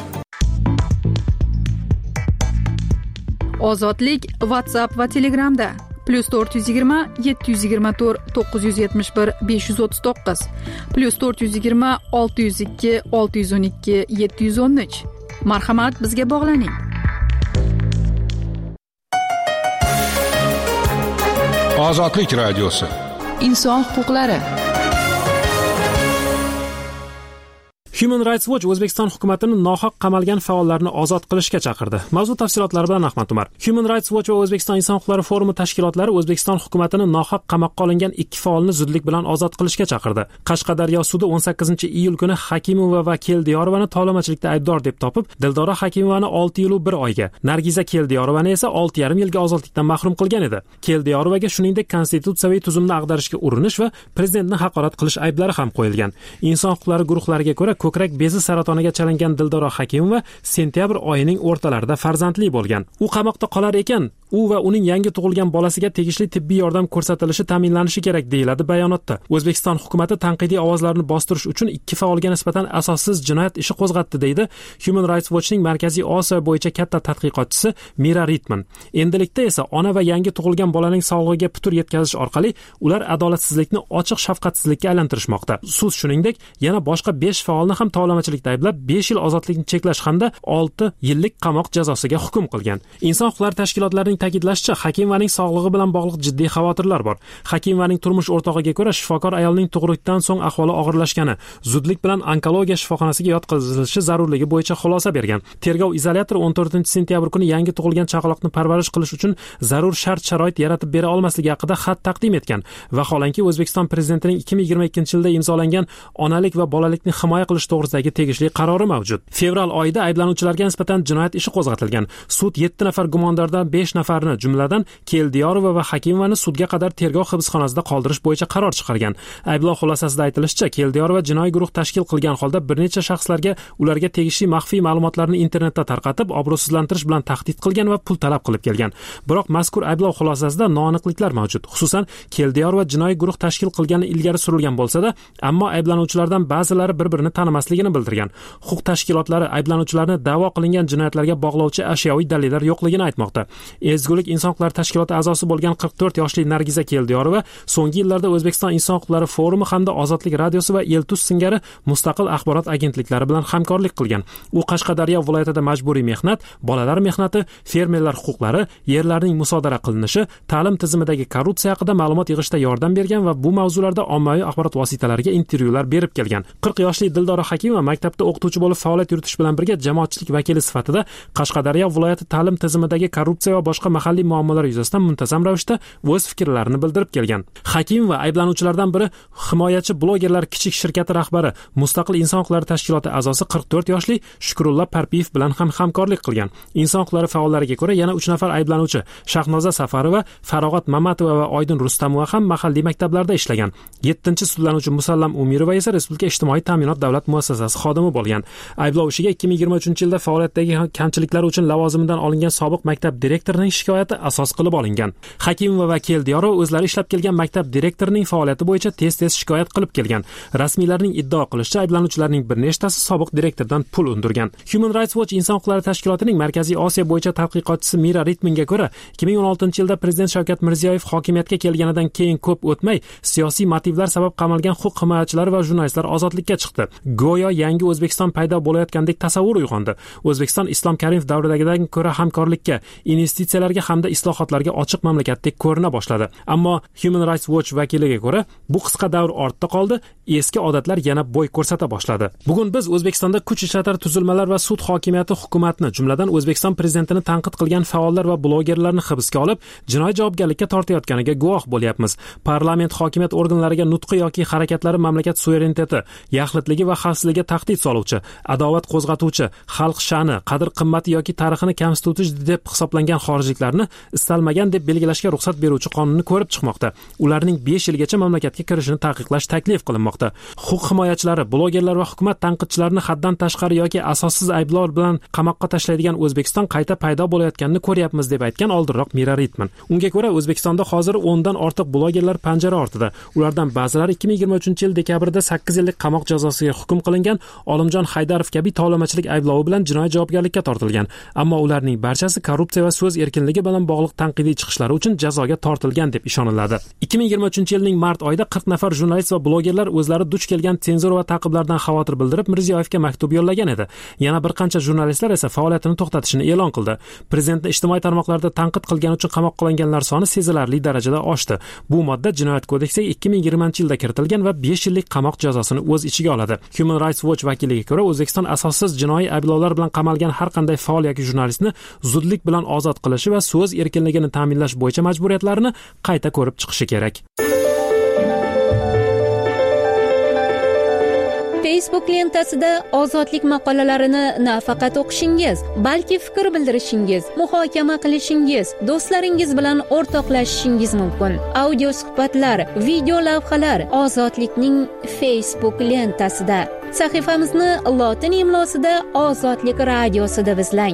Ozodlik WhatsApp va Telegramda +420 724 971 539 +420 602 612 713. Marhamat, bizga bog'laning.
Ozodlik radiosi.
Inson huquqlari.
Human Rights Watch O'zbekiston hukumatini nohaq qamalgan faollarni ozod qilishga chaqirdi. Mavzu tafsilotlari bilan Ahmad Umar. Human Rights Watch va O'zbekiston inson huquqlari forumi tashkilotlari O'zbekiston hukumatini nohaq qamoqqa olingan 2 faolni zudlik bilan ozod qilishga chaqirdi. Qashqadaryo sudi 18-iyul kuni Hakimova va Keldiyorovani tovlamachilikda aybdor deb topib, Dildora Hakimovani 6 yil 1 oyga, Nargiza Keldiyorovani esa 6,5 yilga ozodlikdan mahrum qilgan edi. Keldiyorovaga shuningdek konstitutsiyaviy tuzumni ag'darishga urinish va prezidentni haqorat qilish ayblari ham qo'yilgan. Inson huquqlari guruhlariga ko'ra ko'krak bezi saratoniga chalingan Dildora Hakimova sentyabr oyining o'rtalarida farzandli bo'lgan. U qamoqda qolar ekan, u va uning yangi tug'ilgan bolasiga tegishli tibbiy yordam ko'rsatilishi ta'minlanishi kerak deyiladi bayonotda. O'zbekiston hukumatı tanqidiy ovozlarni bostirish uchun 2 faolga nisbatan asossiz jinoyat ishi qo'zg'atdi deydi Human Rights Watchning Markaziy Osiyo bo'yicha katta tadqiqotchisi Mira Ritman. Endilikda esa ona va yangi tug'ilgan bolaning sog'lig'iga putur yetkazish orqali ular adolatsizlikni ochiq shafqatsizlikka aylantirishmoqda. Sud shuningdek yana boshqa 5 faolni ham tovlamachilikda ayblab 5 yil ozodlikni cheklash hamda 6 yillik qamoq jazosiga hukm qilgan. Inson huquqlari tashkilotlarining ta'kidlashicha, Hakimovaning sog'lig'i bilan bog'liq jiddiy xavotirlar bor. Hakimovaning turmush o'rtog'iga ko'ra shifokor ayolning tug'ruqdan so'ng ahvoli og'irlashgani, zudlik bilan onkologiya shifoxonasiga yotqizilishi zarurligi bo'yicha xulosa bergan. Tergov izolyatori 14-sentyabr kuni yangi tug'ilgan chaqaloqni parvarish qilish uchun zarur shart-sharoit yaratib bera olmasligi haqida xat taqdim etgan. Vaholanki O'zbekiston prezidentining 2022-yilda imzolangan onalik va bolalikni himoya qilish to'g'risidagi tegishli qarori mavjud. Fevral oyida ayblanuvchilarga nisbatan jinoyat ishi qo'zg'atilgan. Sud 7 nafar gumondordan 5 nafarni, jumladan Keldiyorova va Hakimovani sudga qadar tergov hibsxonasida qoldirish bo'yicha qaror chiqargan. Ayblov xulosasida aytilishicha, Keldiyorova jinoiy guruh tashkil qilgan holda bir necha shaxslarga ularga tegishli maxfiy ma'lumotlarni internetda tarqatib, obro'sizlantirish bilan tahdid qilgan va pul talab qilib kelgan. Biroq mazkur ayblov xulosasida noaniqliklar mavjud. Xususan, Keldiyorova jinoiy guruh tashkil qilgani ilgari surilgan bo'lsa-da, ammo ayblanuvchilardan ba'zilari bir-birini tanimasligini bildirgan. Huquq tashkilotlari ayblanuvchilarni da'vo qilingan jinoyatlarga bog'lovchi ashyoviy dalillar yo'qligini aytmoqda. Ezgulik inson huquqlari tashkiloti a'zosi bo'lgan 44 yoshli Nargiza Keldiyorova so'nggi yillarda O'zbekiston inson huquqlari forumi hamda Ozodlik radiosi va Eltus singari mustaqil axborot agentliklari bilan hamkorlik qilgan. U Qashqadaryo viloyatida majburiy mehnat, bolalar mehnati, fermerlar huquqlari, yerlarning musodara qilinishi, ta'lim tizimidagi korrupsiya haqida ma'lumot yig'ishda yordam bergan va bu mavzularda ommaviy axborot vositalariga intervyular berib kelgan. 40 yoshli Dildora Hakimova maktabda o'qituvchi bo'lib faoliyat yuritish bilan birga jamoatchilik vakili sifatida Qashqadaryo viloyati ta'lim tizimidagi korrupsiya va boshqa mahalliy muammolar yuzasidan muntazam ravishda o'z fikrlarini bildirib kelgan. Hakimova ayblanuvchilardan biri himoyachi blogerlar kichik shirkati rahbari, Mustaqil inson huquqlari tashkiloti a'zosi 44 yoshli Shukrullo Parpiyev bilan ham hamkorlik qilgan. Inson huquqlari faollariga ko'ra yana 3 nafar ayblanuvchi Shahnoza Safarova, Farog'at Mamatova va Oydin Rustamova ham mahalliy maktablarda ishlagan. 7-sudlanuvchi Musallam Umirova esa Respublika ijtimoiy ta'minot davlat muassasasi xodimi bo'lgan. Ayblov ishiga 2023-yilda faoliyatdagi kamchiliklari uchun lavozimidan olingan sobiq maktab direktorining fuqaroning shikoyati asos qilib olingan. Hakimova va Keldiyorov o'zlari ishlab kelgan maktab direktorining faoliyati bo'yicha tez-tez shikoyat qilib kelgan. Rasmiylarning iddao qilishicha, ayblanuvchilarning bir nechtasi sobiq direktordan pul undirgan. Human Rights Watch inson huquqlari tashkilotining Markaziy Osiyo bo'yicha tadqiqotchisi Mira Ritmanga ko'ra, 2016-yilda prezident Shavkat Mirziyoyev hokimiyatga kelganidan keyin ko'p o'tmay siyosiy motivlar sabab qamalgan huquq himoyachilari va jurnalistlar ozodlikka chiqdi. Go'yo yangi O'zbekiston paydo bo'layotgandek tasavvur uyg'ondi. O'zbekiston Islom Karimov davridagidan ko'ra hamkorlikka, investitsiyalarga hamda islohotlarga ochiq mamlakatdek ko'rina boshladi. Ammo Human Rights Watch vakiliga ko'ra, bu qisqa davr ortda qoldi, eski odatlar yana bo'y ko'rsata boshladi. Bugun biz O'zbekistonda kuch ishlatar tuzilmalar va sud hokimiyati hukumatni, jumladan O'zbekiston prezidentini tanqid qilgan faollar va blogerlarni hibsga olib, jinoiy javobgarlikka tortayotganiga guvoh bo'lyapmiz. Parlament hokimiyat organlariga nutqi yoki harakatlari mamlakat suvereniteti, yaxlitligi va xavfsizligiga tahdid soluvchi, adovat qo'zg'atuvchi, xalq sha'ni, qadr-qimmati yoki tarixini kamsituvchi deb hisoblangan xorijliklarni istalmagan deb belgilashga ruxsat beruvchi qonunni ko'rib chiqmoqda. Ularning 5 yilgacha mamlakatga kirishini taqiqlash taklif qilinmoqda. Huquq himoyachilari, blogerlar va hukumat tanqidchilarini haddan tashqari yoki asossiz ayblovlar bilan qamoqqa tashlaydigan O'zbekiston qayta paydo bo'layotganini ko'ryapmiz deb aytgan oldinroq Mira Ritman. Unga ko'ra, O'zbekistonda hozir 10 dan ortiq blogerlar panjara ortida. Ulardan ba'zilari 2023-yil dekabrda 8 yillik qamoq jazosiga hukm qilingan, Olimjon Haydarov kabi tovlamachilik ayblovi bilan jinoiy javobgarlikka tortilgan. Ammo ularning barchasi korrupsiya va so'z erkinligi bilan bog'liq tanqidiy chiqishlari uchun jazoga tortilgan deb ishoniladi. 2023-yilning mart oyida 40 nafar jurnalist va blogerlar o'zlari duch kelgan senzura va ta'qiblardan xavotir bildirib Mirziyoyevga maktub yo'llagan edi. Yana bir qancha jurnalistlar esa faoliyatini to'xtatishini e'lon qildi. Prezidentni ijtimoiy tarmoqlarda tanqid qilgani uchun qamoqqa olinganlar soni sezilarli darajada oshdi. Bu modda Jinoyat kodeksiga 2020-yilda kiritilgan va 5 yillik qamoq jazosini o'z ichiga oladi. Human Rights Watch vakiliga ko'ra, O'zbekiston asossiz jinoiy ayblovlar bilan qamalgan har qanday faol yoki jurnalistni zudlik bilan ozod qilishi va so'z erkinligini ta'minlash bo'yicha majburiyatlarini qayta ko'rib chiqishi kerak.
Facebook lentasida ozodlik maqolalarini nafaqat o'qishingiz, balki fikr bildirishingiz, muhokama qilishingiz, do'stlaringiz bilan o'rtoqlashishingiz mumkin. Audio suhbatlar, video lavhalar ozodlikning Facebook lentasida. Sahifamizni lotin imlosida Ozodlik radiosida izlang.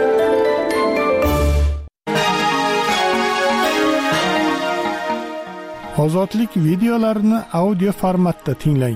Ozodlik videolarini audio formatda tinglang.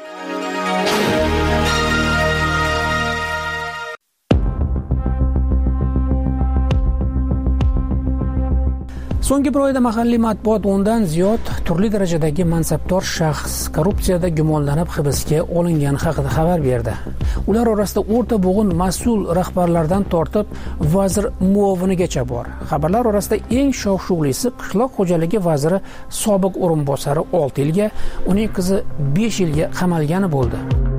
So'nggi bir oyda mahalliy matbuot 10 dan ziyod turli darajadagi mansabdor shaxs korrupsiyada gumonlanib hibsga olingani haqida xabar berdi. Ular orasida o'rta bo'g'in mas'ul rahbarlardan tortib vazir muovinigacha bor. Xabarlar orasida eng shov-shuvlisi qishloq xo'jaligi vaziri sobiq o'rinbosari 6 yilga, uning qizi 5 yilga qamalgani bo'ldi.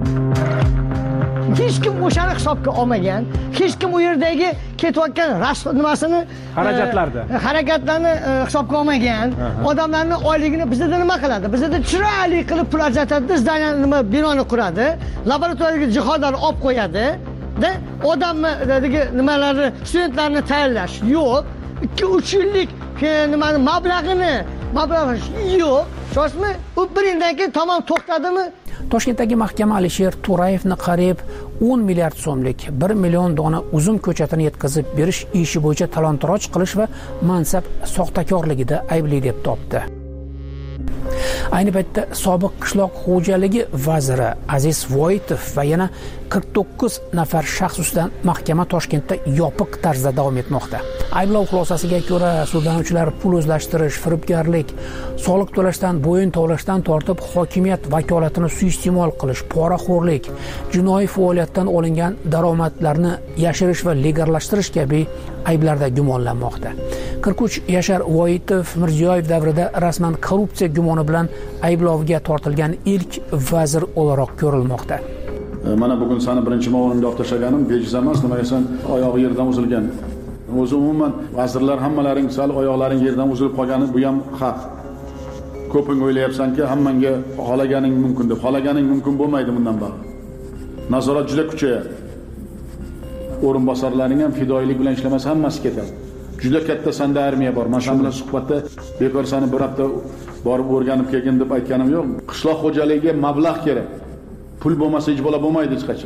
Hech kim o'shani hisobga olmagan, hech kim u yerdagi ketayotgan nimasini harakatlarni hisobga olmagan. Odamlarning oyligini bizda nima qiladi? Bizda chiroyli qilib pul ajratadi, zdaniya nima binoni quradi, laboratoriyaga jihodlar olib qo'yadi. Odamlardagi nimalarni, studentlarni tayyorlash yo'q. 2-3 yillik nimani mablag'ini yo'q. Shoshmi? U bir yildan keyin tamom to'xtadimi?
Toshkentdagi mahkama Alisher To'rayevni qariyb 10 milliard so'mlik 1 million dona uzum ko'chatini yetkazib berish ishi bo'yicha talon-toroj qilish va mansab soxtakorligida aybli deb topdi. Ayni paytda sobiq qishloq xo'jaligi vaziri Aziz Voitov va yana 49 nafar shaxs ustidan mahkama Toshkentda yopiq tarzda davom etmoqda. Ayblov xulosasiga ko'ra, sudlanuvchilar pul o'zlashtirish, firibgarlik, soliq to'lashdan bo'yin tovlashdan tortib hokimiyat vakolatini suiiste'mol qilish, poraxo'rlik, jinoiy faoliyatdan olingan daromadlarni yashirish va legallashtirish kabi ayblarda gumonlanmoqda. 43 yashar Voitov Mirziyoyev davrida rasman korrupsiya gumoni bilan ayblovga tortilgan ilk vazir o'laroq ko'rilmoqda.
Mana bugun sani birinchi ma'murni olib tashlaganim bejiz emas, nimaga sen oyog'i yerdan uzilgan. O'zi umuman vazirlar hammalaring sal oyoqlaring yerdan uzilib qolgani bu ham haq. Ko'ping o'ylayapsanki, hammanga xolaganing mumkin deb. Xolaganing mumkin bo'lmaydi bundan bari. Nazorat juda kuchayadi. O'rinbosarlaring ham fidoyilik bilan ishlamasa hammasi ketadi. Juda katta sanda armiya bor. Men shu bilan suhbatda bekor sani bir hafta borib o'rganib kelgin deb aytganim yo'q. Qishloq xo'jaligiga mablag' kerak. Pul bo'lmasa hech bo'la bo'lmaydi hech qachon.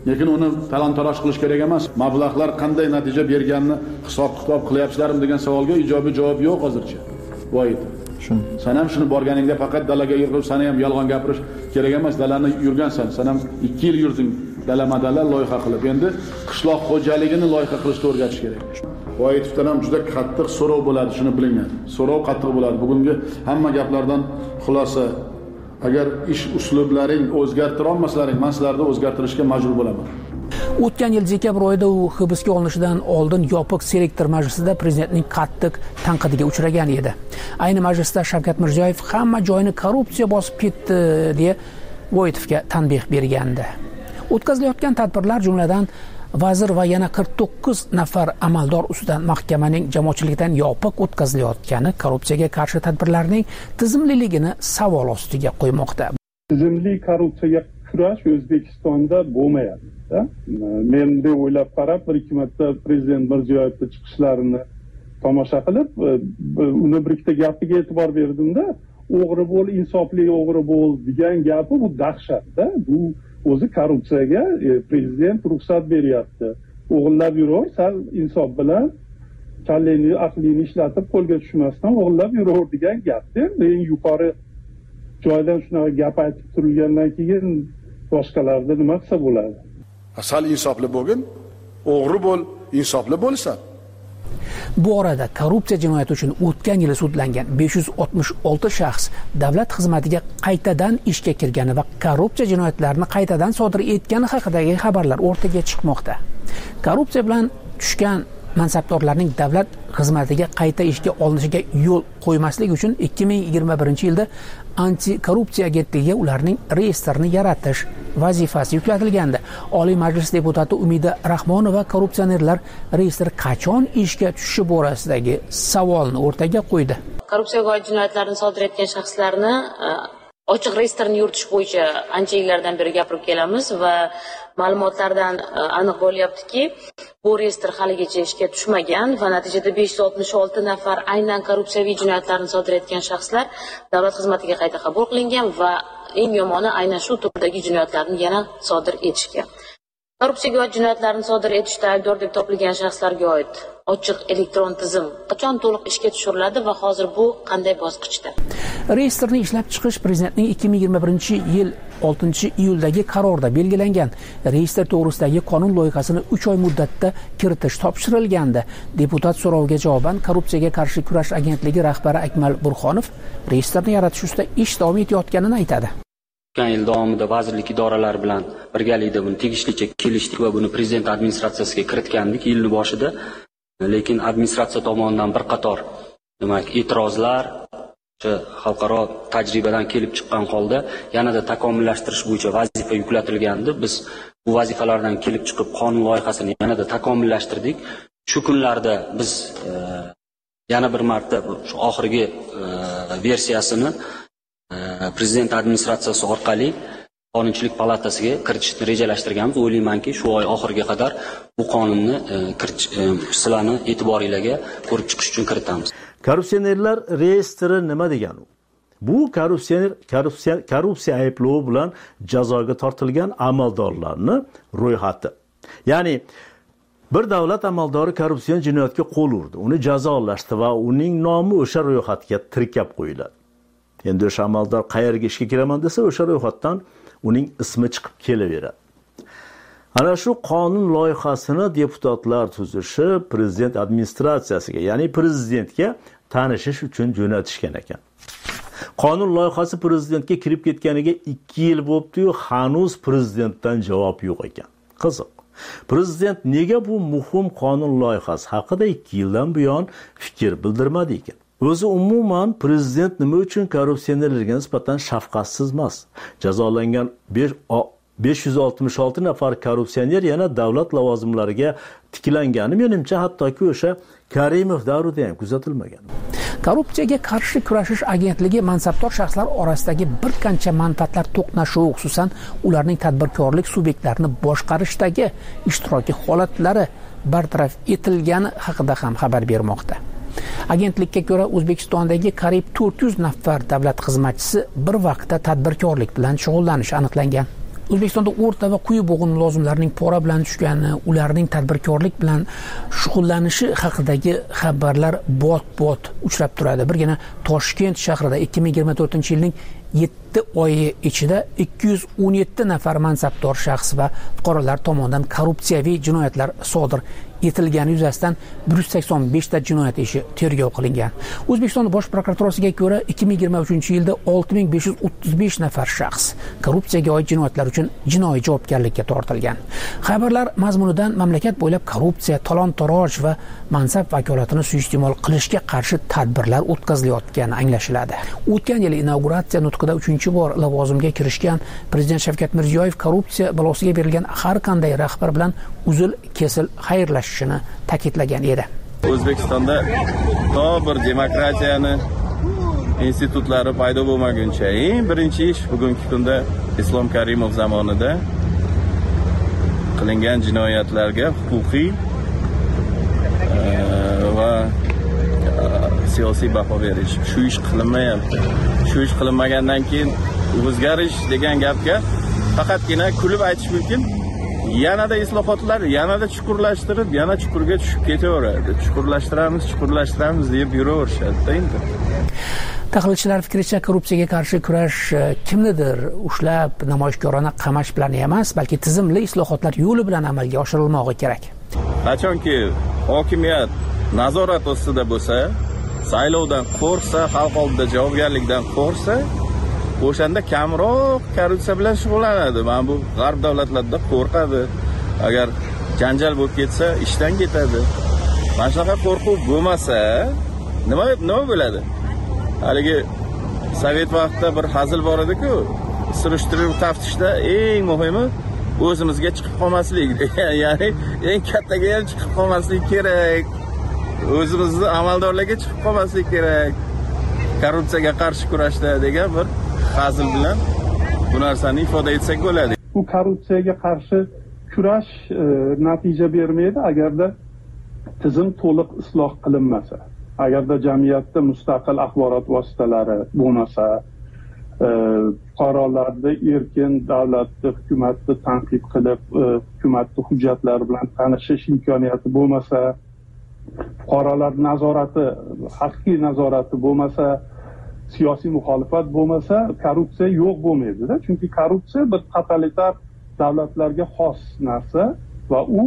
lekin uni talon-taroj qilish kerak emas. Mablag'lar qanday natija berganini hisob-kitob qilyapsizlarmi degan savolga ijobiy javob yo'q hozircha. Voyt. Sen ham shuni borganingda faqat dalaga yurib, sana ham yolg'on gapirish kerak emas. Dalani yurgansan. Sen ham 2 yil yurding dala-madala loyiha qilib. Endi qishloq xo'jaligini loyiha qilishni o'rgatish kerak. Voyitovdan ham juda qattiq so'rov bo'ladi, shuni bilinglar. So'rov qattiq bo'ladi. Bugungi hamma gaplardan xulosa, agar ish uslublaring o'zgartira olmasalaring, men sizlarni o'zgartirishga majbur bo'laman.
O'tgan yil dekabr oyida u hibsga olinishidan oldin yopiq selektor majlisida prezidentning qattiq tanqidiga uchragan edi. Ayni majlisda Shavkat Mirziyoyev hamma joyini korrupsiya bosib ketdi deya Voyitovga tanbeh bergandi. O'tkazilayotgan tadbirlar jumladan vazir va yana 49 nafar amaldor ustidan mahkamaning jamoatchilikdan yopiq o'tkazilayotgani korrupsiyaga qarshi tadbirlarning tizimliligini savol ostiga qo'ymoqda.
Tizimli korrupsiyaga kurash O'zbekistonda bo'lmayapti. Men de o'ylab qarab, bir ikki marta prezident Mirziyoyevning chiqishlarini tomosha qilib, uni bir ikkita gapiga e'tibor berdimda, o'g'ri bo'l, insofli o'g'ri bo'l degan gapi bu dahshatda. Bu o'zi korrupsiyaga prezident ruxsat beryapti. O'g'irlab yuraver, sal insof bilan kallangni, aqlingni ishlatib qo'lga tushmasdan o'g'irlab yuraver degan gapda. Eng yuqori joydan shunaqa gap aytib turilgandan keyin boshqalarda nima qilsa bo'ladi?
Sal insofli bo'lgin, o'g'ri bo'l, insofli bo'lsan.
Bu orada korrupsiya jinoyati uchun o'tgan yili sudlangan 566 shaxs davlat xizmatiga qaytadan ishga kirgani va korrupsiya jinoyatlarini qaytadan sodir etgani haqidagi xabarlar o'rtaga chiqmoqda. Korrupsiya bilan tushgan mansabdorlarning davlat xizmatiga qayta ishga olinishiga yo'l qo'ymaslik uchun 2021-yilda anti-korrupsiya agentligiga ularning reyestrini yaratish vazifasi yuklatilgandi. Oliy Majlis deputati Umida Rahmonova korrupsionerlar reyestri qachon ishga tushishi borasidagi savolni o'rtaga qo'ydi.
Korrupsiyaga oid jinoyatlarni sodir etgan shaxslarni ochiq reyestrni yuritish bo'yicha ancha yillardan beri gapirib kelamiz va ma'lumotlardan aniq bo'lyaptiki, bu reyestr haligacha ishga tushmagan va natijada 566 nafar aynan korrupsiyaviy jinoyatlarni sodir etgan shaxslar davlat xizmatiga qayta qabul qilingan va eng yomoni aynan shu turdagi jinoyatlarni yana sodir etishgan. Korrupsiyaga oid jinoyatlarni sodir etishda aybdor deb topilgan shaxslarga oid ochiq elektron tizim qachon to'liq ishga tushiriladi va hozir bu qanday bosqichda?
Reyestrni ishlab chiqish prezidentning 2021-yil 6-iyuldagi qarorda belgilangan. Reyestr to'g'risidagi qonun loyihasini 3 oy muddatda kiritish topshirilgandi. Deputat so'roviga javoban korrupsiyaga qarshi kurash agentligi rahbari Akmal Burxonov reyestrni yaratish ustida ish davom etayotganini aytadi.
O'tgan yil davomida vazirlik idoralari bilan birgalikda buni tegishlicha kelishdik va buni prezident administratsiyasiga kiritgandik yilning boshida. Lekin administratsiya tomonidan bir qator e'tirozlar xalqaro tajribadan kelib chiqqan holda yanada takomillashtirish bo'yicha vazifa yuklatilgandi. Biz bu vazifalardan kelib chiqib qonun loyihasini yanada takomillashtirdik. Shu kunlarda biz yana bir marta shu oxirgi versiyasini prezident administratsiyasi orqali Qonunchilik palatasiga kiritishni rejalashtirganmiz. O'ylaymanki, shu oy oxiriga qadar bu qonunni sizlarni e'tiboringizga ko'rib chiqish uchun kiritamiz.
Korrupsionerlar reyestri nima degani? Bu korrupsiya ayblovi bilan jazoga tortilgan amaldorlarning ro'yxati. Ya'ni bir davlat amaldori korrupsion jinoyatga qo'l urdi, uni jazolashdi va uning nomi o'sha ro'yxatga tirkab qo'yiladi. Endi o'sha amaldor qayerga ishga kiraman desa, o'sha ro'yxatdan uning ismi chiqib kelaveradi. Ana shu qonun loyihasini deputatlar tuzishi prezident administratsiyasiga, ya'ni prezidentga tanishish uchun jo'natishgan ekan. Qonun loyihasi prezidentga kirib ketganiga 2 yil bo'libdi-yu, hanuz prezidentdan javob yo'q ekan. Qiziq. Prezident nega bu muhim qonun loyihasi haqida 2 yildan buyon fikr bildirmadi ekan? O'zi umuman prezident nima uchun korrupsionerlarga nisbatan shafqatsiz emas? Jazolangan 566 nafar korrupsioner yana davlat lavozimlariga tiklangani menimcha hattoki o'sha Karimov davrida ham kuzatilmagan.
Korrupsiyaga qarshi kurashish agentligi mansabdor shaxslar orasidagi bir qancha manfaatlar to'qnashuvi, xususan ularning tadbirkorlik subyektlarini boshqarishdagi ishtiroki holatlari bartaraf etilgani haqida ham xabar bermoqda. Agentlikka ko'ra, O'zbekistondagi qariyb 400 nafar davlat xizmatchisi bir vaqtda tadbirkorlik bilan shug'ullanishi aniqlangan. O'zbekistonda o'rta va quyi bo'g'in mulozimlarining pora bilan tushgani, ularning tadbirkorlik bilan shug'ullanishi haqidagi xabarlar bot uchrab turadi. Birgina Toshkent shahrida 2024-yilning 7 oyi ichida 217 nafar mansabdor shaxs va fuqarolar tomonidan korrupsiyaviy jinoyatlar sodir etilgani yuzasidan 185 ta jinoyat ishi tergov qilingan. O'zbekiston Bosh prokuraturasiga ko'ra 2023-yilda 6535 nafar shaxs korrupsiyaga oid jinoyatlar uchun jinoiy javobgarlikka tortilgan. Xabarlar mazmunidan mamlakat bo'ylab korrupsiya, talon-toroj va mansab vakolatini suiiste'mol qilishga qarshi tadbirlar o'tkazilayotgani anglashiladi. O'tgan yil inauguratsiya nutqida 3-bor lavozimga kirishgan Prezident Shavkat Mirziyoyev korrupsiya balosiga berilgan har qanday rahbar bilan uzil-kesil xayrlashishini ta'kidlagan edi.
O'zbekistonda to bir demokratiyani institutlari paydo bo'lmaguncha eng birinchi ish bugungi kunda Islom Karimov zamonida qilingan jinoyatlarga huquqiy va siyosiy baho berish. Shu ish qilinmayapti. Shu ish qilinmagandan keyin o'zgarish degan gapga faqatgina kulib aytish mumkin. Yanada islohotlar, yanada chuqurlashtirib, yana chuqurga tushib ketaveradi. Chuqurlashtiramiz deb yuraverishadi endi.
Tahlilchilar fikricha, korrupsiyaga qarshi kurash kimnidir ushlab namoyishkorona qamash bilan emas, balki tizimli islohotlar yo'li bilan amalga oshirilmog'i kerak.
Qachonki hokimiyat nazorat ostida bo'lsa, saylovdan qo'rqsa, xalq oldida javobgarlikdan qo'rqsa, o'shanda kamroq korrupsiya bilan shug'ullanadi. Mana bu g'arb davlatlarida qo'rqadi. Agar janjal bo'lib ketsa, ishdan ketadi. Mana shunaqa qo'rquv bo'lmasa, nima bo'ladi? Haligi sovet vaqtida bir hazil bor edi-ku, surishtiruv taftishda eng muhimi o'zimizga chiqib qolmaslik. Ya'ni eng kattaga ham chiqib qolmaslik kerak. O'zimizni amaldorlarga chiqib qolmaslik kerak. Korrupsiyaga qarshi kurashda degan bir hazil bilan bu narsani ifoda etsak bo'ladi.
Bu korrupsiyaga qarshi kurash natija bermaydi agarda tizim to'liq isloh qilinmasa. Agarda jamiyatda mustaqil axborot vositalari bo'lmasa, fuqarolarda erkin davlatni, hukumatni tanqid qilib, hukumatni hujjatlari bilan tanishish imkoniyati bo'lmasa, fuqarolar nazorati, haqiqiy nazorati bo'lmasa, siyosiy muxolifat bo'lmasa, korrupsiya yo'q bo'lmaydi-da. Chunki korrupsiya bir totalitar davlatlarga xos narsa va u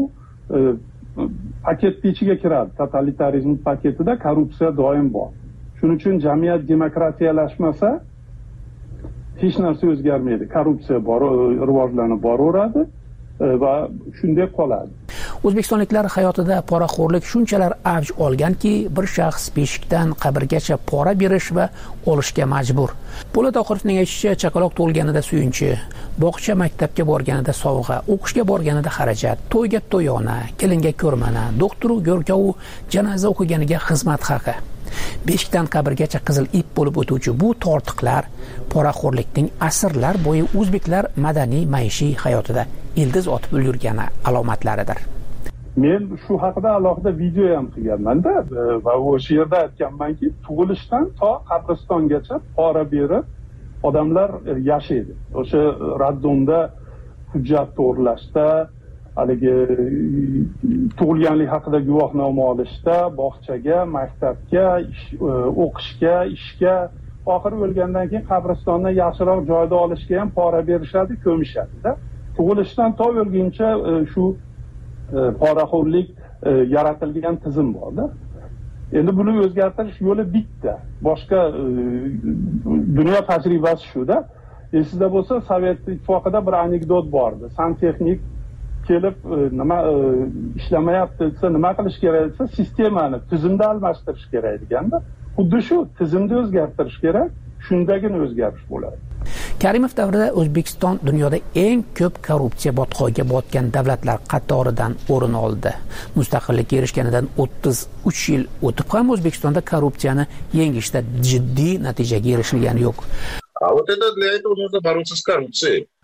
paketning ichiga kiradi. Totalitarizm paketida korrupsiya doim bor. Shuning uchun jamiyat demokratiyalashmasa, hech narsa o'zgarmaydi. Korrupsiya rivojlanib boraveradi va shunday qoladi.
O'zbekistonliklar hayotida poraxo'rlik shunchalar avj olganki, bir shaxs beshikdan qabrgacha pora berish va olishga majbur. Po'lat Oxirovning aytishicha, chaqaloq tug'ilganida suyunchi, bog'cha maktabga borganida sovg'a, o'qishga borganida xarajat, to'yga to'yona, kelinga ko'rmana, doktoru go'rkovu janoza o'qiganiga xizmat haqi. Beshikdan qabrgacha qizil ip bo'lib o'tuvchi bu tortiqlar poraxo'rlikning asrlar bo'yi o'zbeklar madaniy maishiy hayotida ildiz otib ulgurgani alomatlaridir.
Men shu haqida alohida video ham qilganman-da va o'sha yerda aytganmanki, tug'ilishdan to qabristongacha pora berib odamlar yashaydi. O'sha raddonda hujjat to'g'rilashda, haligi tug'ilganlik haqida guvohnoma olishda, bog'chaga, maktabga, o'qishga, ishga, oxiri o'lgandan keyin qabristondan yaxshiroq joyda olishga ham pora berishadi, ko'mishadi-da. Tug'ilishdan to o'lguncha shu poraxo'rlik yaratilgan tizim bor-da. Endi buni o'zgartirish yo'li bitta. Boshqa dunyo tajribasi shu-da. Esingizda bo'lsa, Sovet ittifoqida bir anekdot bordi. Santexnik kelib nima ishlamayapti desa, nima qilish kerak desa, sistemani tizimda almashtirish kerak deganda, xuddi shu tizimni o'zgartirish kerak, shundagina o'zgarish bo'ladi.
Karimov davrida O'zbekiston dunyoda eng ko'p korrupsiya botqoqiga botgan davlatlar qatoridan o'rin oldi. Mustaqillikka erishganidan 33 yil o'tib ham O'zbekistonda korrupsiyani yengishda jiddiy natijaga erishilgani yo'q.
А вот это для этого нужно бороться с коррупцией.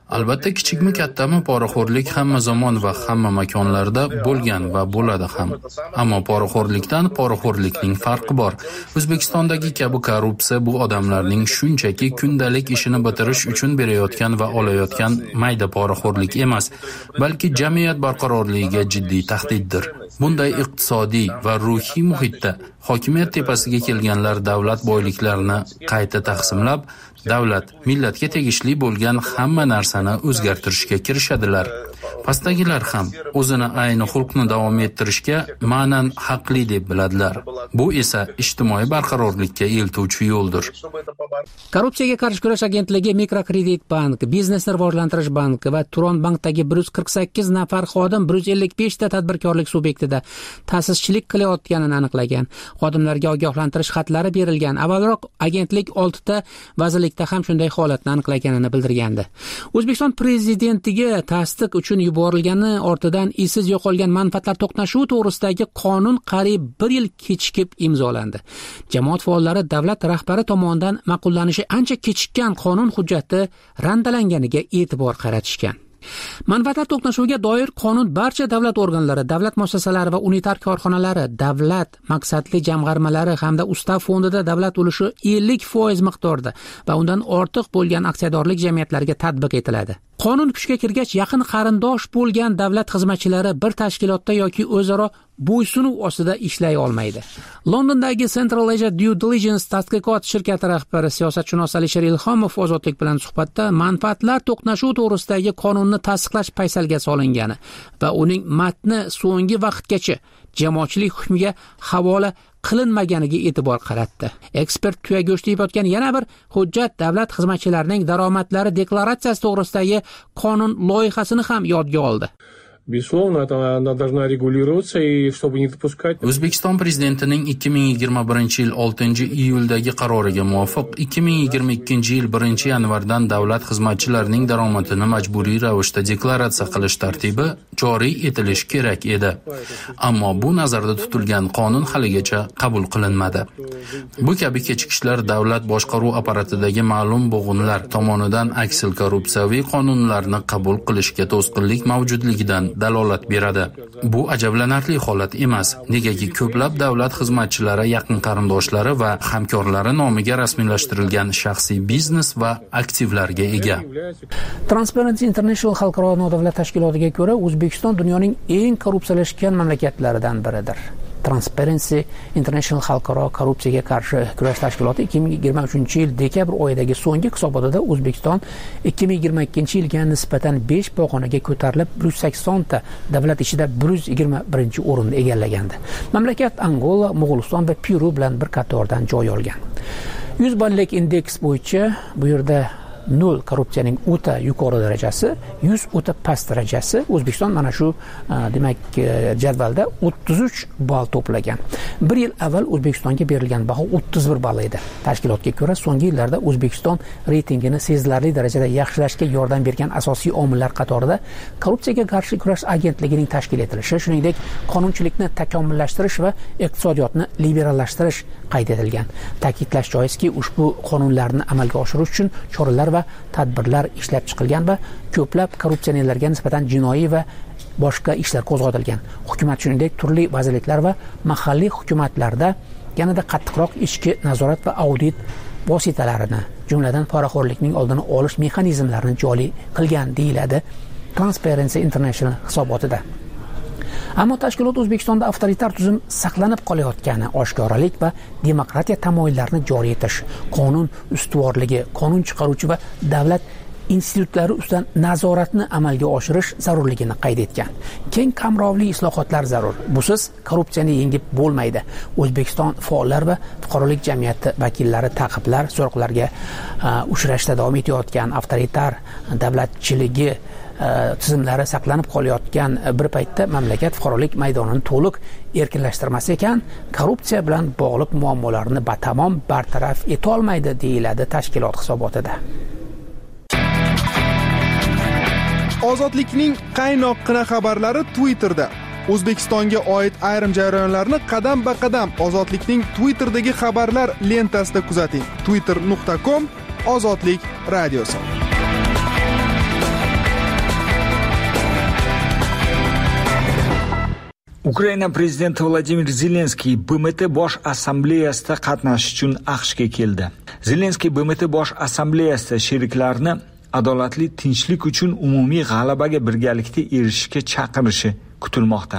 Albatta kichikmi kattami poraxo'rlik hamma zamon va hamma makonlarda bo'lgan va bo'ladi ham. Ammo poraxo'rlikdan poraxo'rlikning farqi bor. O'zbekistondagi kabi korrupsiya bu odamlarning shunchaki kundalik ishini bitirish uchun berayotgan va olayotgan mayda poraxo'rlik emas, balki jamiyat barqarorligiga jiddiy tahdiddir. Bunday iqtisodiy va ruhiy muhitda hokimiyat tepasiga kelganlar davlat boyliklarini qayta taqsimlab, davlat millatga tegishli bo'lgan hamma narsani o'zgartirishga kirishadilar. Pastdagilar ham o'zini ayni xulqni davom ettirishga ma'nan haqli deb biladilar. Bu esa ijtimoiy barqarorlikka eltuvchi yo'ldir.
Korrupsiyaga qarshi kurash agentligi, Mikrokredit bank, Biznesni rivojlantirish banki va Turon bankdagi 148 nafar xodim 155 ta tadbirkorlik subyektida ta'sischilik qilayotganini aniqlagan. Xodimlarga ogohlantirish xatlari berilgan. Avvalroq agentlik 6 ta vazirlikda ham shunday holatni aniqlaganini bildirgandi. O'zbekiston prezidentiga tasdiq uchun yuborilgani ortidan izsiz yo'qolgan manfaatlar to'qnashuvi to'g'risidagi qonun qariyb 1 yil kechikib imzolandi. Jamoat faollari davlat rahbari tomonidan ma'qullanishi ancha kechikkan qonun hujjati randalanganiga e'tibor qaratishgan. Manfaatlar to'qnashuviga doir qonun barcha davlat organlari, davlat muassasalari va unitar korxonalari, davlat maqsadli jamg'armalari hamda ustav fondida davlat ulushi 50% miqdorda va undan ortiq bo'lgan aksiyadorlik jamiyatlariga tatbiq etiladi. Qonun kuchga kirgach, yaqin qarindosh bo'lgan davlat xizmatchilari bir tashkilotda yoki o'zaro bo'ysunuv ostida ishlay olmaydi. Londondagi Central Asia Due Diligence tadqiqot shirkati rahbari siyosatshunos Alisher Ilhomov Ozodlik bilan suhbatda manfaatlar to'qnashuvi to'g'risidagi qonunni tasdiqlash paysalga solingani va uning matni so'nggi vaqtgacha jamoatchilik hukmiga havola qilinmaganiga e'tibor qaratdi. Ekspert tuya go'shti yeyotgan yana bir hujjat davlat xizmatchilarining daromadlari deklaratsiyasi to'g'risidagi qonun loyihasini ham yodga oldi.
Безусловно, она должна регулироваться, и чтобы не допускать...
O'zbekiston prezidentining 2021-yil 6-iyuldagi qaroriga muvofiq 2022-yil 1-yanvardan davlat xizmatchilarining daromadini majburiy ravishda deklaratsiya qilish tartibi joriy etilishi kerak edi. Ammo bu nazarda tutilgan qonun haligacha qabul qilinmadi. Bu kabi kechikishlar davlat boshqaruv apparatidagi ma'lum bo'g'inlar tomonidan aksil korrupsiyaviy qonunlarni qabul qilishga to'sqinlik mavjudligidan dalolat beradi. Bu ajablanarli holat emas, negaki ko'plab davlat xizmatchilari yaqin qarindoshlari va hamkorlari nomiga rasmiylashtirilgan shaxsiy biznes va aktivlarga ega.
Transparency International xalqaro nodavlat tashkilotiga ko'ra, O'zbekiston dunyoning eng korrupsiyalashgan mamlakatlaridan biridir. Transparency International xalqaro korrupsiyaga qarshi kurash tashkiloti 2023-yil dekabr oyidagi so'nggi hisobotida O'zbekiston 2022-yilga nisbatan 5 pog'onaga ko'tarilib 180 ta davlat ichida 121-o'rinni egallagandi. Mamlakat Angola, Mo'g'uliston va Peru bilan bir qatordan joy olgan. 100 ballik indeks bo'yicha bu yerda 0 korrupsiyaning o'ta yuqori darajasi, 100 o'ta past darajasi. O'zbekiston mana shu demak jadvalda 33 ball to'plagan. 1 yil avval O'zbekistonga berilgan baho 31 ball edi. Tashkilotga ko'ra, so'nggi yillarda O'zbekiston reytingini sezilarli darajada yaxshilashga yordam bergan asosiy omillar qatorida korrupsiyaga qarshi kurash agentligining tashkil etilishi, shuningdek qonunchilikni takomillashtirish va iqtisodiyotni liberallashtirish qayd etilgan. Ta'kidlash joizki, ushbu qonunlarni amalga oshirish uchun choralar va tadbirlar ishlab chiqilgan va ko'plab korrupsionerlarga nisbatan jinoiy va boshqa ishlar qo'zg'atilgan. Hukumat shuningdek turli vazirliklar va mahalliy hukumatlarda yanada qattiqroq ichki nazorat va audit vositalarini, jumladan poraxo'rlikning oldini olish mexanizmlarini joriy qilgan deyiladi Transparency International hisobotida. Ammo tashkilot O'zbekistonda avtoritar tuzum saqlanib qolayotgani, oshkoralik va demokratiya tamoyillarini joriy etish, qonun ustuvorligi, qonun chiqaruvchi va davlat institutlari ustidan nazoratni amalga oshirish zarurligini qayd etgan. Keng qamrovli islohotlar zarur. Busiz korrupsiyani yengib bo'lmaydi. O'zbekiston faollar va fuqarolik jamiyati vakillari ta'qiblar, so'roqlarga uchrashda davom etayotgan avtoritar davlatchiligi tizimlari saqlanib qolayotgan bir paytda mamlakat fuqarolik maydonini to'liq erkinlashtirmas ekan, korrupsiya bilan bog'liq muammolarni batamom bartaraf eta olmaydi deyiladi tashkilot hisobotida.
Ozodlikning qaynoqqina xabarlari Twitterda. O'zbekistonga oid ayrim jarayonlarni qadam-ba-qadam Ozodlikning Twitterdagi xabarlar lentasida kuzating. twitter.com Ozodlik radiosi.
Ukraina prezidenti Vladimir Zelenskiy BMT bosh assambleyasida qatnashish uchun AQShga keldi. Zelenskiy BMT bosh assambleyasida sheriklarni adolatli tinchlik uchun umumiy g'alabaga birgalikda erishishga chaqirishi kutilmoqda.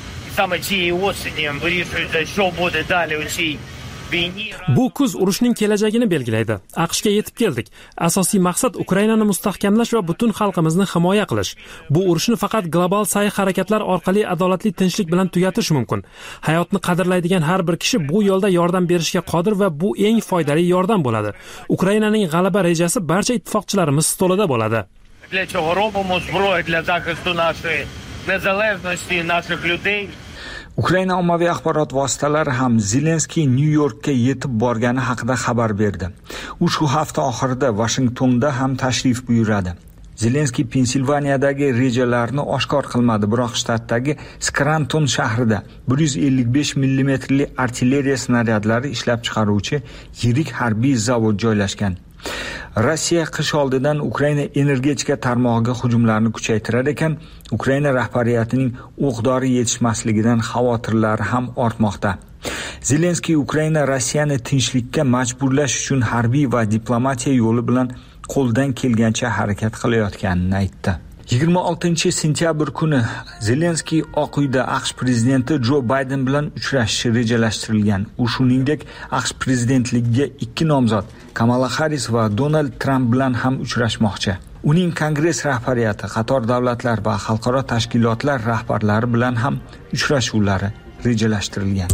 Bu kuz urushning kelajagini belgilaydi. AQShga yetib keldik. Asosiy maqsad Ukrainani mustahkamlash va butun xalqimizni himoya qilish. Bu urushni faqat global sa'y-harakatlar orqali adolatli tinchlik bilan tugatish mumkin. Hayotni qadrlaydigan har bir kishi bu yo'lda yordam berishga qodir va bu eng foydali yordam bo'ladi. Ukrainaning g'alaba rejasi barcha ittifoqchilarimiz stolida bo'ladi.
Для чого робимо зброю для захисту нашої незалежності, наших людей.
Ukraina ommaviy axborot vositalari ham Zelenskiy Nyu-Yorkka yetib borgani haqida xabar berdi. U shu hafta oxirida Washingtonda ham tashrif buyuradi. Zelenskiy Pensilvaniyadagi rejalarni oshkor qilmadi, biroq shtatdagi Scranton shahrida 155 mm artilleriya snaryadlari ishlab chiqaruvchi yirik harbiy zavod joylashgan. Rossiya qish oldidan Ukraina energetika tarmog'iga hujumlarni kuchaytirar ekan, Ukraina rahbariyatining o'q-dori yetishmasligidan xavotirlari ham ortmoqda. Zelenskiy Ukraina Rossiyani tinchlikka majburlash uchun harbiy va diplomatiya yo'li bilan qo'ldan kelgancha harakat qilayotganini aytdi. 26-sentyabr kuni Zelenskiy Oq uyda AQSh prezidenti Jo Bayden bilan uchrashishi rejalashtirilgan. U shuningdek AQSh prezidentligiga 2 nomzod Kamala Harris va Donald Trump bilan ham uchrashmoqchi. Uning Kongress rahbariyati, qator davlatlar va xalqaro tashkilotlar rahbarlari bilan ham uchrashuvlari rejalashtirilgan.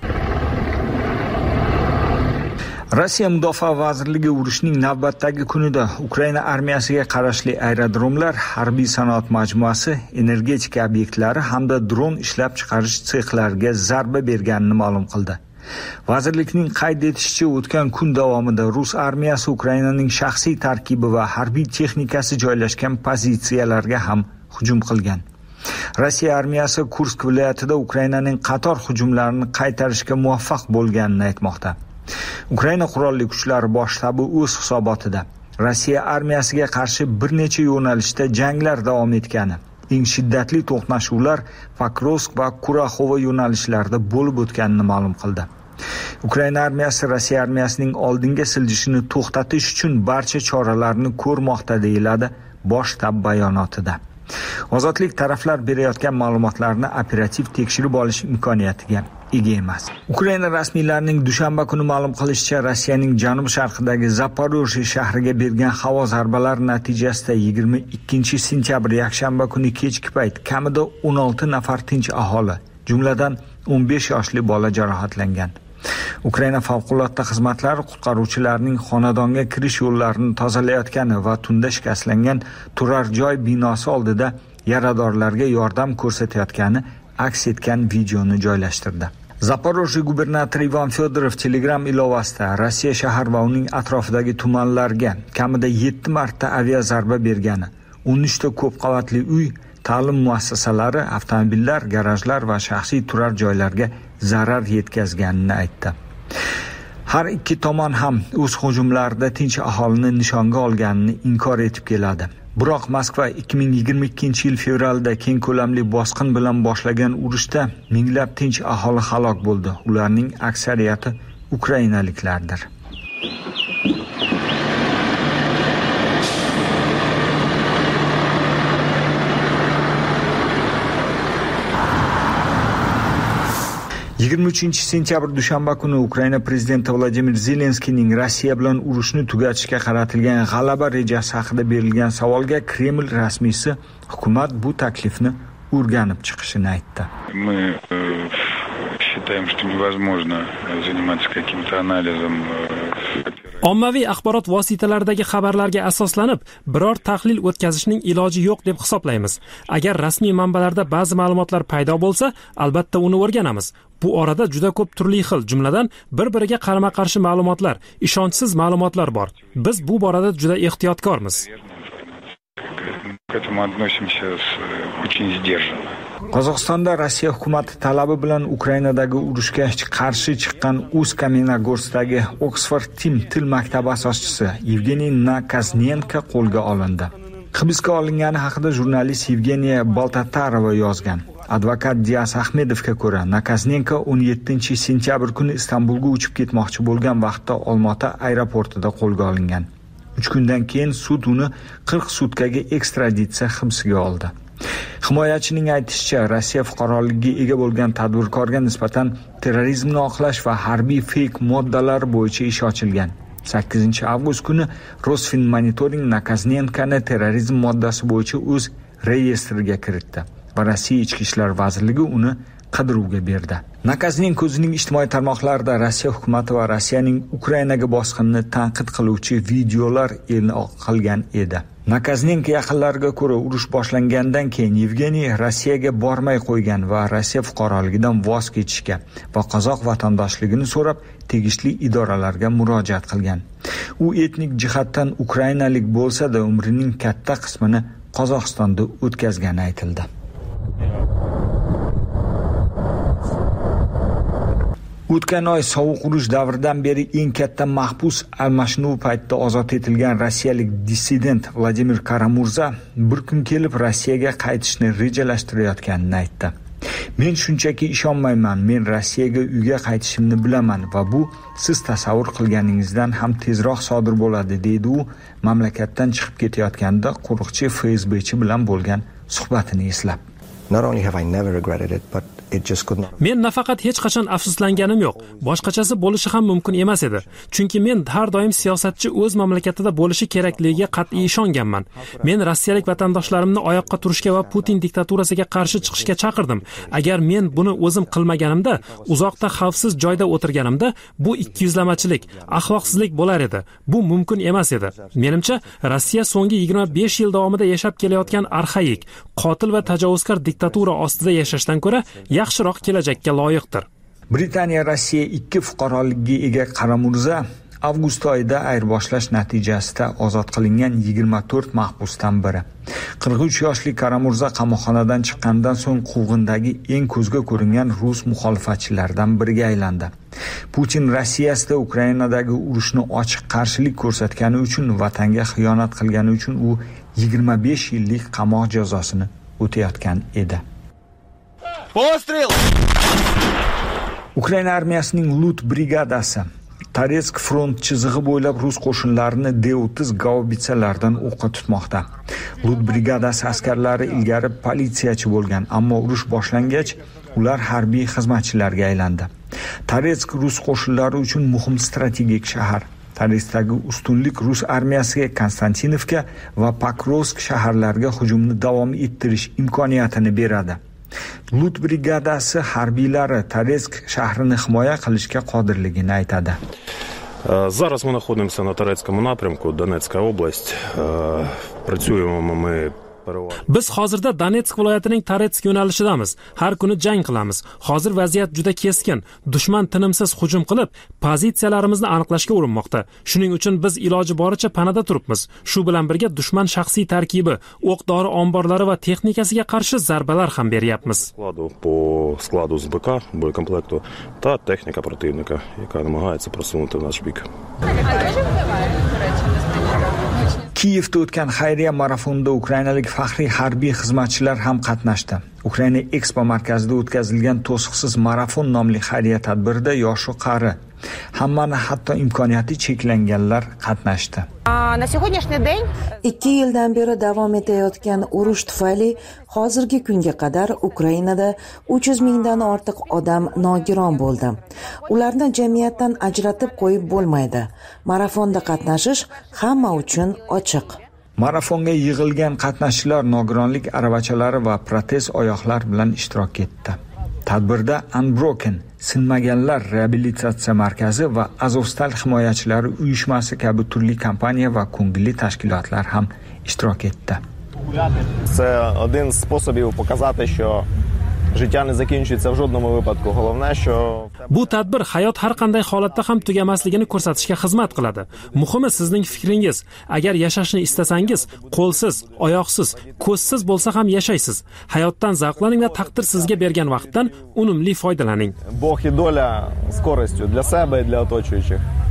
Rossiya Mudofaa vazirligi urushning navbatdagi kunida Ukraina armiyasiga qarashli aerodromlar, harbiy sanoat majmuasi, energetika obyektlari hamda dron ishlab chiqarish sexlariga zarba berganini ma'lum qildi. Vazirlikning qayd etishicha, o'tgan kun davomida Rus armiyasi Ukrainaning shaxsiy tarkibi va harbiy texnikasi joylashgan pozitsiyalarga ham hujum qilgan. Rossiya armiyasi Kursk viloyatida Ukrainaning qator hujumlarini qaytarishga muvaffaq bo'lganini aytmoqda. Ukraina qurolli kuchlari bosh shtabi o'z hisobotida Rossiya armiyasiga qarshi bir necha yo'nalishda janglar davom etgani, eng shiddatli to'qnashuvlar Pokrovsk va Kuraxova yo'nalishlarida bo'lib o'tganini ma'lum qildi. Ukraina armiyasi Rossiya armiyasining oldinga siljishini to'xtatish uchun barcha choralarni ko'rmoqda, deyiladi bosh shtab bayonotida. Ozodlik taraflar berayotgan ma'lumotlarni operativ tekshirib olish imkoniyatiga ega emas. Ukraina rasmiylarining dushanba kuni ma'lum qilishicha, Rossiyaning janub-sharqidagi Zaporojye shahriga bergan havo zarbalari natijasida 22-sentyabr yakshanba kuni kechki payt kamida 16 nafar tinch aholi, jumladan 15 yoshli bola jarohatlangan. Ukraina favqulodda xizmatlari qutqaruvchilarning xonadonga kirish yo'llarini tozalayotgani va tunda shikastlangan turar joy binosi oldida yaradorlarga yordam ko'rsatayotgani aks etgan videoni joylashtirdi. Zaporojye gubernatori Ivan Fedorov Telegram ilovasida Rossiya shahar va uning atrofidagi tumanlarga kamida 7 marta aviazarba bergani, 13 ta ko'p qavatli uy, ta'lim muassasalari, avtomobillar, garajlar va shaxsiy turar joylarga zarar yetkazganini aytdi. Har ikki tomon ham o'z hujumlarida tinch aholini nishonga olganini inkor etib keladi. Biroq Moskva 2022-yil fevralda keng ko'lamli bosqin bilan boshlagan urushda minglab tinch aholi halok bo'ldi. Ularning aksariyati ukrainaliklardir. sentyabr dushanba kuni Ukraina prezidenti Vladimir Zelenskiyning Rossiya bilan urushni tugatishga qaratilgan g'alaba rejasi haqida berilgan savolga Kreml rasmiysi hukumat bu taklifni o'rganib chiqishini aytdi.
Мы считаем, что невозможно заниматься каким-то анализом.
Ommaviy axborot vositalaridagi xabarlarga asoslanib biror tahlil o'tkazishning iloji yo'q deb hisoblaymiz. Agar rasmiy manbalarda ba'zi ma'lumotlar paydo bo'lsa, albatta uni o'rganamiz. Bu orada juda ko'p turli xil, jumladan bir-biriga qarama-qarshi ma'lumotlar, ishonchsiz ma'lumotlar bor. Biz bu borada juda ehtiyotkormiz.
К этому относимся очень сдержанно.
Qozog'istonda Rossiya hukumati talabi bilan Ukrainadagi urushga qarshi chiqqan Ust-Kamenogorskdagi Oxford Team til maktabi asoschisi Yevgeniy Nakaznenko qo'lga olindi. Hibsga olingani haqida jurnalist Yevgeniya Baltatarova yozgan. Advokat Dias Ahmedovga ko'ra, Nakasnenko 17-sentyabr kuni Istanbulga uchib ketmoqchi bo'lgan vaqtda Olmaota aeroportida qo'lga olingan. 3 kundan keyin sud uni 40 sutkaga ekstraditsiya hibsiga oldi. Himoyachining aytishicha, Rossiya fuqaroligiga ega bo'lgan tadbirkorga nisbatan terrorizmni oqlash va harbiy fake moddalar bo'yicha ish ochilgan. 8-avgust kuni Rosfinmonitoring Nakasnenkoni terrorizm moddasi bo'yicha o'z reyestriga kiritdi va Rossiya Ichki ishlar vazirligi uni qidiruvga berdi. Nakasnenko o'zining ijtimoiy tarmoqlarida Rossiya hukumati va Rossiyaning Ukrainaga bosqinini tanqid qiluvchi videolar e'lon qilgan edi. Nakasnenko yaqinlariga ko'ra, urush boshlangandan keyin Yevgeniy Rossiyaga bormay qo'ygan va Rossiya fuqaroligidan voz kechishga va qozoq vatandoshligini so'rab tegishli idoralarga murojaat qilgan. U etnik jihatdan ukrainalik bo'lsa-da, umrining katta qismini Qozog'istonda o'tkazgani aytildi. O'tgan oy sovuq urush davridan beri eng katta mahbus almashinuv paytida ozod etilgan rossiyalik dissident Vladimir Karamurza bir kun kelib Rossiyaga qaytishni rejalashtirayotganini aytdi. Men shunchaki ishonmayman, men Rossiyaga uyga qaytishimni bilaman va bu siz tasavvur qilganingizdan ham tezroq sodir bo'ladi, deydi u mamlakatdan chiqib ketayotganda qo'riqchi FSBchi bilan bo'lgan suhbatini eslab.
Not only have I never regretted it, but
Men nafaqat hech qachon afsuslanganim yo'q, boshqachasi bo'lishi ham mumkin emas edi. Chunki men har doim siyosatchi o'z mamlakatida bo'lishi kerakligiga qat'iy ishonganman. Men rossiyalik vatandoshlarimni oyoqqa turishga va Putin diktaturasiga qarshi chiqishga chaqirdim. Agar men buni o'zim qilmaganimda, uzoqda xavfsiz joyda o'tirganimda, bu ikkiyuzlamachilik, axloqsizlik bo'lar edi. Bu mumkin emas edi. Menimcha, Rossiya so'nggi 25 yil davomida yashab kelayotgan arxaik, qotil va tajovuzkor diktatura ostida yashashdan ko'ra yaxshiroq kelajakka loyiqdir.
Britaniya Rossiya 2 fuqaroligiga ega Karamurza avgust oyida ayirboshlash natijasida ozod qilingan 24 mahbusdan biri. 43 yoshli Karamurza qamoqxonadan chiqqandan so'ng quvg'indagi eng ko'zga ko'ringan rus muxolifatchilaridan biriga aylandi. Putin Rossiyasida Ukrainadagi urushni ochiq qarshilik ko'rsatgani uchun, vatanga xiyonat qilgani uchun u 25 yillik qamoq jazosini o'tayotgan edi.
Пострел!
Ukraina armiyasining Lut brigadasi Toretsk front chizig'i bo'ylab rus qo'shinlarini D-30 gaubitsalardan o'qqa tutmoqda. Lut brigadasi askarlari ilgari politsiyachi bo'lgan, ammo urush boshlangach ular harbiy xizmatchilarga aylandi. Toretsk rus qo'shinlari uchun muhim strategik shahar. Toretskdagi ustunlik rus armiyasiga Konstantinovka va Pokrovsk shaharlariga hujumni davom ettirish imkoniyatini beradi. Lut brigadasi harbiylari Toretsk shahrini himoya qilishga qodirligini aytadi.
Зараз мы находимся на Торецком напрямку, Донецкая область. Працюємо ми
Biz hozirda Donetsk viloyatining Toretsk yo'nalishidamiz. Har kuni jang qilamiz. Hozir vaziyat juda keskin. Dushman tinimsiz hujum qilib, pozitsiyalarimizni aniqlashga urinmoqda. Shuning uchun biz iloji boricha panada turibmiz. Shu bilan birga dushman shaxsiy tarkibi, o'q-dori omborlari va texnikasiga qarshi zarbalar ham beryapmiz.
По складу ЗБК, боєкомплекту та техніка противника, яка намагається просунути в наш бік.
Kiyevda o'tgan xayriya marafonida ukrainalik faxriy harbiy xizmatchilar ham qatnashdi. Ukraina Expo markazida o'tkazilgan to'siqsiz marafon nomli xayriya tadbirida yosh va qari, hammani hatto imkoniyati cheklanganlar qatnashdi.
На сегодняшний день
2 yildan beri davom etayotgan urush tufayli hozirgi kunga qadar Ukrainada 300 mingdan ortiq odam nogiron bo'ldi. Ularni jamiyatdan ajratib qo'yib bo'lmaydi. Marafonda qatnashish hamma uchun ochiq.
Marafonga yig'ilgan qatnashchilar nogironlik aravachalari va protez oyoqlar bilan ishtirok etdi. Tadbirda Unbroken, sinmaganlar reabilitatsiya markazi va Azovstal himoyachilari uyushmasi kabi turli kompaniya va ko'ngilli tashkilotlar ham ishtirok etdi.
Це один з способів показати, що життя не закінчується в жодному випадку. Головне, що
bu tadbir hayot har qanday holatda ham tugamasligini ko'rsatishga xizmat qiladi. Muhimi sizning fikringiz. Agar yashashni istasangiz, qo'lsiz, oyoqsiz, ko'zsiz bo'lsa ham yashaysiz. Hayotdan zavqlaning va taqdir sizga bergan vaqtdan unumli foydalaning.
Бог і доля з користю для себе і для оточуючих.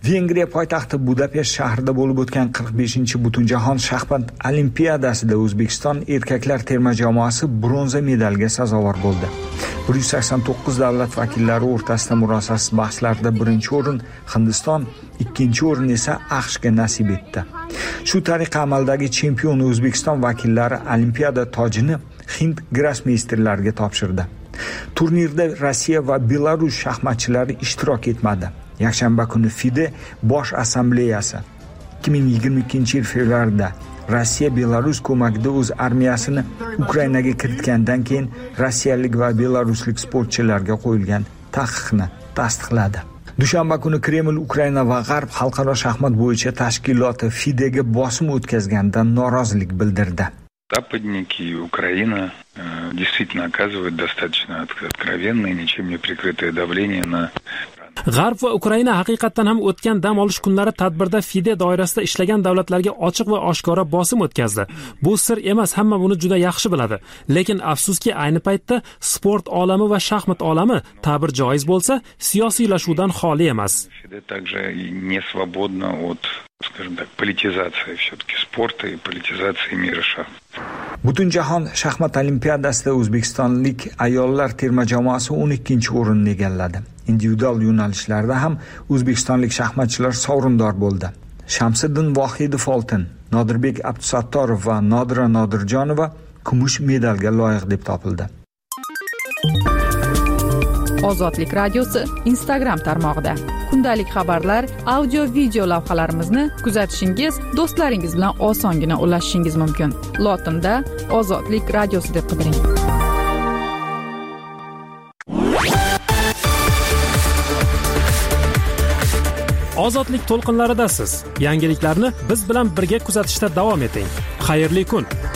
Vengriya poytaxti Budapesht shahrida bo'lib o'tgan 45-Butunjahon shaxmat olimpiadasida O'zbekiston erkaklar terma jamoasi bronza medalga sazovor bo'ldi. 189 davlat vakillari o'rtasida murosasiz bahslarda birinchi o'rin Hindiston, ikkinchi o'rin esa AQShga nasib etdi. Shu tariqa amaldagi chempion O'zbekiston vakillari olimpiada tojini Hind grossmeysterlariga topshirdi. Turnirda Rossiya va Belarus shaxmatchilari ishtirok etmadi. Yakshanba kuni FIDE bosh assambleyasi 2022-yil fevralda Rossiya Belarus ko'magida o'z armiyasini Ukrainaga kiritgandan keyin rossiyalik va belaruslik sportchilarga qo'yilgan taqiqni tasdiqladi. Dushanba kuni Kreml Ukraina va G'arb xalqaro shaxmat bo'yicha tashkiloti FIDEga bosim o'tkazganidan norozilik bildirdi.
Западники Украина действительно оказывают достаточно откровенное и ничем не прикрытое давление на
G'arb va Ukraina haqiqatan ham o'tgan dam olish kunlari tadbirda FIDE doirasida ishlagan davlatlarga ochiq va oshkora bosim o'tkazdi. Bu sir emas, hamma buni juda yaxshi biladi. Lekin afsuski ayni paytda sport olami va shaxmat olami ta'bir joiz bo'lsa, siyosiylashuvdan xoli emas.
FIDE также не свободно от, скажем так, политизации все-таки спорта и политизации мира шахмат.
Butunjahon shaxmat olimpiadasida o'zbekistonlik ayollar terma jamoasi 12-o'rinni egalladi. Individual yo'nalishlarda ham o'zbekistonlik shaxmatchilar sovrindor bo'ldi. Shamsiddin Vohidov oltin, Nodirbek Abdusattorov va Nodira Nodirjonova kumush medalga loyiq deb topildi.
Ozodlik radiosi Instagram tarmog'ida kundalik xabarlar, audio, video lavhalarimizni kuzatishingiz, do'stlaringiz bilan osongina ulashishingiz mumkin. Lotinda Ozodlik radiosi deb qidiring.
Ozodlik to'lqinlaridasiz. Yangiliklarni biz bilan birga kuzatishda davom eting. Xayrli kun.